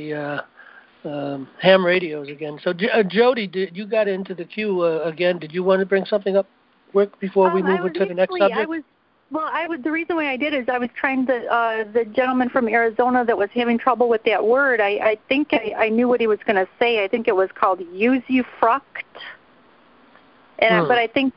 ham radios again. So, Jody, you got into the queue again. Did you want to bring something up quick before we move to the next subject? The reason why I did is I was trying to, the gentleman from Arizona that was having trouble with that word, I think I knew what he was going to say. I think it was called usufruct. And but I think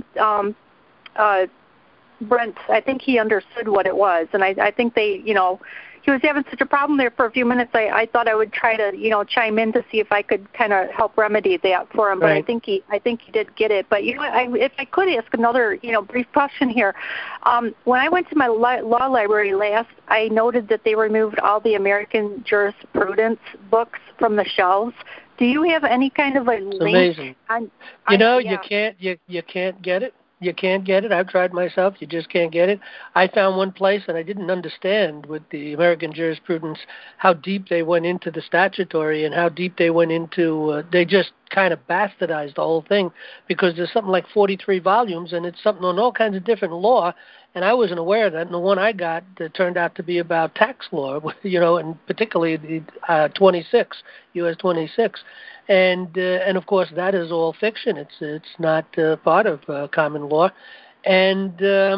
Brent, I think he understood what it was, and I think they, he was having such a problem there for a few minutes. I thought I would try to, chime in to see if I could kind of help remedy that for him. But I think he did get it. But if I could ask another, brief question here, when I went to my law library last, I noted that they removed all the American jurisprudence books from the shelves. Do you have any kind of a link? Amazing. You can't get it. You can't get it. I've tried myself. You just can't get it. I found one place, and I didn't understand with the American jurisprudence how deep they went into the statutory and how deep they went into, they just kind of bastardized the whole thing, because there's something like 43 volumes, and it's something on all kinds of different law, and I wasn't aware of that. And the one I got turned out to be about tax law, and particularly the 26, U.S. 26. And of course that is all fiction. It's not part of common law, and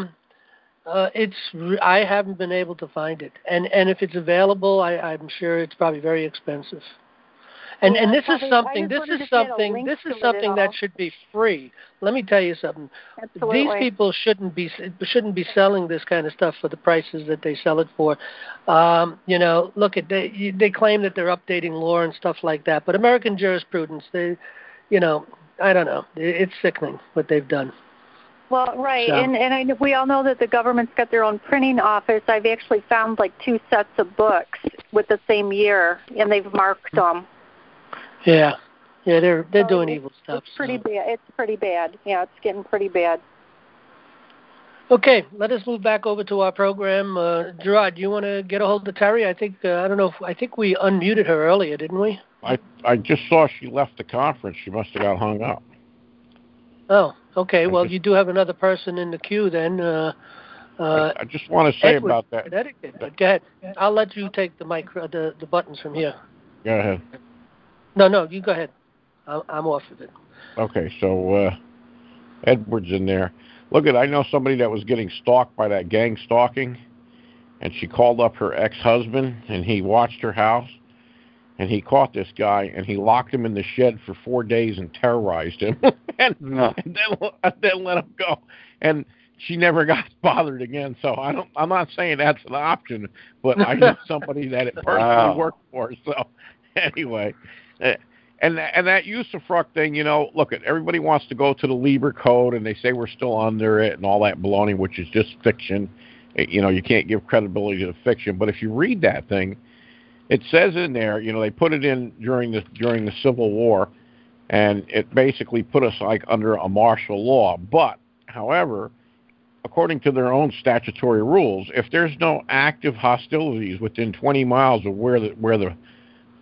I haven't been able to find it. And if it's available, I'm sure it's probably very expensive. And this is something that should be free. Let me tell you something. Absolutely. These people shouldn't be selling this kind of stuff for the prices that they sell it for. Look at they claim that they're updating law and stuff like that, but American jurisprudence, I don't know. It's sickening what they've done. Well, right, so. And we all know that the government's got their own printing office. I've actually found like 2 sets of books with the same year, and they've marked them. Yeah, they're doing evil stuff. It's pretty bad. It's pretty bad. Yeah, it's getting pretty bad. Okay, let us move back over to our program. Gerard, do you want to get a hold of Terry? I think I think we unmuted her earlier, didn't we? I just saw she left the conference. She must have got hung up. Oh, okay. Well, you do have another person in the queue then. I just want to say Edward, about that. Go ahead. I'll let you take the mic, the buttons from here. Go ahead. No, you go ahead. I'm off of it. Okay, so Edward's in there. Look, I know somebody that was getting stalked by that gang stalking, and she called up her ex-husband, and he watched her house, and he caught this guy, and he locked him in the shed for 4 days and terrorized him, and then let him go. And she never got bothered again. So I'm not saying that's an option, but I know somebody that it personally worked for. So anyway. And that usufruct thing, look, everybody wants to go to the Lieber Code, and they say we're still under it and all that baloney, which is just fiction. You can't give credibility to the fiction. But if you read that thing, it says in there, they put it in during the Civil War, and it basically put us like under a martial law. But, however, according to their own statutory rules, if there's no active hostilities within 20 miles of where the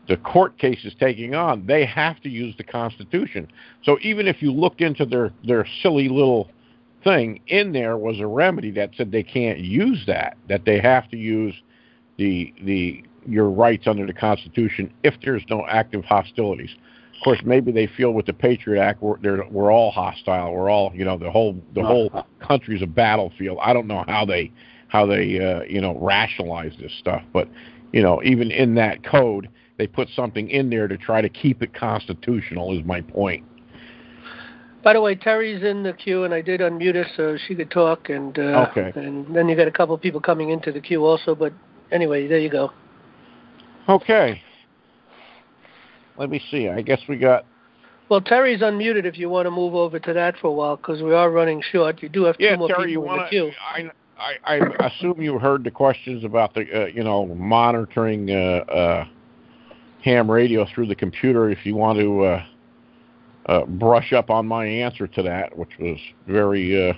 the court case is taking on, they have to use the Constitution. So even if you looked into their silly little thing, in there was a remedy that said they can't use that they have to use your rights under the Constitution if there's no active hostilities. Of course, maybe they feel with the Patriot Act we're all hostile. We're all, the whole country's a battlefield. I don't know how they rationalize this stuff, but even in that code, they put something in there to try to keep it constitutional. Is my point. By the way, Terry's in the queue, and I did unmute her so she could talk. And okay. And then you got a couple of people coming into the queue also. But anyway, there you go. Okay. Let me see. I guess we got... Well, Terry's unmuted if you want to move over to that for a while, because we are running short. You do have two more Terry, people in the queue. I assume you heard the questions about the, monitoring ham radio through the computer. If you want to brush up on my answer to that, which was very,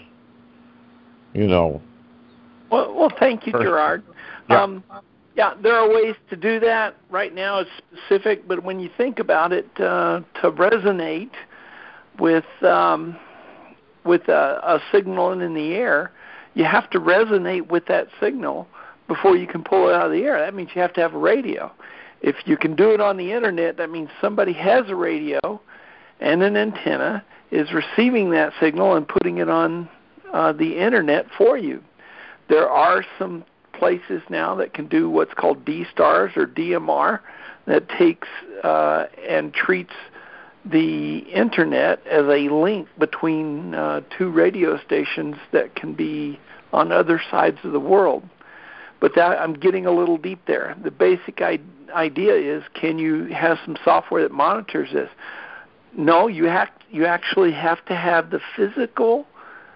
Well, thank you, Gerard. Yeah. There are ways to do that. Right now it's specific, but when you think about it, to resonate with a signal in the air, you have to resonate with that signal before you can pull it out of the air. That means you have to have a radio. If you can do it on the internet, that means somebody has a radio and an antenna is receiving that signal and putting it on the internet for you. There are some places now that can do what's called D-Stars or DMR that takes and treats the internet as a link between two radio stations that can be on other sides of the world. But that, I'm getting a little deep there. The basic idea is, can you have some software that monitors this? No, you actually have to have the physical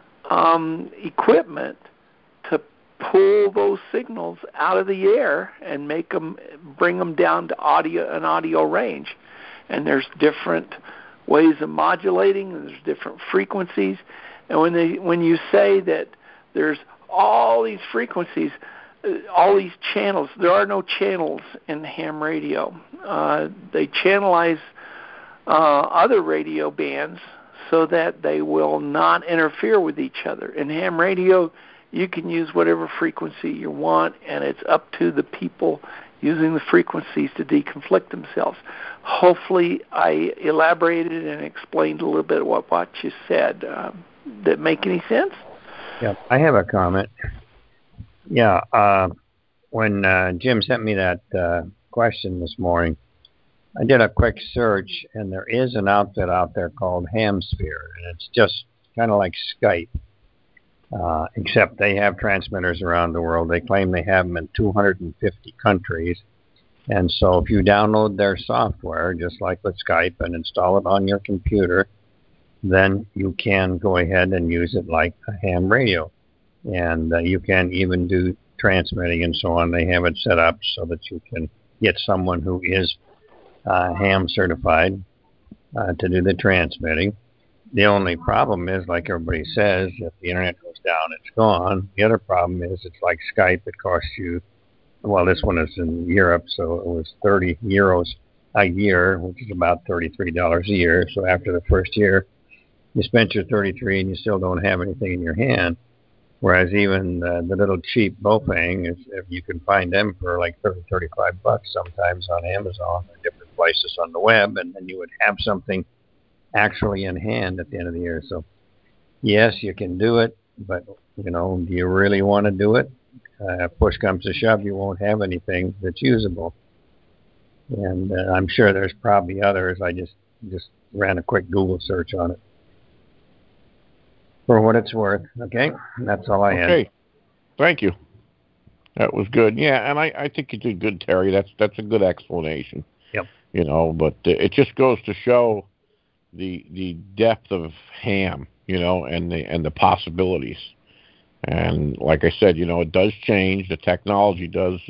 equipment to pull those signals out of the air and bring them down to an audio range. And there's different ways of modulating, and there's different frequencies. And when you say that there's all these frequencies, all these channels, there are no channels in ham radio. They channelize other radio bands so that they will not interfere with each other. In ham radio, you can use whatever frequency you want, and it's up to the people using the frequencies to deconflict themselves. Hopefully, I elaborated and explained a little bit what you said. Did that make any sense? Yeah, I have a comment. Yeah, when Jim sent me that question this morning, I did a quick search, and there is an outfit out there called Hamsphere, and it's just kind of like Skype. Except they have transmitters around the world. They claim they have them in 250 countries. And so if you download their software, just like with Skype, and install it on your computer, then you can go ahead and use it like a ham radio. And you can even do transmitting and so on. They have it set up so that you can get someone who is ham certified to do the transmitting. The only problem is, like everybody says, if the internet goes down, it's gone. The other problem is it's like Skype. It costs you, well, this one is in Europe, so it was 30 euros a year, which is about $33 a year. So after the first year, you spent your 33 and you still don't have anything in your hand. Whereas even the little cheap Bofang, if you can find them for like $35 sometimes on Amazon or different places on the web, and then you would have something actually in hand at the end of the year. So yes, you can do it, but do you really want to do it? If push comes to shove, you won't have anything that's usable. And I'm sure there's probably others. I just ran a quick Google search on it. For what it's worth, okay? That's all I had. Okay. Thank you. That was good. Yeah, and I think you did good, Terry. That's a good explanation. Yep. But it just goes to show the depth of ham, and the possibilities. And like I said, it does change. The technology does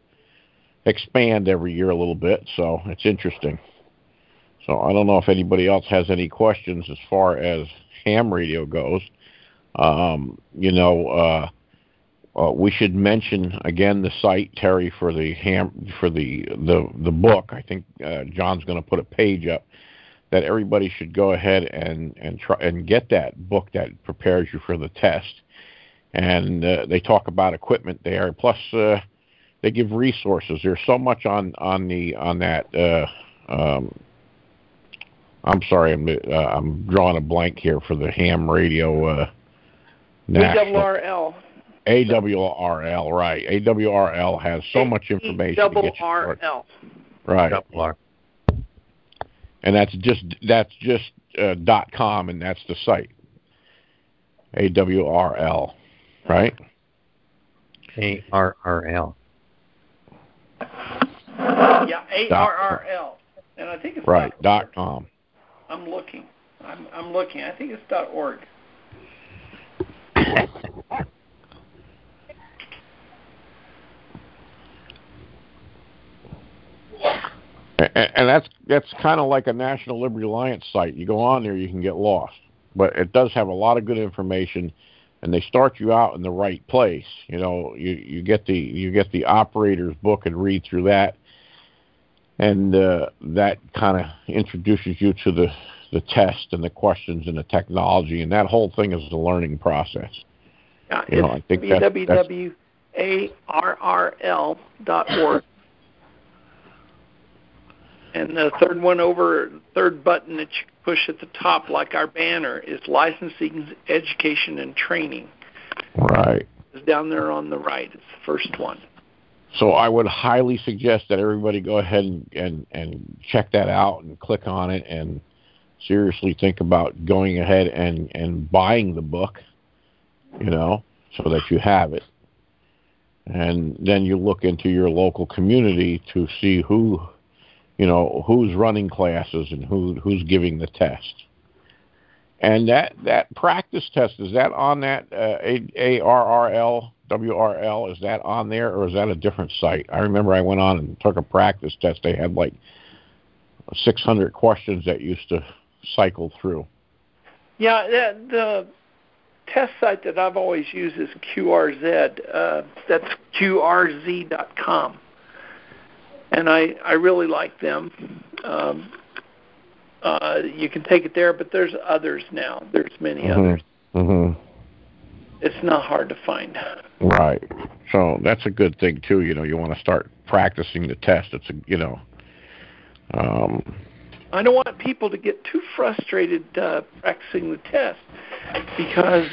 expand every year a little bit, so it's interesting. So I don't know if anybody else has any questions as far as ham radio goes. we should mention again the site, Terry, for the book. I think John's going to put a page up that everybody should go ahead and try and get that book that prepares you for the test. And they talk about equipment there. Plus, they give resources. There's so much on that. I'm sorry, I'm drawing a blank here for the ham radio. ARRL. ARRL, right? ARRL has so much information. ARRL. Right. And that's just .com, and that's the site. ARRL, right? ARRL. Yeah, ARRL, and I think it's right. .com. I'm looking. I'm looking. I think it's .org. And that's kind of like a National Liberty Alliance site. You go on there, you can get lost, but it does have a lot of good information, and they start you out in the right place. You know, you get the operator's book and read through that, and that kind of introduces you to the test and the questions and the technology, and that whole thing is the learning process. Yeah, I think www.arrl.org. And the third button that you push at the top, like our banner, is licensing, education, and training. Right. It's down there on the right. It's the first one. So I would highly suggest that everybody go ahead and check that out and click on it and seriously think about going ahead and buying the book, you know, so that you have it. And then you look into your local community to see who's running classes and who's giving the test. And that practice test, is that on that ARRL, WRL, is that on there, or is that a different site? I remember I went on and took a practice test. They had like 600 questions that used to cycle through. Yeah, the test site that I've always used is QRZ. That's QRZ.com. And I really like them. You can take it there, but there's others now. There's many others. Mm-hmm. It's not hard to find. Right. So that's a good thing too. You know, you want to start practicing the test. It's I don't want people to get too frustrated practicing the test, because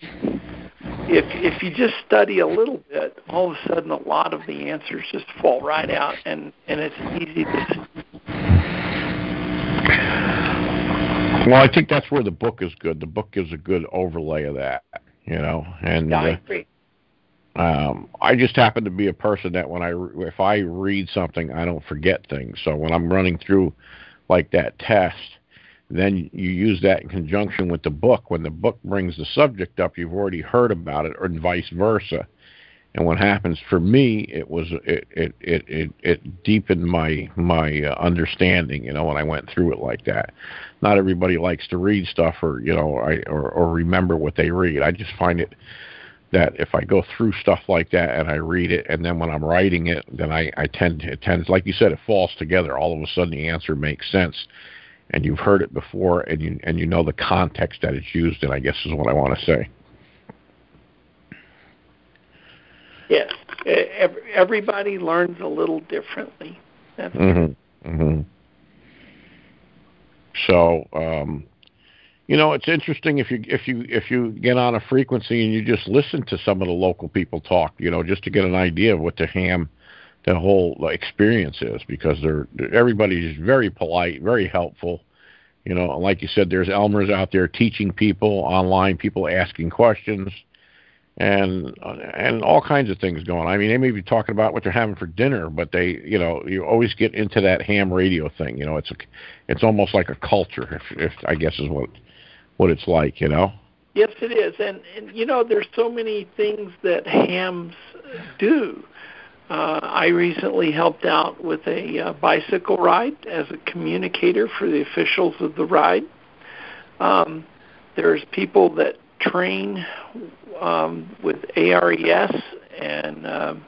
if you just study a little bit, all of a sudden a lot of the answers just fall right out, and it's easy to. Well, I think that's where the book is good. The book gives a good overlay of that, you know. And yeah, I agree. I just happen to be a person that if I read something, I don't forget things. So when I'm running through like that test, then you use that in conjunction with the book. When the book brings the subject up, you've already heard about it, or vice versa. And what happens for me, it deepened my understanding, you know, when I went through it like that. Not everybody likes to read stuff or remember what they read. I just find it that if I go through stuff like that and I read it, and then when I'm writing it, then it tends, like you said, it falls together. All of a sudden the answer makes sense, and you've heard it before, and you know the context that it's used in, I guess is what I want to say. Yes, everybody learns a little differently. That's So, you know, it's interesting if you get on a frequency and you just listen to some of the local people talk, you know, just to get an idea of what the whole experience is, because everybody's very polite, very helpful. You know, like you said, there's Elmers out there teaching people online, people asking questions, and all kinds of things going on. I mean, they may be talking about what they're having for dinner, but you always get into that ham radio thing. You know, it's almost like a culture, if I guess is what it's like, you know. Yes, it is, and you know, there's so many things that hams do. I recently helped out with a bicycle ride as a communicator for the officials of the ride. There's people that train with ARES and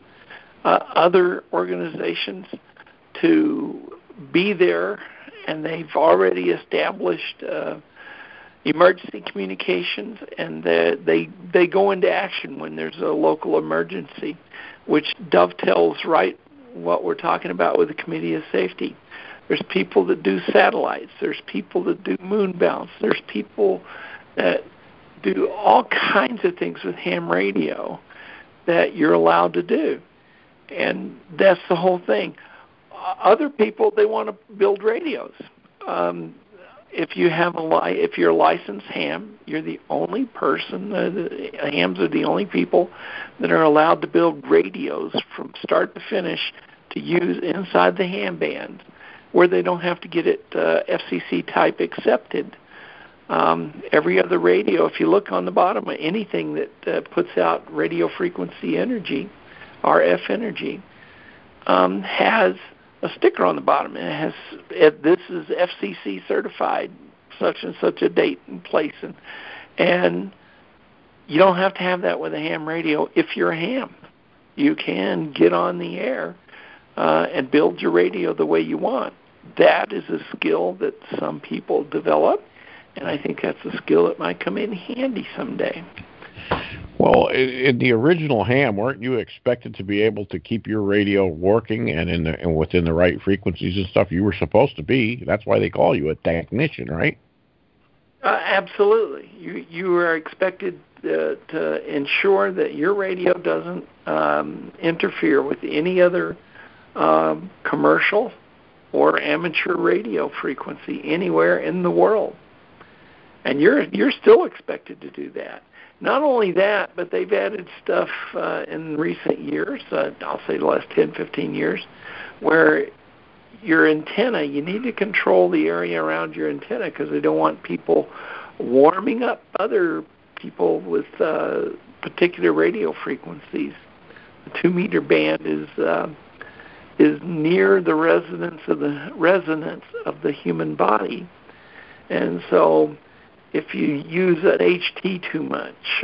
other organizations to be there, and they've already established emergency communications, and they go into action when there's a local emergency, which dovetails right what we're talking about with the Committee of Safety. There's people that do satellites. There's people that do moon bounce. There's people that do all kinds of things with ham radio that you're allowed to do. And that's the whole thing. Other people, they want to build radios. If you're a licensed ham, you're the only person. Hams are the only people that are allowed to build radios from start to finish to use inside the ham band, where they don't have to get it FCC type accepted. Every other radio, if you look on the bottom of anything that puts out radio frequency energy, RF energy, has a sticker on the bottom. It has this is FCC certified, such and such a date and place, and you don't have to have that with a ham radio. If you're a ham, you can get on the air and build your radio the way you want. That is a skill that some people develop, and I think that's a skill that might come in handy someday. Well, in the original ham, weren't you expected to be able to keep your radio working and within the right frequencies and stuff? You were supposed to be. That's why they call you a technician, right? Absolutely. You are expected to ensure that your radio doesn't interfere with any other commercial or amateur radio frequency anywhere in the world. And you're still expected to do that. Not only that, but they've added stuff in recent years, I'll say the last 10, 15 years, where your antenna, you need to control the area around your antenna because they don't want people warming up other people with particular radio frequencies. The 2-meter band is near the resonance of the human body, and so if you use an HT too much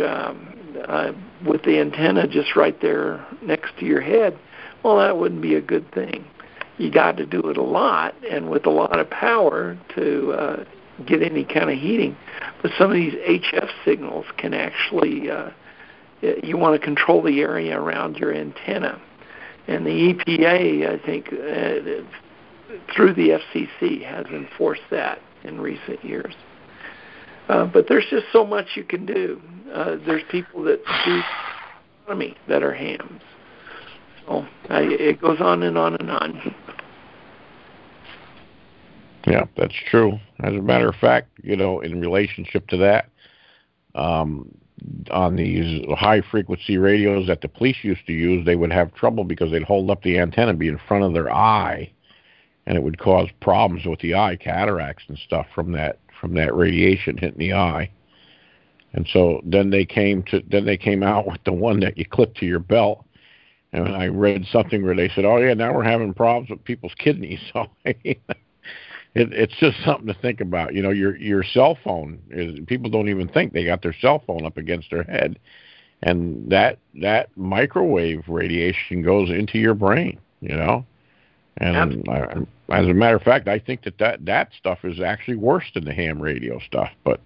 with the antenna just right there next to your head, well, that wouldn't be a good thing. You got to do it a lot and with a lot of power to get any kind of heating. But some of these HF signals can actually, you want to control the area around your antenna. And the EPA, I think, through the FCC, has enforced that in recent years. But there's just so much you can do. There's people that do astronomy that are hams. So it goes on and on and on. Yeah, that's true. As a matter of fact, in relationship to that, on these high-frequency radios that the police used to use, they would have trouble because they'd hold up the antenna, be in front of their eye, and it would cause problems with the eye, cataracts and stuff from that radiation hitting the eye. And so then they came out with the one that you clip to your belt. And I read something where they said, "Oh yeah, now we're having problems with people's kidneys." So it's just something to think about. Your cell phone is, people don't even think they got their cell phone up against their head, and that microwave radiation goes into your brain. And as a matter of fact, I think that stuff is actually worse than the ham radio stuff. But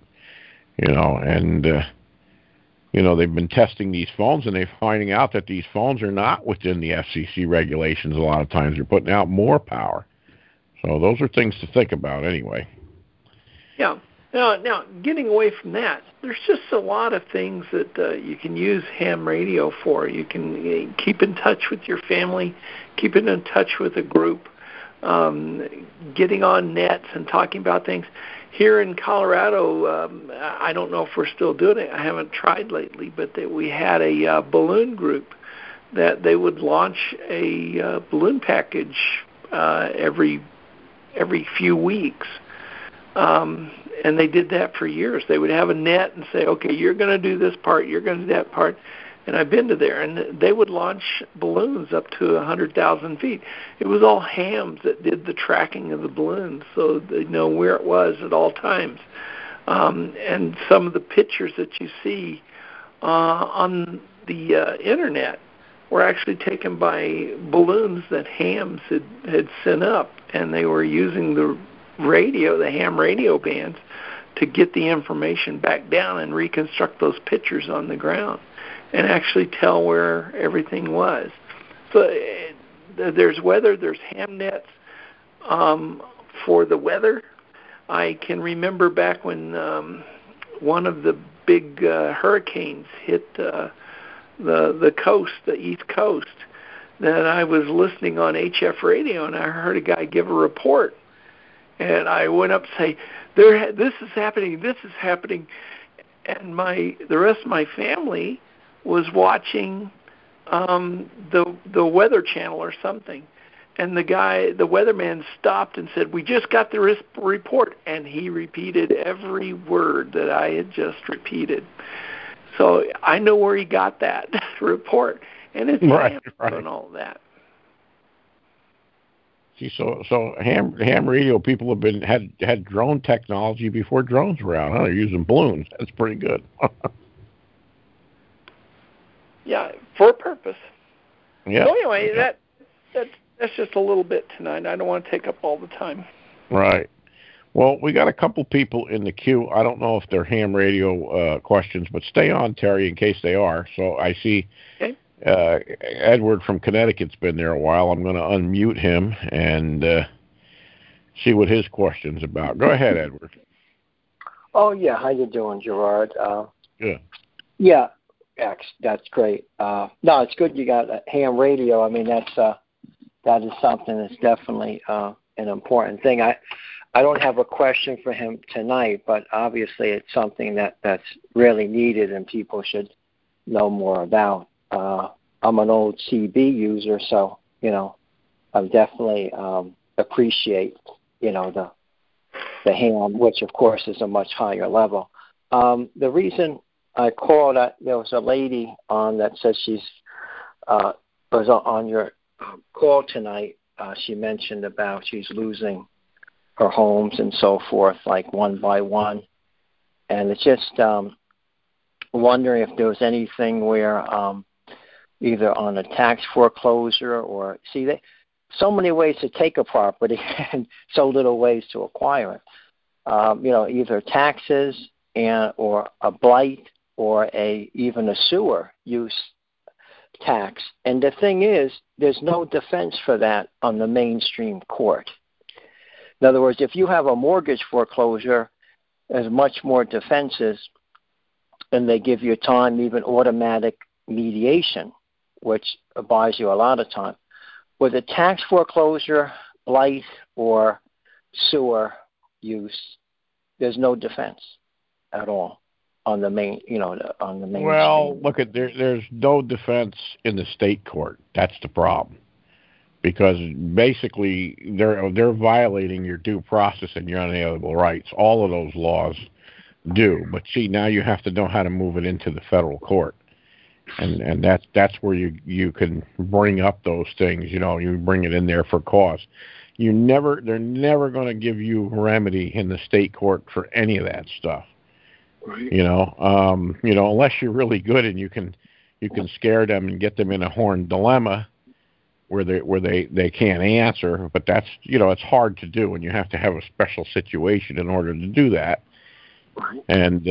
they've been testing these phones, and they're finding out that these phones are not within the FCC regulations. A lot of times, they're putting out more power. So those are things to think about, anyway. Yeah. Now, getting away from that, there's just a lot of things that you can use ham radio for. You can keep in touch with your family, keeping in touch with a group, getting on nets and talking about things. Here in Colorado, I don't know if we're still doing it. I haven't tried lately, but we had a balloon group that they would launch a balloon package every few weeks. And they did that for years. They would have a net and say, okay, you're going to do this part, you're going to do that part. And I've been to there, and they would launch balloons up to 100,000 feet. It was all hams that did the tracking of the balloons, so they know where it was at all times. And some of the pictures that you see on the internet were actually taken by balloons that hams had sent up, and they were using the radio, the ham radio bands, to get the information back down and reconstruct those pictures on the ground and actually tell where everything was. So there's weather, there's ham nets for the weather. I can remember back when one of the big hurricanes hit the coast, the East Coast, that I was listening on HF radio, and I heard a guy give a report. And I went up and say, this is happening, and the rest of my family was watching the Weather Channel or something. And the weatherman stopped and said, "We just got the report," and he repeated every word that I had just repeated. So I know where he got that report, and it's right. and all that. See, so ham radio people had drone technology before drones were out. Huh? They're using balloons. That's pretty good. Yeah, for a purpose. Yeah. So anyway, that's just a little bit tonight. I don't want to take up all the time. Right. Well, we got a couple people in the queue. I don't know if they're ham radio questions, but stay on, Terry, in case they are. So I see. Okay. Edward from Connecticut's been there a while. I'm going to unmute him and see what his question's about. Go ahead, Edward. Oh, yeah. How you doing, Gerard? Good. Yeah, that's great. No, it's good you got a ham radio. I mean, that is something that's definitely an important thing. I don't have a question for him tonight, but obviously it's something that's really needed and people should know more about. I'm an old CB user, so, I definitely appreciate, the ham, which, of course, is a much higher level. The reason I called, there was a lady on that said she's was on your call tonight. She mentioned about she's losing her homes and so forth, like one by one. And it's just wondering if there was anything where either on a tax foreclosure or so many ways to take a property and so little ways to acquire it. Either taxes or a blight or even a sewer use tax. And the thing is, there's no defense for that on the mainstream court. In other words, if you have a mortgage foreclosure, there's much more defenses, and they give you time, even automatic mediation, which buys you a lot of time. With a tax foreclosure, blight, or sewer use, there's no defense at all on the main, on the main. Well, look there's no defense in the state court. That's the problem, because basically they're violating your due process and your unalienable rights. All of those laws do, but see, now you have to know how to move it into the federal court. And that's where you can bring up those things. You bring it in there for cause. They're never going to give you a remedy in the state court for any of that stuff. Right. Unless you're really good and you can scare them and get them in a horned dilemma where they can't answer. But that's it's hard to do, and you have to have a special situation in order to do that. Right. And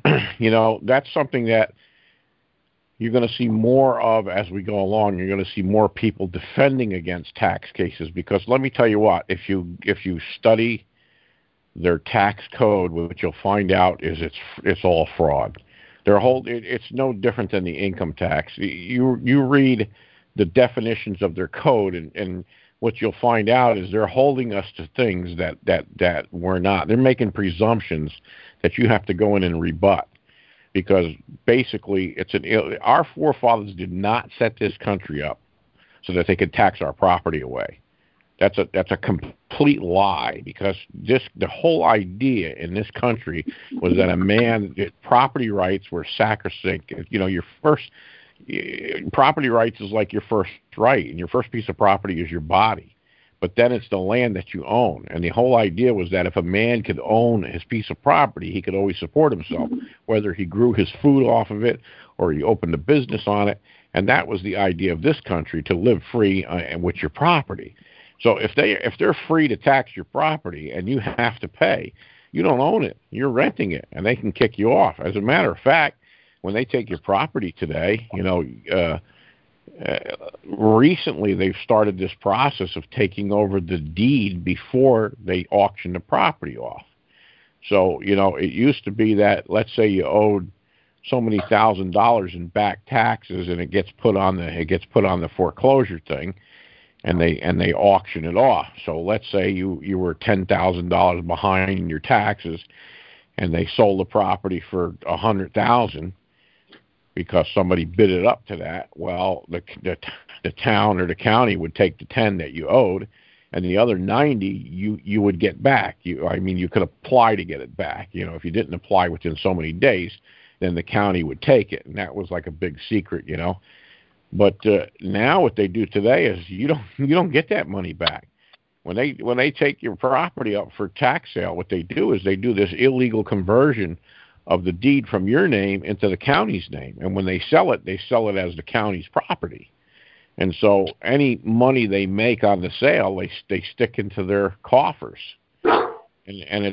that's something that you're going to see more of as we go along. You're going to see more people defending against tax cases, because let me tell you what, if you study their tax code, what you'll find out is it's all fraud. It's no different than the income tax. You read the definitions of their code, and what you'll find out is they're holding us to things that we're not. They're making presumptions that you have to go in and rebut. Because basically, our forefathers did not set this country up so that they could tax our property away. That's a complete lie, because the whole idea in this country was that property rights were sacrosanct. Your first property rights is like your first right, and your first piece of property is your body. but then it's the land that you own. And the whole idea was that if a man could own his piece of property, he could always support himself, whether he grew his food off of it or he opened a business on it. And that was the idea of this country, to live free with your property. So if they're free to tax your property and you have to pay, you don't own it. You're renting it, and they can kick you off. As a matter of fact, when they take your property today, recently they've started this process of taking over the deed before they auction the property off. So, it used to be that, let's say you owed so many $1,000s in back taxes, and it gets put on the foreclosure thing, and they auction it off. So let's say you were $10,000 behind in your taxes, and they sold the property for $100,000 because somebody bid it up to that. Well, the town or the county would take the 10 that you owed, and the other 90 you would get back. You could apply to get it back. If you didn't apply within so many days, then the county would take it, and that was like a big secret, But now what they do today is you don't get that money back. When they take your property up for tax sale, what they do is they do this illegal conversion of the deed from your name into the county's name, and when they sell it as the county's property. And so any money they make on the sale, they stick into their coffers. And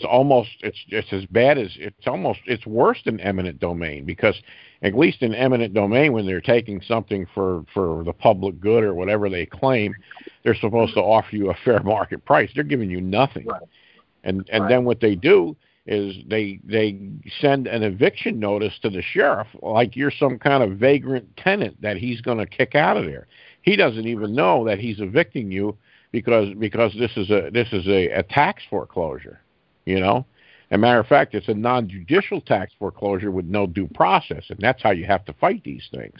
it's as bad as it's worse than eminent domain, because at least in eminent domain, when they're taking something for the public good or whatever they claim, they're supposed to offer you a fair market price. They're giving you nothing. Right. And then what they do is they send an eviction notice to the sheriff like you're some kind of vagrant tenant that he's going to kick out of there. He doesn't even know that he's evicting you because this is a tax foreclosure, As a matter of fact, it's a non-judicial tax foreclosure with no due process, and that's how you have to fight these things.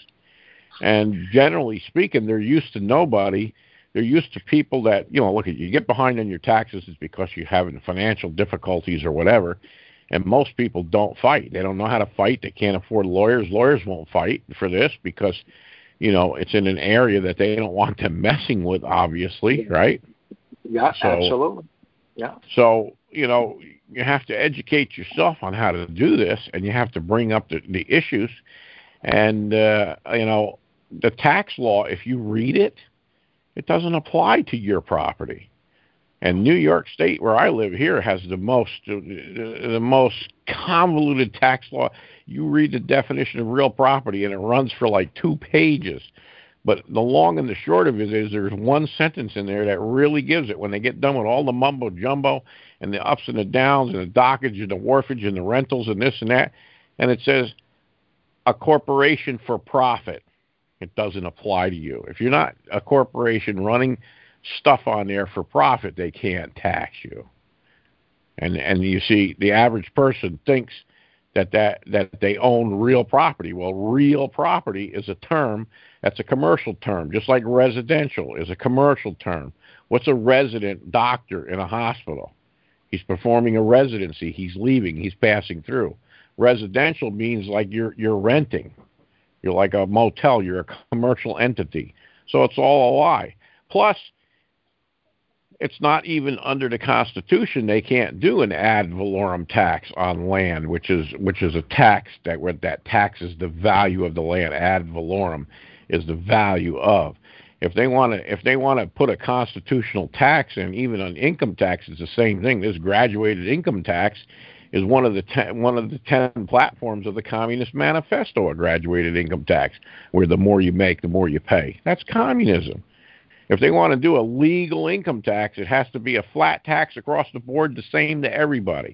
And generally speaking, they're used to nobody. They're used to people that, look, you get behind on your taxes is because you're having financial difficulties or whatever, and most people don't fight. They don't know how to fight. They can't afford lawyers. Lawyers won't fight for this because it's in an area that they don't want them messing with, obviously, right? Yeah, absolutely. Yeah. So, you have to educate yourself on how to do this, and you have to bring up the issues. And, the tax law, if you read it, it doesn't apply to your property. And New York State, where I live here, has the most convoluted tax law. You read the definition of real property, and it runs for like 2 pages. But the long and the short of it is there's one sentence in there that really gives it. When they get done with all the mumbo-jumbo and the ups and the downs and the dockage and the wharfage and the rentals and this and that, and it says a corporation for profit. It doesn't apply to you. If you're not a corporation running stuff on there for profit, they can't tax you. And you see, the average person thinks that they own real property. Well, real property is a term that's a commercial term, just like residential is a commercial term. What's a resident doctor in a hospital? He's performing a residency. He's leaving. He's passing through. Residential means like you're renting. You're like a motel. You're a commercial entity. So it's all a lie. Plus, it's not even under the Constitution. They can't do an ad valorem tax on land, which is a tax that taxes the value of the land. Ad valorem is the value of. If they want to put a constitutional tax in, even on income tax, it's the same thing. This graduated income tax is one of the 10 platforms of the Communist Manifesto, a graduated income tax, where the more you make, the more you pay. That's communism. If they want to do a legal income tax, it has to be a flat tax across the board, the same to everybody.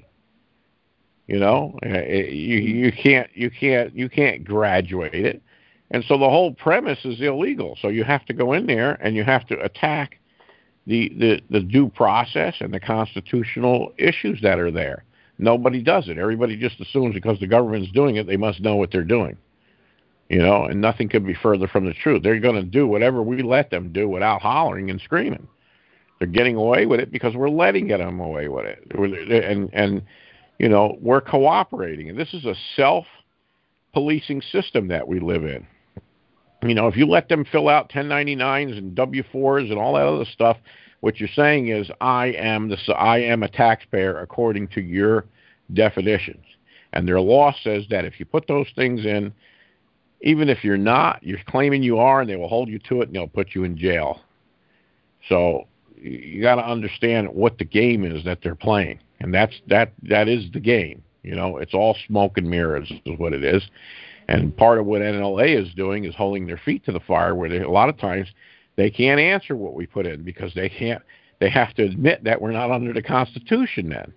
You can't graduate it. And so the whole premise is illegal. So you have to go in there and you have to attack the due process and the constitutional issues that are there. Nobody does it. Everybody just assumes because the government's doing it, they must know what they're doing. And nothing could be further from the truth. They're going to do whatever we let them do without hollering and screaming. They're getting away with it because we're letting them away with it. And we're cooperating. And this is a self-policing system that we live in. You know, if you let them fill out 1099s and W-4s and all that other stuff, what you're saying is I am a taxpayer according to your definitions. And their law says that if you put those things in, even if you're not, you're claiming you are, and they will hold you to it, and they'll put you in jail. So you got to understand what the game is that they're playing, and that is the game. You know, it's all smoke and mirrors is what it is. And part of what NLA is doing is holding their feet to the fire, where a lot of times they can't answer what we put in because they have to admit that we're not under the Constitution then.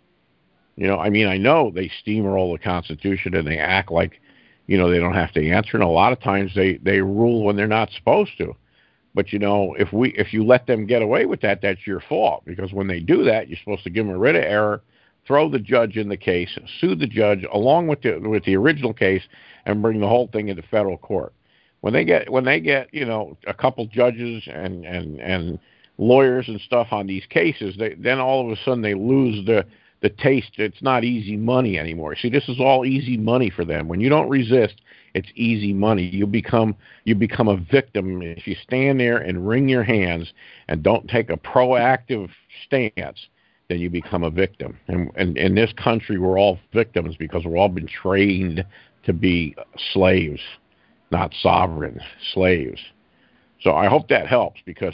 You know, I mean, I know they steamroll the Constitution and they act like, you know, they don't have to answer, and a lot of times they rule when they're not supposed to. But, you know, if you let them get away with that, that's your fault, because when they do that, you're supposed to give them a writ of error, throw the judge in the case, sue the judge along with the original case, and bring the whole thing into federal court. When they get you know, a couple judges and lawyers and stuff on these cases, then all of a sudden they lose the taste. It's not easy money anymore. See, this is all easy money for them. When you don't resist, it's easy money. You become a victim if you stand there and wring your hands and don't take a proactive stance. Then you become a victim. And in this country, we're all victims because we're all been trained to be slaves, not sovereign slaves. So I hope that helps, because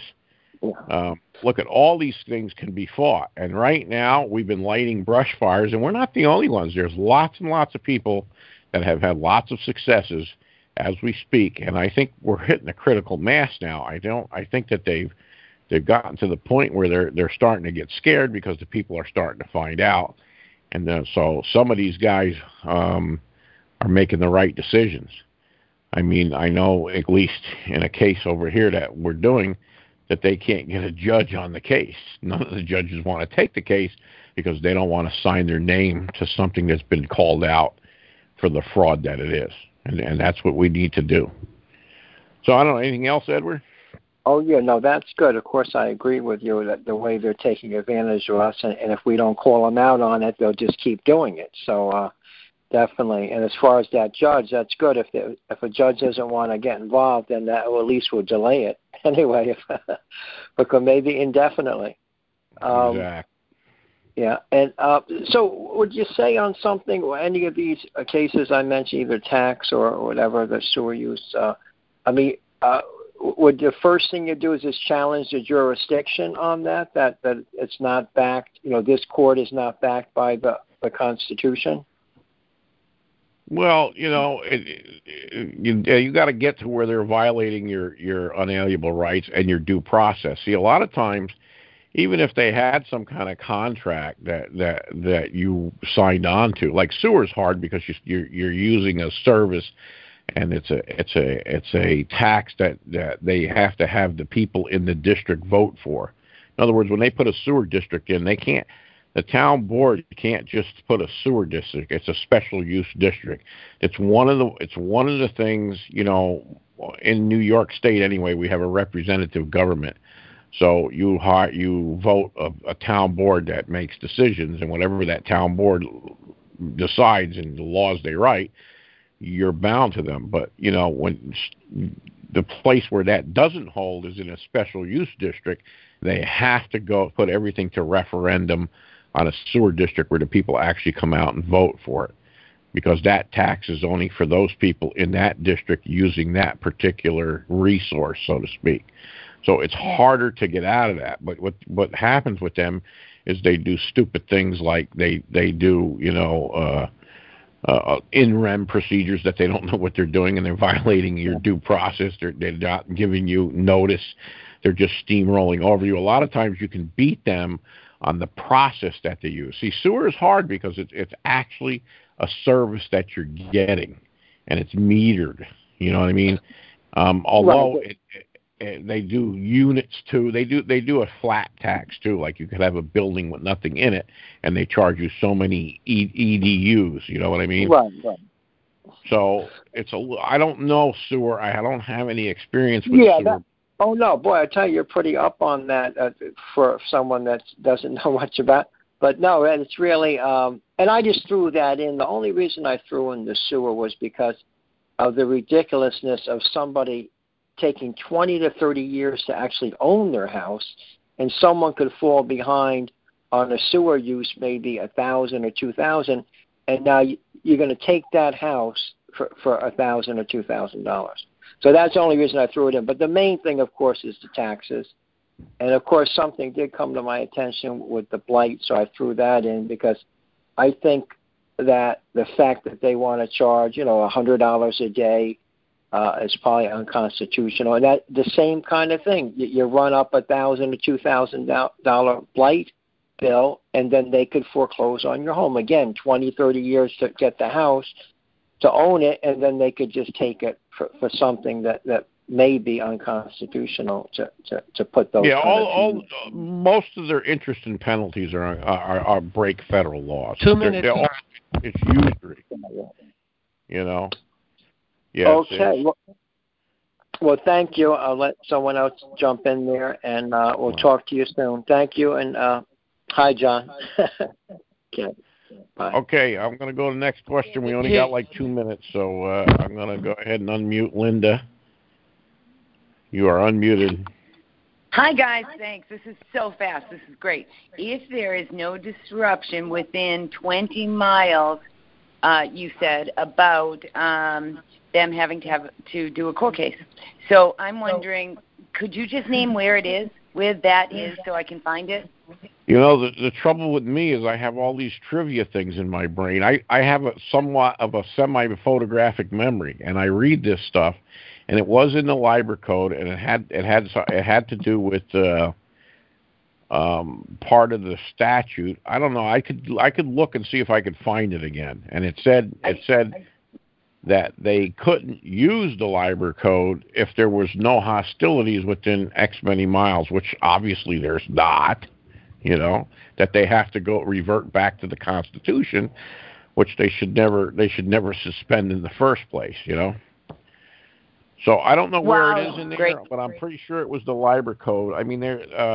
look, at all these things can be fought. And right now we've been lighting brush fires, and we're not the only ones. There's lots and lots of people that have had lots of successes as we speak. And I think we're hitting a critical mass now. I think that they've gotten to the point where they're starting to get scared because the people are starting to find out. And so some of these guys are making the right decisions. I mean, I know at least in a case over here that we're doing, that they can't get a judge on the case. None of the judges want to take the case because they don't want to sign their name to something that's been called out for the fraud that it is. And that's what we need to do. So I don't know, anything else, Edward? Oh, yeah, no, that's good. Of course, I agree with you that the way they're taking advantage of us, and if we don't call them out on it, they'll just keep doing it. So definitely. And as far as that judge, that's good. If a judge doesn't want to get involved, then that at least will delay it anyway, because maybe indefinitely. Exactly. Yeah. And so would you say on something, any of these cases I mentioned, either tax or whatever, the sewer use, would the first thing you do is just challenge the jurisdiction on that it's not backed, you know, this court is not backed by the Constitution? Well, you know, you got to get to where they're violating your unalienable rights and your due process. See, a lot of times, even if they had some kind of contract that you signed on to, like sewer's hard because you're using a service, and it's a tax that they have to have the people in the district vote for. In other words, when they put a sewer district in, the town board can't just put a sewer district. It's a special use district. It's one of the things, you know, in New York State anyway, we have a representative government. So you vote a town board that makes decisions, and whatever that town board decides and the laws they write, you're bound to them. But, you know, when the place where that doesn't hold is in a special use district, they have to go put everything to referendum on a sewer district where the people actually come out and vote for it, because that tax is only for those people in that district using that particular resource, so to speak. So it's harder to get out of that. But what happens with them is they do stupid things like they do, you know, in rem procedures that they don't know what they're doing, and they're violating your due process. They're not giving you notice. They're just steamrolling over you. A lot of times you can beat them on the process that they use. See, sewer is hard because it's actually a service that you're getting, and it's metered. You know what I mean? Although they do units too. They do a flat tax too. Like you could have a building with nothing in it, and they charge you so many EDUs. You know what I mean? Right. So I don't know sewer. I don't have any experience with sewer. Oh no, boy! I tell you, you're pretty up on that for someone that doesn't know much about. But no, it's really. And I just threw that in. The only reason I threw in the sewer was because of the ridiculousness of somebody taking 20 to 30 years to actually own their house, and someone could fall behind on a sewer use, maybe $1,000 or $2,000, and now you're going to take that house for $1,000 or $2,000. So that's the only reason I threw it in. But the main thing, of course, is the taxes. And, of course, something did come to my attention with the blight, so I threw that in because I think that the fact that they want to charge, $100 a day is probably unconstitutional. And that the same kind of thing. You run up $1,000 or $2,000 blight bill, and then they could foreclose on your home. Again, 20, 30 years to get the house, to own it, and then they could just take it for something that may be unconstitutional to put those. Yeah, most of their interest and penalties are break federal laws. 2 minutes. It's usury. Yes, okay. Well, thank you. I'll let someone else jump in there, and we'll talk to you soon. Thank you, and hi, John. Okay. Bye. Okay, I'm going to go to the next question. We only got like 2 minutes, so I'm going to go ahead and unmute Linda. You are unmuted. Hi, guys. Thanks. This is so fast. This is great. If there is no disruption within 20 miles, you said, about them having to do a court case. So I'm wondering, could you just name where it is, where that is, so I can find it? The trouble with me is I have all these trivia things in my brain. I have a somewhat of a semi-photographic memory, and I read this stuff, and it was in the Library Code, and it had to do with part of the statute. I don't know. I could look and see if I could find it again. And it said that they couldn't use the Library Code if there was no hostilities within X many miles, which obviously there's not. That they have to revert back to the Constitution, which they should never suspend in the first place. So I don't know where it is in there, but I'm pretty sure it was the Library Code. I mean,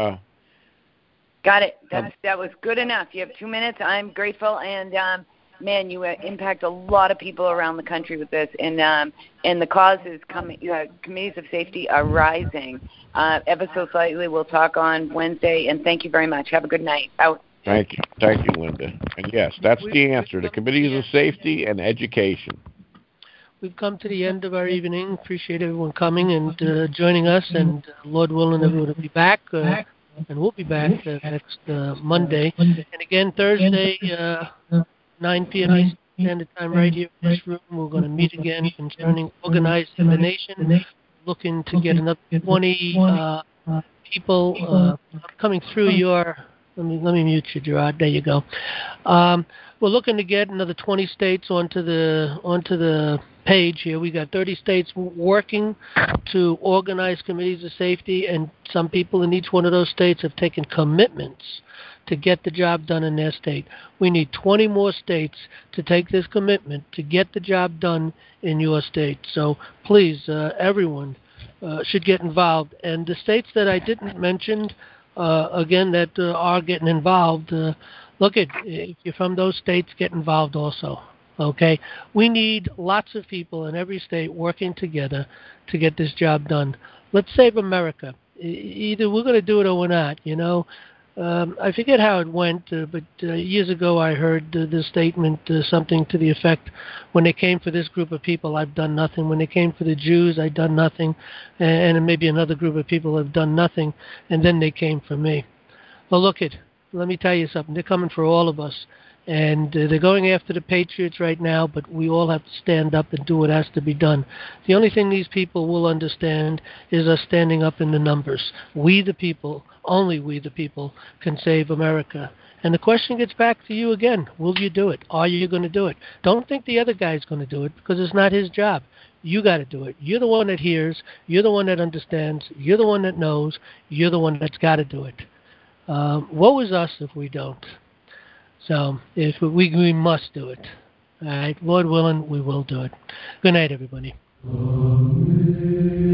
got it. That was good enough. You have 2 minutes. I'm grateful, and man, you impact a lot of people around the country with this, and the cause is coming. Committees of safety are rising ever so slightly. We'll talk on Wednesday, and thank you very much. Have a good night. Out. Thank you, Linda. And yes, that's the answer: the committees of safety and education. We've come to the end of our evening. Appreciate everyone coming and joining us, and Lord willing, everyone will be back. And we'll be back next Monday. And again, Thursday, 9 p.m. Eastern Standard Time, right here in this room. We're going to meet again concerning organizing the nation. Looking to get another 20 people coming through your. Let me mute you, Gerard. There you go. We're looking to get another 20 states onto the page here. We got 30 states working to organize committees of safety, and some people in each one of those states have taken commitments to get the job done in their state. We need 20 more states to take this commitment to get the job done in your state. So please, everyone should get involved. And the states that I didn't mention, again, that are getting involved, if you're from those states, get involved also. Okay? We need lots of people in every state working together to get this job done. Let's save America. Either we're going to do it or we're not, I forget how it went, but years ago I heard the statement, something to the effect, when they came for this group of people, I've done nothing. When they came for the Jews, I've done nothing. And maybe another group of people have done nothing, and then they came for me. Well, let me tell you something. They're coming for all of us. And they're going after the Patriots right now, but we all have to stand up and do what has to be done. The only thing these people will understand is us standing up in the numbers. We the people, only we the people, can save America. And the question gets back to you again. Will you do it? Are you going to do it? Don't think the other guy's going to do it, because it's not his job. You got to do it. You're the one that hears. You're the one that understands. You're the one that knows. You're the one that's got to do it. Woe is us if we don't. So if we must do it. All right, Lord willing, we will do it. Good night, everybody.